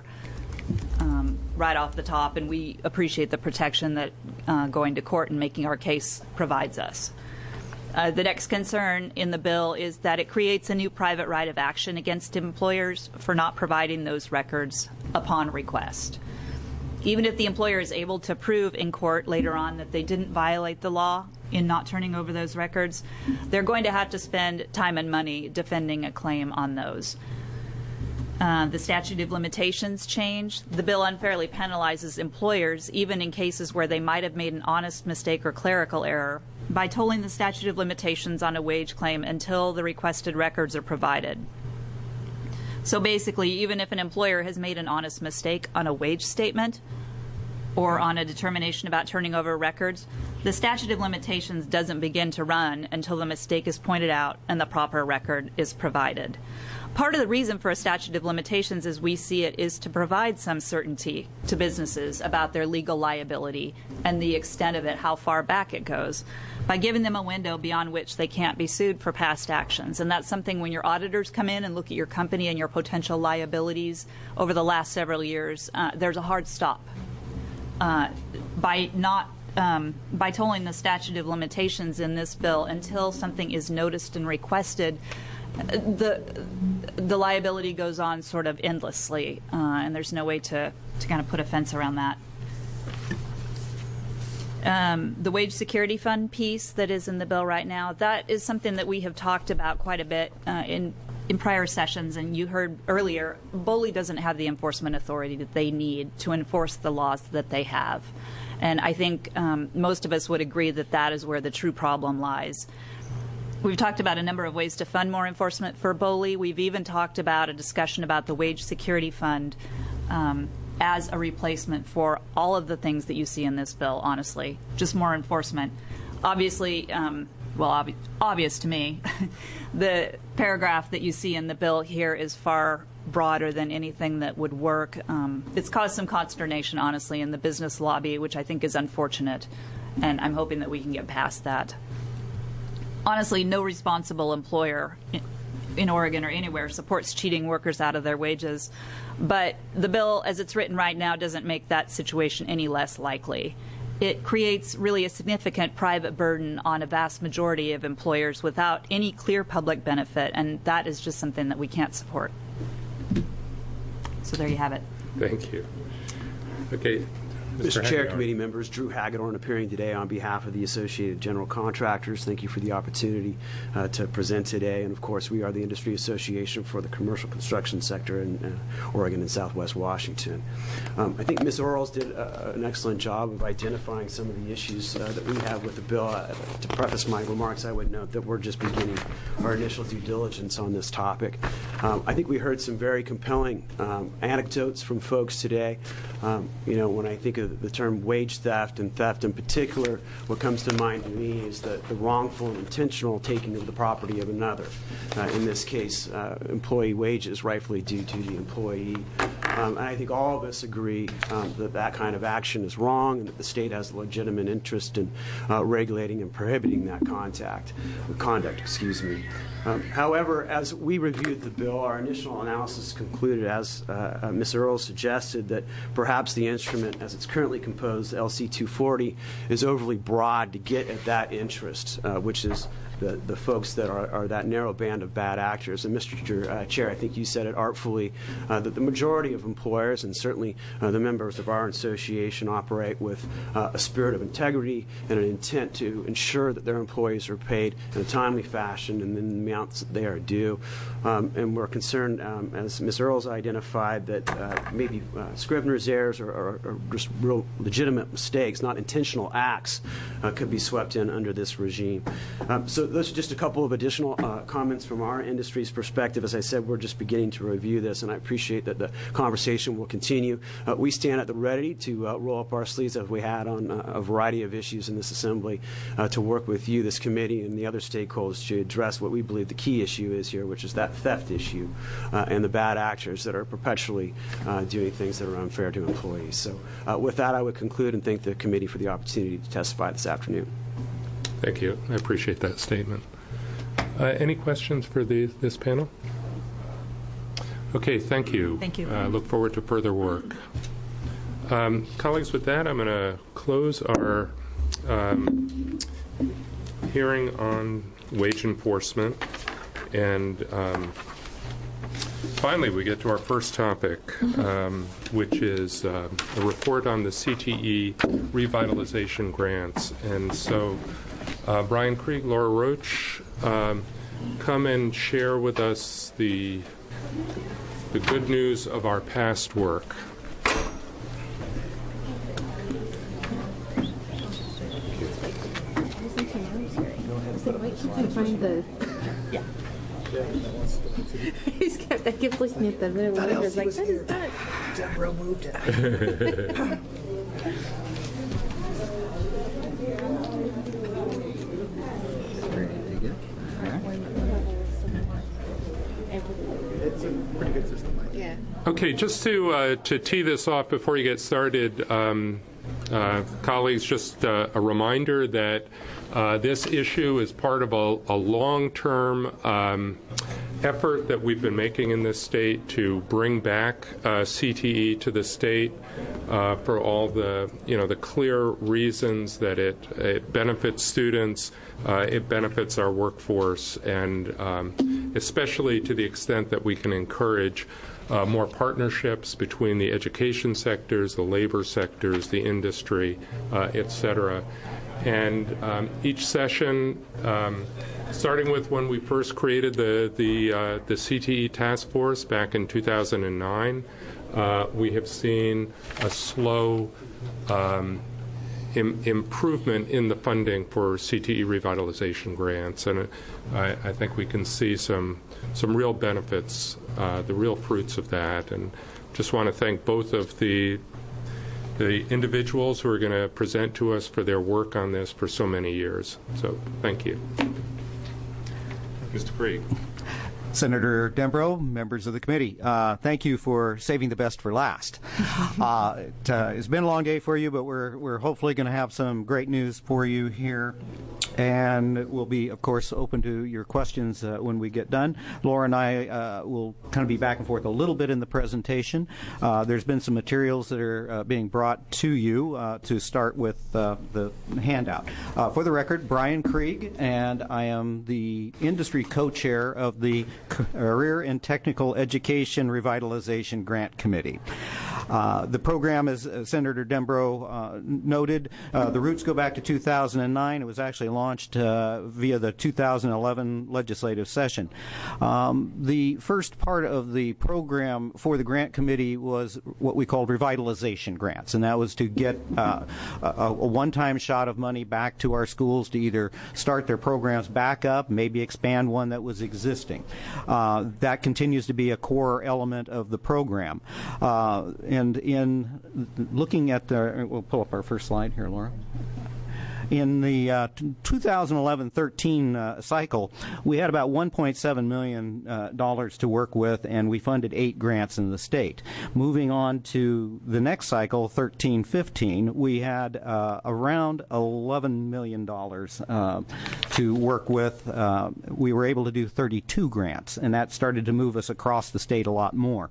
right off the top, and we appreciate the protection that going to court and making our case provides us. The next concern in the bill is that it creates a new private right of action against employers for not providing those records upon request. Even if the employer is able to prove in court later on that they didn't violate the law in not turning over those records, they're going to have to spend time and money defending a claim on those. The statute of limitations changed. The bill unfairly penalizes employers, even in cases where they might have made an honest mistake or clerical error, by tolling the statute of limitations on a wage claim until the requested records are provided. So basically, even if an employer has made an honest mistake on a wage statement or on a determination about turning over records, the statute of limitations doesn't begin to run until the mistake is pointed out and the proper record is provided. Part of the reason for a statute of limitations, as we see it, is to provide some certainty to businesses about their legal liability and the extent of it, how far back it goes, by giving them a window beyond which they can't be sued for past actions. And that's something when your auditors come in and look at your company and your potential liabilities over the last several years, there's a hard stop. By tolling the statute of limitations in this bill until something is noticed and requested, the liability goes on sort of endlessly, and there's no way to kind of put a fence around that. The wage security fund piece that is in the bill right now, that is something that we have talked about quite a bit in prior sessions, and you heard earlier, BOLI doesn't have the enforcement authority that they need to enforce the laws that they have. And I think most of us would agree that that is where the true problem lies. We've talked about a number of ways to fund more enforcement for BOLI. We've even talked about a discussion about the wage security fund as a replacement for all of the things that you see in this bill, honestly. Just more enforcement. Obviously, obvious to me, the paragraph that you see in the bill here is far broader than anything that would work. It's caused some consternation, honestly, in the business lobby, which I think is unfortunate, and I'm hoping that we can get past that. Honestly, no responsible employer in Oregon or anywhere supports cheating workers out of their wages, but the bill as it's written right now doesn't make that situation any less likely. It creates really a significant private burden on a vast majority of employers without any clear public benefit, and that is just something that we can't support. So there you have it.
Thank you. Okay.
Mr. Chair, committee members, Drew Hagedorn appearing today on behalf of the Associated General Contractors. Thank you for the opportunity to present today. And of course, we are the Industry Association for the commercial construction sector in Oregon and Southwest Washington. I think Ms. Earls did an excellent job of identifying some of the issues that we have with the bill. To preface my remarks, I would note that we're just beginning our initial due diligence on this topic. I think we heard some very compelling anecdotes from folks today. When I think of the term wage theft and theft in particular, what comes to mind to me is the wrongful and intentional taking of the property of another. In this case, employee wages rightfully due to the employee. And I think all of us agree that that kind of action is wrong and that the state has a legitimate interest in regulating and prohibiting that conduct. However, as we reviewed the bill, our initial analysis concluded, as Ms. Earls suggested, that perhaps the instrument, as it's currently composed, LC 240, is overly broad to get at that interest, which is the folks that are that narrow band of bad actors. And Mr. Chair, I think you said it artfully, that the majority of employers, and certainly the members of our association, operate with a spirit of integrity and an intent to ensure that their employees are paid in a timely fashion and in the amounts that they are due. And we're concerned, as Ms. Earls identified, that maybe Scrivener's errors or just real legitimate mistakes, not intentional acts, could be swept in under this regime. So those are just a couple of additional comments from our industry's perspective. As I said, we're just beginning to review this, and I appreciate that the conversation will continue. We stand at the ready to roll up our sleeves, as we had on a variety of issues in this assembly, to work with you, this committee, and the other stakeholders to address what we believe the key issue is here, which is that theft issue and the bad actors that are perpetually doing things that are unfair to employees. So with that, I would conclude and thank the committee for the opportunity to testify this afternoon.
Thank you. I appreciate that statement. Any questions for this panel? Okay, thank you.
Thank you.
Look forward to further work. Colleagues, with that, I'm going to close our hearing on wage enforcement. And finally, we get to our first topic, which is a report on the CTE revitalization grants. And so Brian Krieg, Laura Roach, come and share with us the good news of our past work.
I kept looking at them and I was like, that is not.
Deborah moved it.
Okay, just to tee this off before you get started, colleagues, just a reminder that this issue is part of a long-term effort that we've been making in this state to bring back CTE to the state for all the the clear reasons that it benefits students, it benefits our workforce, and especially to the extent that we can encourage more partnerships between the education sectors, the labor sectors, the industry, et cetera. And each session, starting with when we first created the CTE task force back in 2009, we have seen a slow improvement in the funding for CTE revitalization grants, and I think we can see some real benefits, the real fruits of that. And just want to thank both of the individuals who are going to present to us for their work on this for so many years. So thank you. Mr. Krieg.
Senator Dembrow, members of the committee, thank you for saving the best for last. It's been a long day for you, but we're hopefully going to have some great news for you here. And we'll be, of course, open to your questions when we get done. Laura and I will kind of be back and forth a little bit in the presentation. There's been some materials that are being brought to you to start with the handout. For the record, Brian Krieg, and I am the industry co-chair of the Career and Technical Education Revitalization Grant Committee. The program, as Senator Dembrow noted, the roots go back to 2009. It was actually launched via the 2011 legislative session. The first part of the program for the grant committee was what we called revitalization grants, and that was to get a one-time shot of money back to our schools to either start their programs back up, maybe expand one that was existing. That continues to be a core element of the program. And in looking at we'll pull up our first slide here, Laura. In the 2011-13 cycle, we had about $1.7 million to work with, and we funded 8 grants in the state. Moving on to the next cycle, 13-15, we had around $11 million to work with. We were able to do 32 grants, and that started to move us across the state a lot more.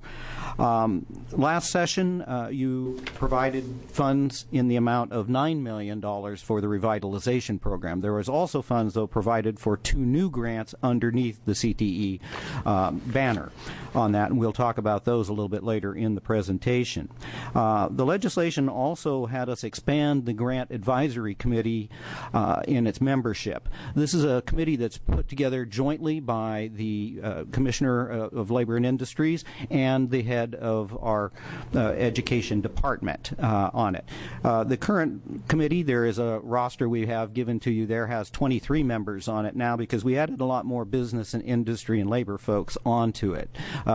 Last session, you provided funds in the amount of $9 million for the revitalization program. There was also funds, though, provided for 2 new grants underneath the CTE banner on that, and we'll talk about those a little bit later in the presentation. The legislation also had us expand the Grant Advisory Committee in its membership. This is a committee that's put together jointly by the Commissioner of Labor and Industries and the head of our Education Department on it. The current committee, there is a roster we have given to you there, has 23 members on it now because we added a lot more business and industry and labor folks onto it.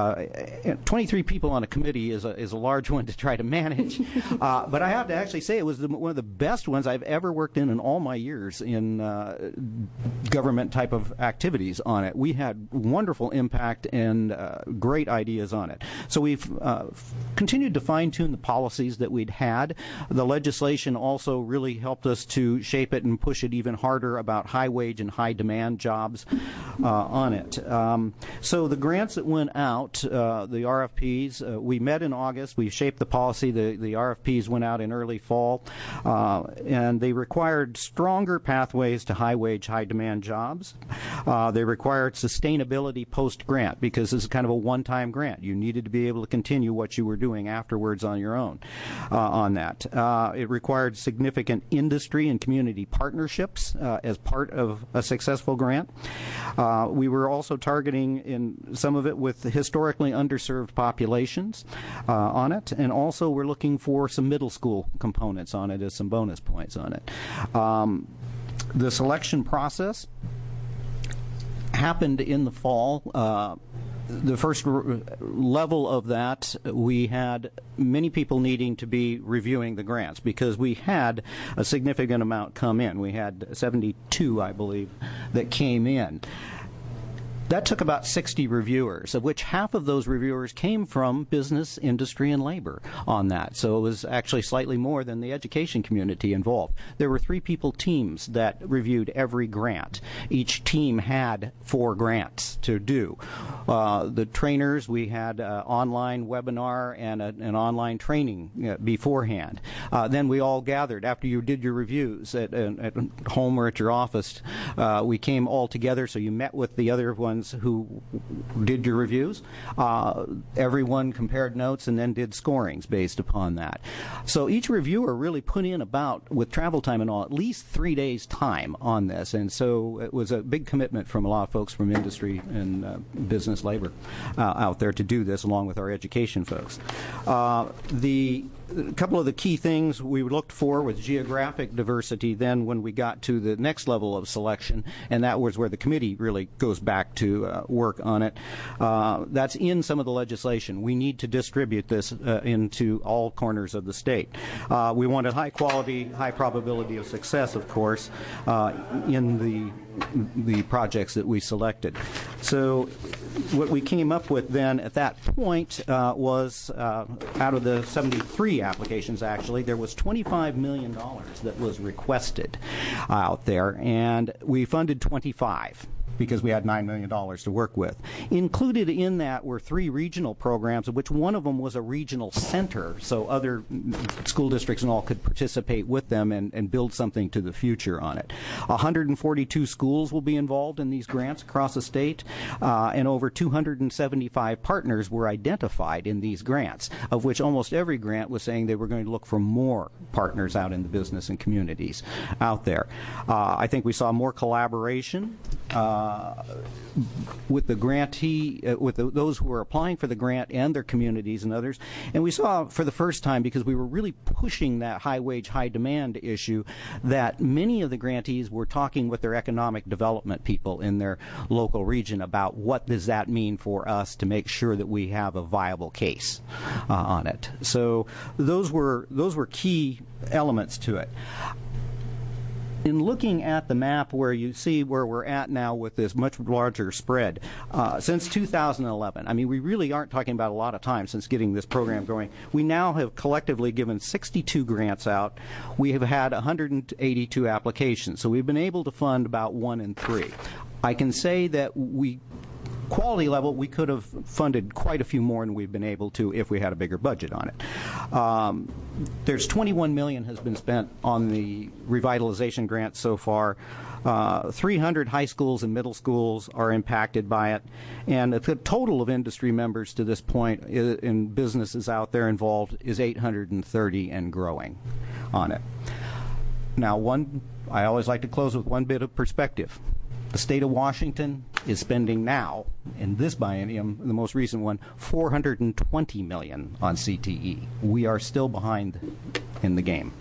23 people on a committee is a large one to try to manage, but I have to actually say it was one of the best ones I've ever worked in all my years in government type of activities on it. We had wonderful impact and great ideas on it. So we've continued to fine-tune the policies that we'd had. The legislation also really helped us to shape it and push it even harder about high-wage and high-demand jobs on it. So the grants that went out, the RFPs, we met in August. We shaped the policy. The RFPs went out in early fall, and they required stronger pathways to high-wage, high-demand jobs. They required sustainability post-grant because this is kind of a one-time grant. You needed to be able to continue what you were doing afterwards on your own on that. It required significant industry and community partnerships as part of a successful grant. We were also targeting in some of it with historically underserved populations on it, and also we're looking for some middle school components on it as some bonus points on it. The selection process happened in the fall. The first level of that, we had many people needing to be reviewing the grants because we had a significant amount come in. We had 72, I believe, that came in. That took about 60 reviewers, of which half of those reviewers came from business, industry, and labor on that. So it was actually slightly more than the education community involved. There were 3-people teams that reviewed every grant. Each team had 4 grants to do. The trainers, we had an online webinar and an online training beforehand. Then we all gathered after you did your reviews at home or at your office. We came all together, so you met with the other ones who did your reviews. Everyone compared notes and then did scorings based upon that. So each reviewer really put in about, with travel time and all, at least 3 days' time on this. And so it was a big commitment from a lot of folks from industry and business labor out there to do this, along with our education folks. A couple of the key things we looked for was geographic diversity then when we got to the next level of selection, and that was where the committee really goes back to work on it. That's in some of the legislation. We need to distribute this into all corners of the state. We wanted high quality, high probability of success, of course, in the projects that we selected. So what we came up with then at that point was out of the 73 applications, actually, there was $25 million that was requested out there, and we funded 25 because we had $9 million to work with. Included in that were 3 regional programs, of which one of them was a regional center, so other school districts and all could participate with them and build something to the future on it. 142 schools will be involved in these grants across the state, and over 275 partners were identified in these grants, of which almost every grant was saying they were going to look for more partners out in the business and communities out there. I think we saw more collaboration with the grantee, with those who were applying for the grant and their communities and others. And we saw for the first time, because we were really pushing that high wage, high demand issue, that many of the grantees were talking with their economic development people in their local region about what does that mean for us to make sure that we have a viable case on it. So those were key elements to it. In looking at the map where you see where we're at now with this much larger spread, since 2011, I mean, we really aren't talking about a lot of time since getting this program going. We now have collectively given 62 grants out. We have had 182 applications, so we've been able to fund about 1 in 3. I can say that quality level, we could have funded quite a few more than we've been able to if we had a bigger budget on it. There's $21 million has been spent on the revitalization grant so far. 300 high schools and middle schools are impacted by it, and the total of industry members to this point in businesses out there involved is 830 and growing on it. Now, I always like to close with one bit of perspective. The state of Washington is spending now, in this biennium, the most recent one, $420 million on CTE. We are still behind in the game.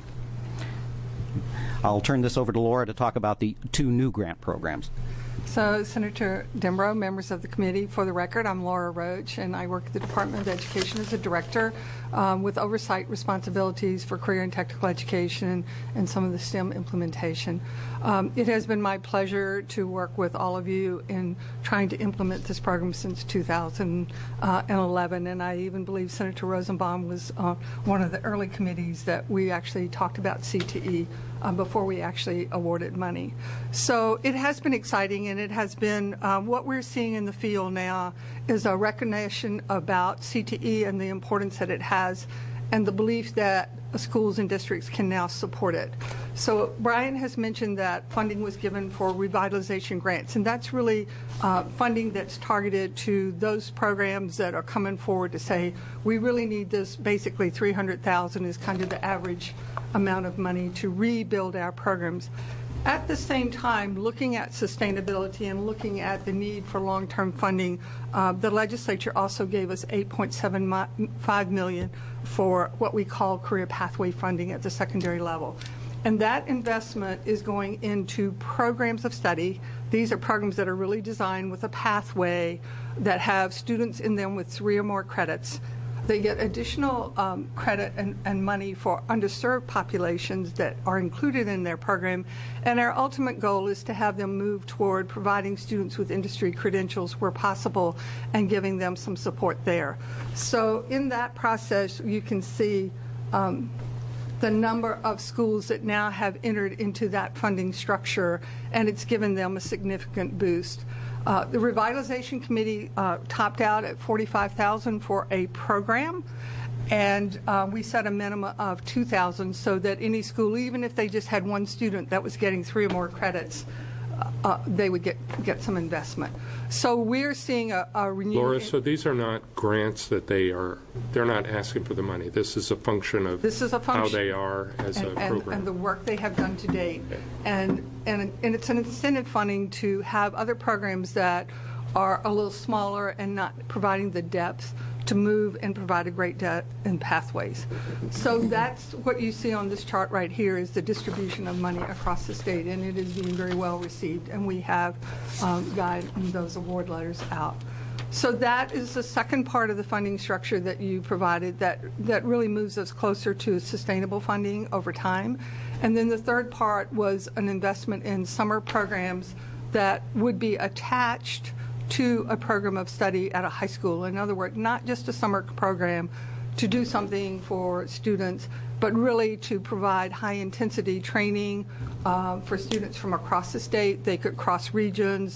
I'll turn this over to Laura to talk about the 2 new grant programs.
So, Senator Dembrow, members of the committee, for the record, I'm Laura Roach, and I work at the Department of Education as a director with oversight responsibilities for career and technical education and some of the STEM implementation. It has been my pleasure to work with all of you in trying to implement this program since 2011, and I even believe Senator Rosenbaum was one of the early committees that we actually talked about CTE before we actually awarded money. So it has been exciting, and it has been what we're seeing in the field now is a recognition about CTE and the importance that it has, and the belief that schools and districts can now support it. So Brian has mentioned that funding was given for revitalization grants, and that's really funding that's targeted to those programs that are coming forward to say, we really need this. Basically, $300,000 is kind of the average amount of money to rebuild our programs. At the same time, looking at sustainability and looking at the need for long-term funding, the legislature also gave us $8.75 million for what we call career pathway funding at the secondary level. And that investment is going into programs of study. These are programs that are really designed with a pathway that have students in them with 3 or more credits. They get additional credit and money for underserved populations that are included in their program. And our ultimate goal is to have them move toward providing students with industry credentials where possible and giving them some support there. So in that process, you can see the number of schools that now have entered into that funding structure, and it's given them a significant boost. The Revitalization Committee topped out at $45,000 for a program, and we set a minimum of $2,000 so that any school, even if they just had 1 student that was getting 3 or more credits, they would get some investment. So we're seeing a renewed...
Laura, so these are not grants that they're not asking for the money. This is a function of how they are as a program.
And the work they have done to date. And it's an incentive funding to have other programs that are a little smaller and not providing the depth to move and provide a great depth and pathways. So that's what you see on this chart right here is the distribution of money across the state, and it is being very well received, and we have gotten those award letters out. So that is the second part of the funding structure that you provided that really moves us closer to sustainable funding over time. And then the third part was an investment in summer programs that would be attached to a program of study at a high school. In other words, not just a summer program to do something for students, but really to provide high-intensity training for students from across the state. They could cross regions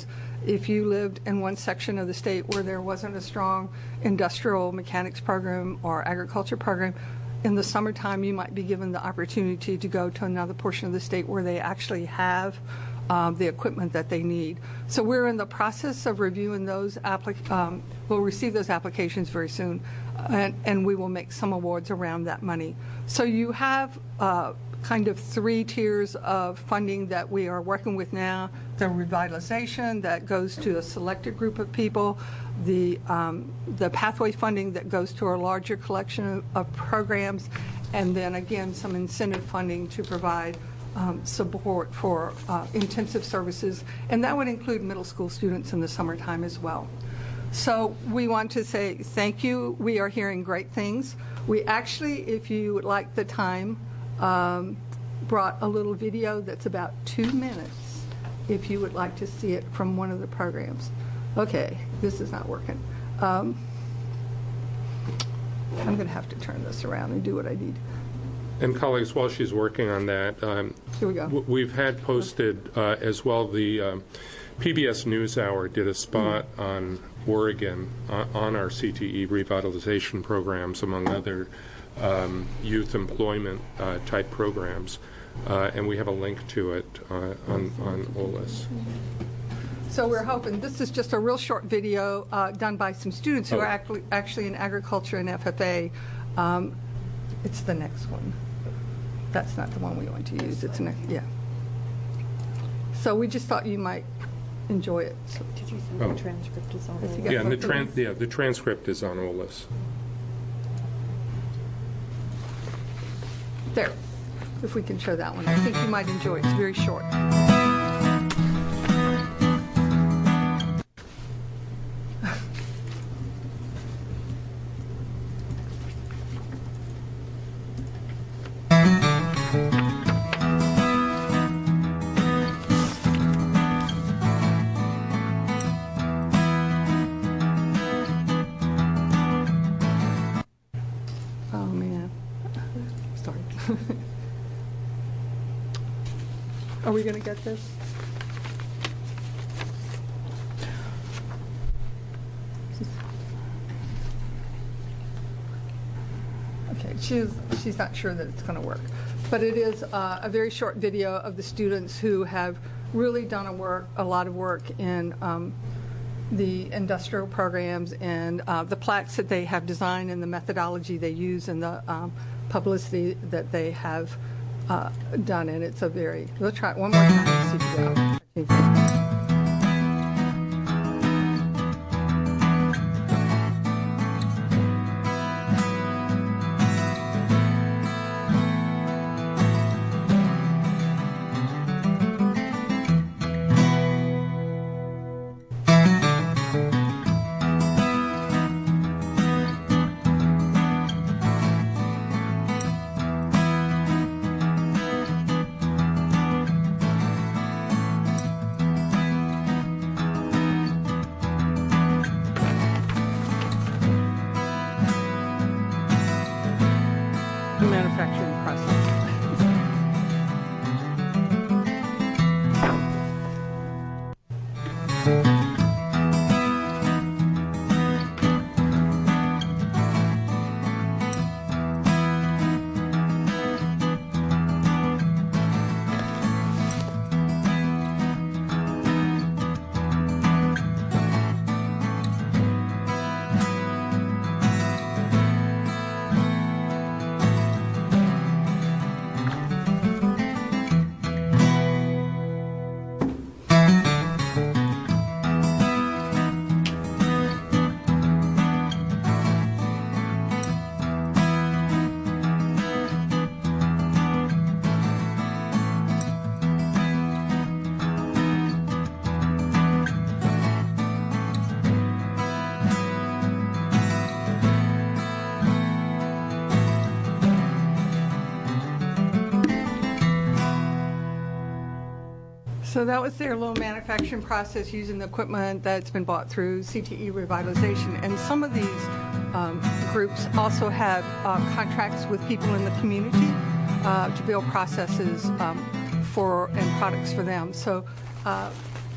if you lived in one section of the state where there wasn't a strong industrial mechanics program or agriculture program, in the summertime you might be given the opportunity to go to another portion of the state where they actually have the equipment that they need. So we're in the process of reviewing those. We'll receive those applications very soon, and we will make some awards around that money. So you have kind of 3 tiers of funding that we are working with now. The revitalization that goes to a selected group of people, the pathway funding that goes to a larger collection of programs, and then again some incentive funding to provide support for intensive services, and that would include middle school students in the summertime as well. So we want to say thank you. We are hearing great things. We actually, if you would like the time, brought a little video that's about 2 minutes if you would like to see it from one of the programs. Okay, this is not working. I'm going to have to turn this around and do what I need.
And colleagues, while she's working on that,
here we go.
We've had posted as well, the PBS NewsHour did a spot on Oregon on our CTE revitalization programs, among other youth employment type programs, and we have a link to it on OLIS.
So we're hoping, this is just a real short video done by some students who are actually in agriculture and FFA. It's the next one. That's not the one we want to use. It's next, yeah. So we just thought you might enjoy it. So
did you send the transcript is on OLIS?
Yeah, and the transcript is on OLIS.
There, if we can show that one. I think you might enjoy it. It's very short. Are we going to get this? Okay, she's not sure that it's going to work. But it is a very short video of the students who have really done a lot of work in the industrial programs and the plaques that they have designed and the methodology they use and the publicity that they have done. And it's a very, we'll try it one more time to see if you go. Manufacturing process. So that was their little manufacturing process using the equipment that's been bought through CTE revitalization. And some of these groups also have contracts with people in the community to build processes and products for them. So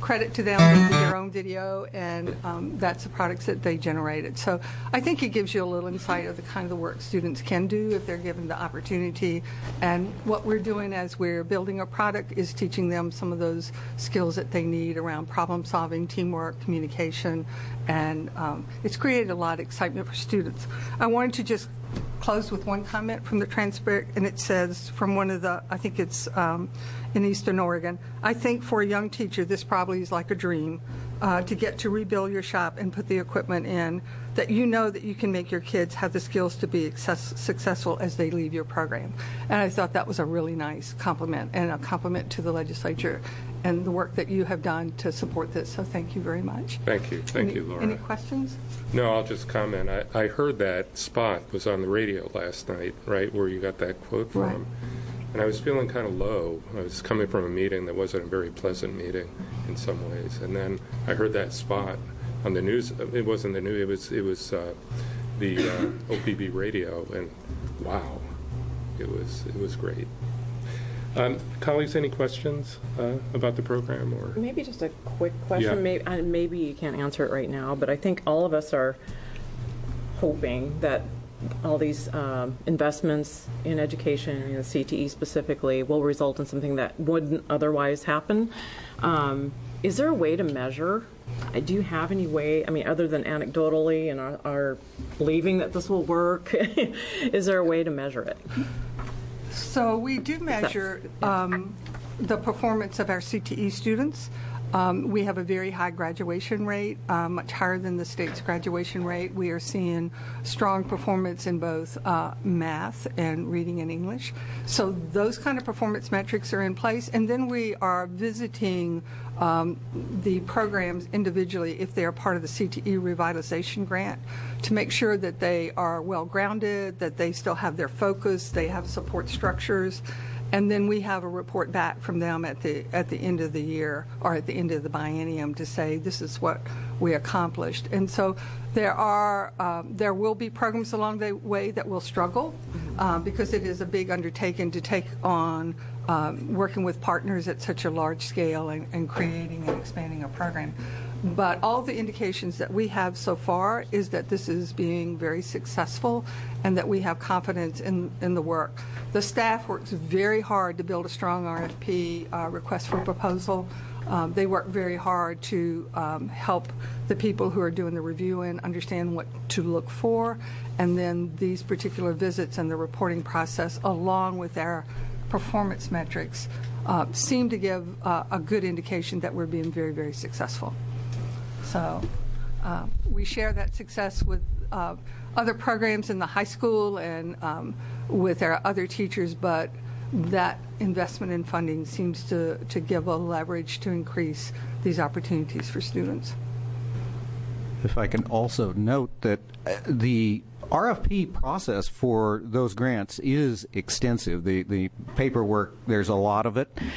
credit to them. They did their own video, and that's the products that they generated. So I think it gives you a little insight of the kind of the work students can do if they're given the opportunity. And what we're doing as we're building a product is teaching them some of those skills that they need around problem solving, teamwork, communication, and it's created a lot of excitement for students. I wanted to just close with one comment from the transcript, and it says from one of the, I think it's in Eastern Oregon, I think for a young teacher this probably is like a dream to get to rebuild your shop and put the equipment in, that you know that you can make your kids have the skills to be successful as they leave your program. And I thought that was a really nice compliment, and a compliment to the legislature and the work that you have done to support this. So thank you very much.
Thank you. Thank you, Laura.
Any questions?
No, I'll just comment. I heard that spot was on the radio last night, right, where you got that quote from.
Right.
And I was feeling kind of low. I was coming from a meeting that wasn't a very pleasant meeting in some ways. And then I heard that spot on the news. It wasn't the news. It was the OPB radio. And wow, it was great. Colleagues, any questions about the program? Or
maybe just a quick question.
Yeah.
Maybe you can't answer it right now, but I think all of us are hoping that all these investments in education, the CTE specifically, will result in something that wouldn't otherwise happen. Is there a way to measure? Do you have any way, I mean, other than anecdotally and our believing that this will work, is there a way to measure it?
So we do measure the performance of our CTE students. We have a very high graduation rate, much higher than the state's graduation rate. We are seeing strong performance in both math and reading and English. So those kind of performance metrics are in place. And then we are visiting the programs individually if they are part of the CTE revitalization grant to make sure that they are well-grounded, that they still have their focus, they have support structures. And then we have a report back from them at the end of the year or at the end of the biennium to say this is what we accomplished. And so there will be programs along the way that will struggle because it is a big undertaking to take on working with partners at such a large scale and creating and expanding a program. But all the indications that we have so far is that this is being very successful and that we have confidence in the work. The staff works very hard to build a strong RFP, request for proposal. They work very hard to help the people who are doing the review and understand what to look for. And then these particular visits and the reporting process, along with our performance metrics, seem to give a good indication that we're being very, very successful. So we share that success with other programs in the high school and with our other teachers, but that investment in funding seems to give a leverage to increase these opportunities for students.
If I can also note that the RFP process for those grants is extensive. The paperwork, there's a lot of it.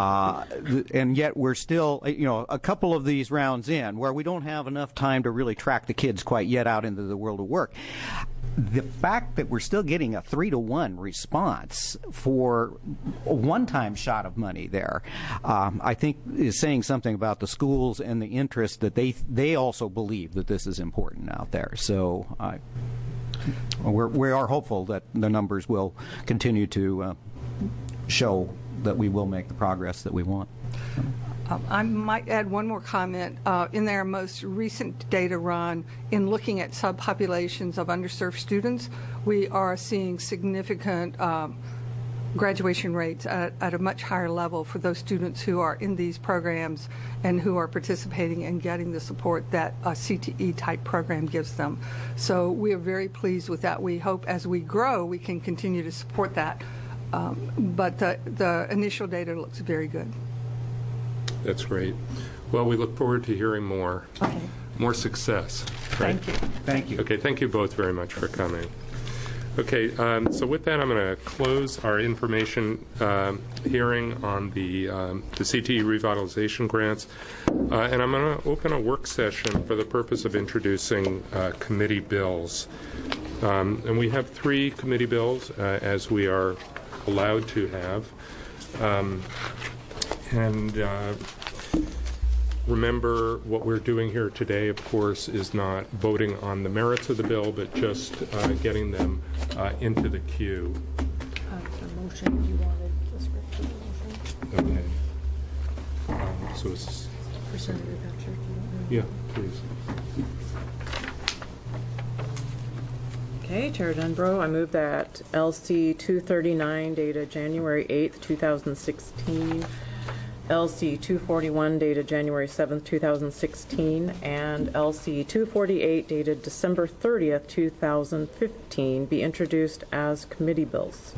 And yet we're still, a couple of these rounds in where we don't have enough time to really track the kids quite yet out into the world of work. The fact that we're still getting a 3-to-1 response for a one-time shot of money there, I think is saying something about the schools and the interest that they also believe that this is important out there. So we are hopeful that the numbers will continue to show that we will make the progress that we want.
I might add one more comment. In their most recent data run, in looking at subpopulations of underserved students, we are seeing significant graduation rates at a much higher level for those students who are in these programs and who are participating and getting the support that a CTE-type program gives them. So we are very pleased with that. We hope as we grow, we can continue to support that. But the initial data looks very good.
That's great. Well, we look forward to hearing more.
Okay.
More success. Right?
Thank you.
Thank you.
Okay, thank you both very much for coming. Okay, so with that, I'm going to close our information hearing on the CTE revitalization grants, and I'm going to open a work session for the purpose of introducing committee bills. And we have 3 committee bills, as we are allowed to have. Remember, what we're doing here today, of course, is not voting on the merits of the bill, but just getting them into the queue.
The motion, you wanted a script of the motion?
Okay. So it's...
Representative Hatcher,
yeah, please.
Okay, Chair Denbrough, I move that LC 239 dated January 8th, 2016, LC 241 dated January 7th, 2016, and LC 248 dated December 30th, 2015 be introduced as committee bills.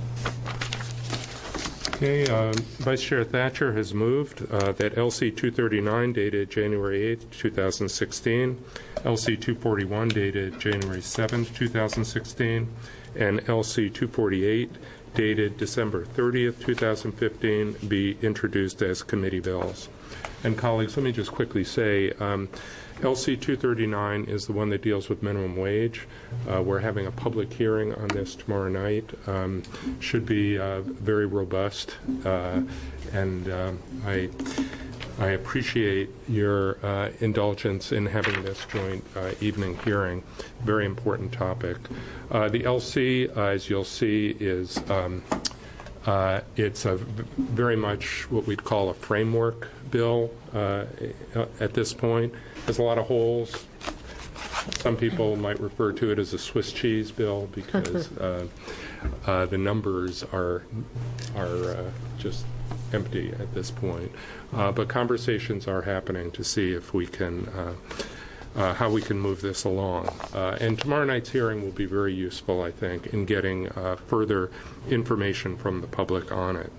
Okay, Vice Chair Thatcher has moved that LC 239 dated January 8th, 2016, LC 241 dated January 7th, 2016, and LC 248 dated December 30th, 2015 be introduced as committee bills. And colleagues, let me just quickly say, LC 239 is the one that deals with minimum wage. We're having a public hearing on this tomorrow night. Should be very robust, and I appreciate your indulgence in having this joint evening hearing. Very important topic. The LC, as you'll see, is it's a very much what we'd call a framework bill at this point. There's a lot of holes. Some people might refer to it as a Swiss cheese bill because the numbers are just empty at this point. But conversations are happening to see if we can how we can move this along. And tomorrow night's hearing will be very useful, I think, in getting further information from the public on it.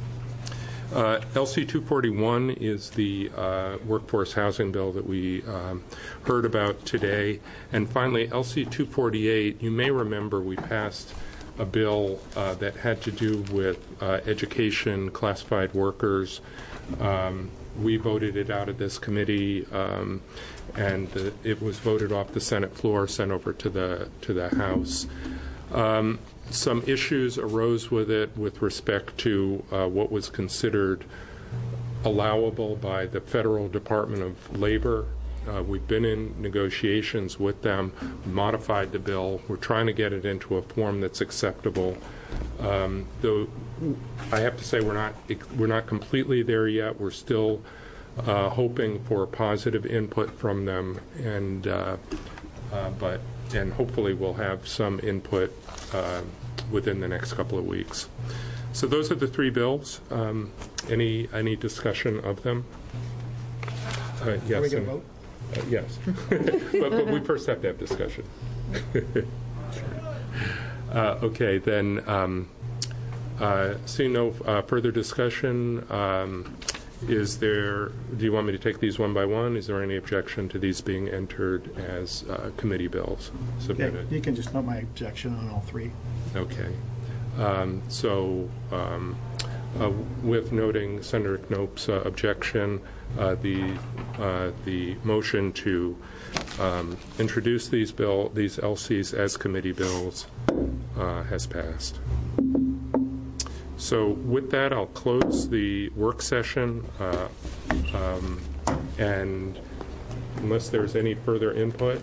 LC 241 is the workforce housing bill that we heard about today. And finally, LC 248, you may remember we passed a bill that had to do with education, classified workers. We voted it out of this committee, and it was voted off the Senate floor, sent over to the House. Some issues arose with it with respect to what was considered allowable by the Federal Department of Labor. We've been in negotiations with them, modified the bill. We're trying to get it into a form that's acceptable. Though I have to say we're not completely there yet. We're still hoping for positive input from them, and hopefully we'll have some input within the next couple of weeks. So those are the three bills. Any discussion of them? Yes.
Are we going to vote?
Yes. but we first have to have discussion. Okay, then seeing no further discussion, do you want me to take these one by one? Is there any objection to these being entered as committee bills submitted?
Yeah, you can just note my objection on all three.
Okay. With noting Senator Knope's objection, the motion to introduce these LCs as committee bills has passed. So with that, I'll close the work session, and unless there's any further input,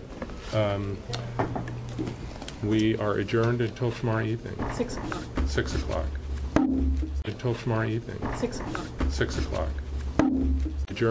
we are adjourned until tomorrow evening.
6 o'clock.
6 o'clock. Until tomorrow evening.
6 o'clock.
6 o'clock.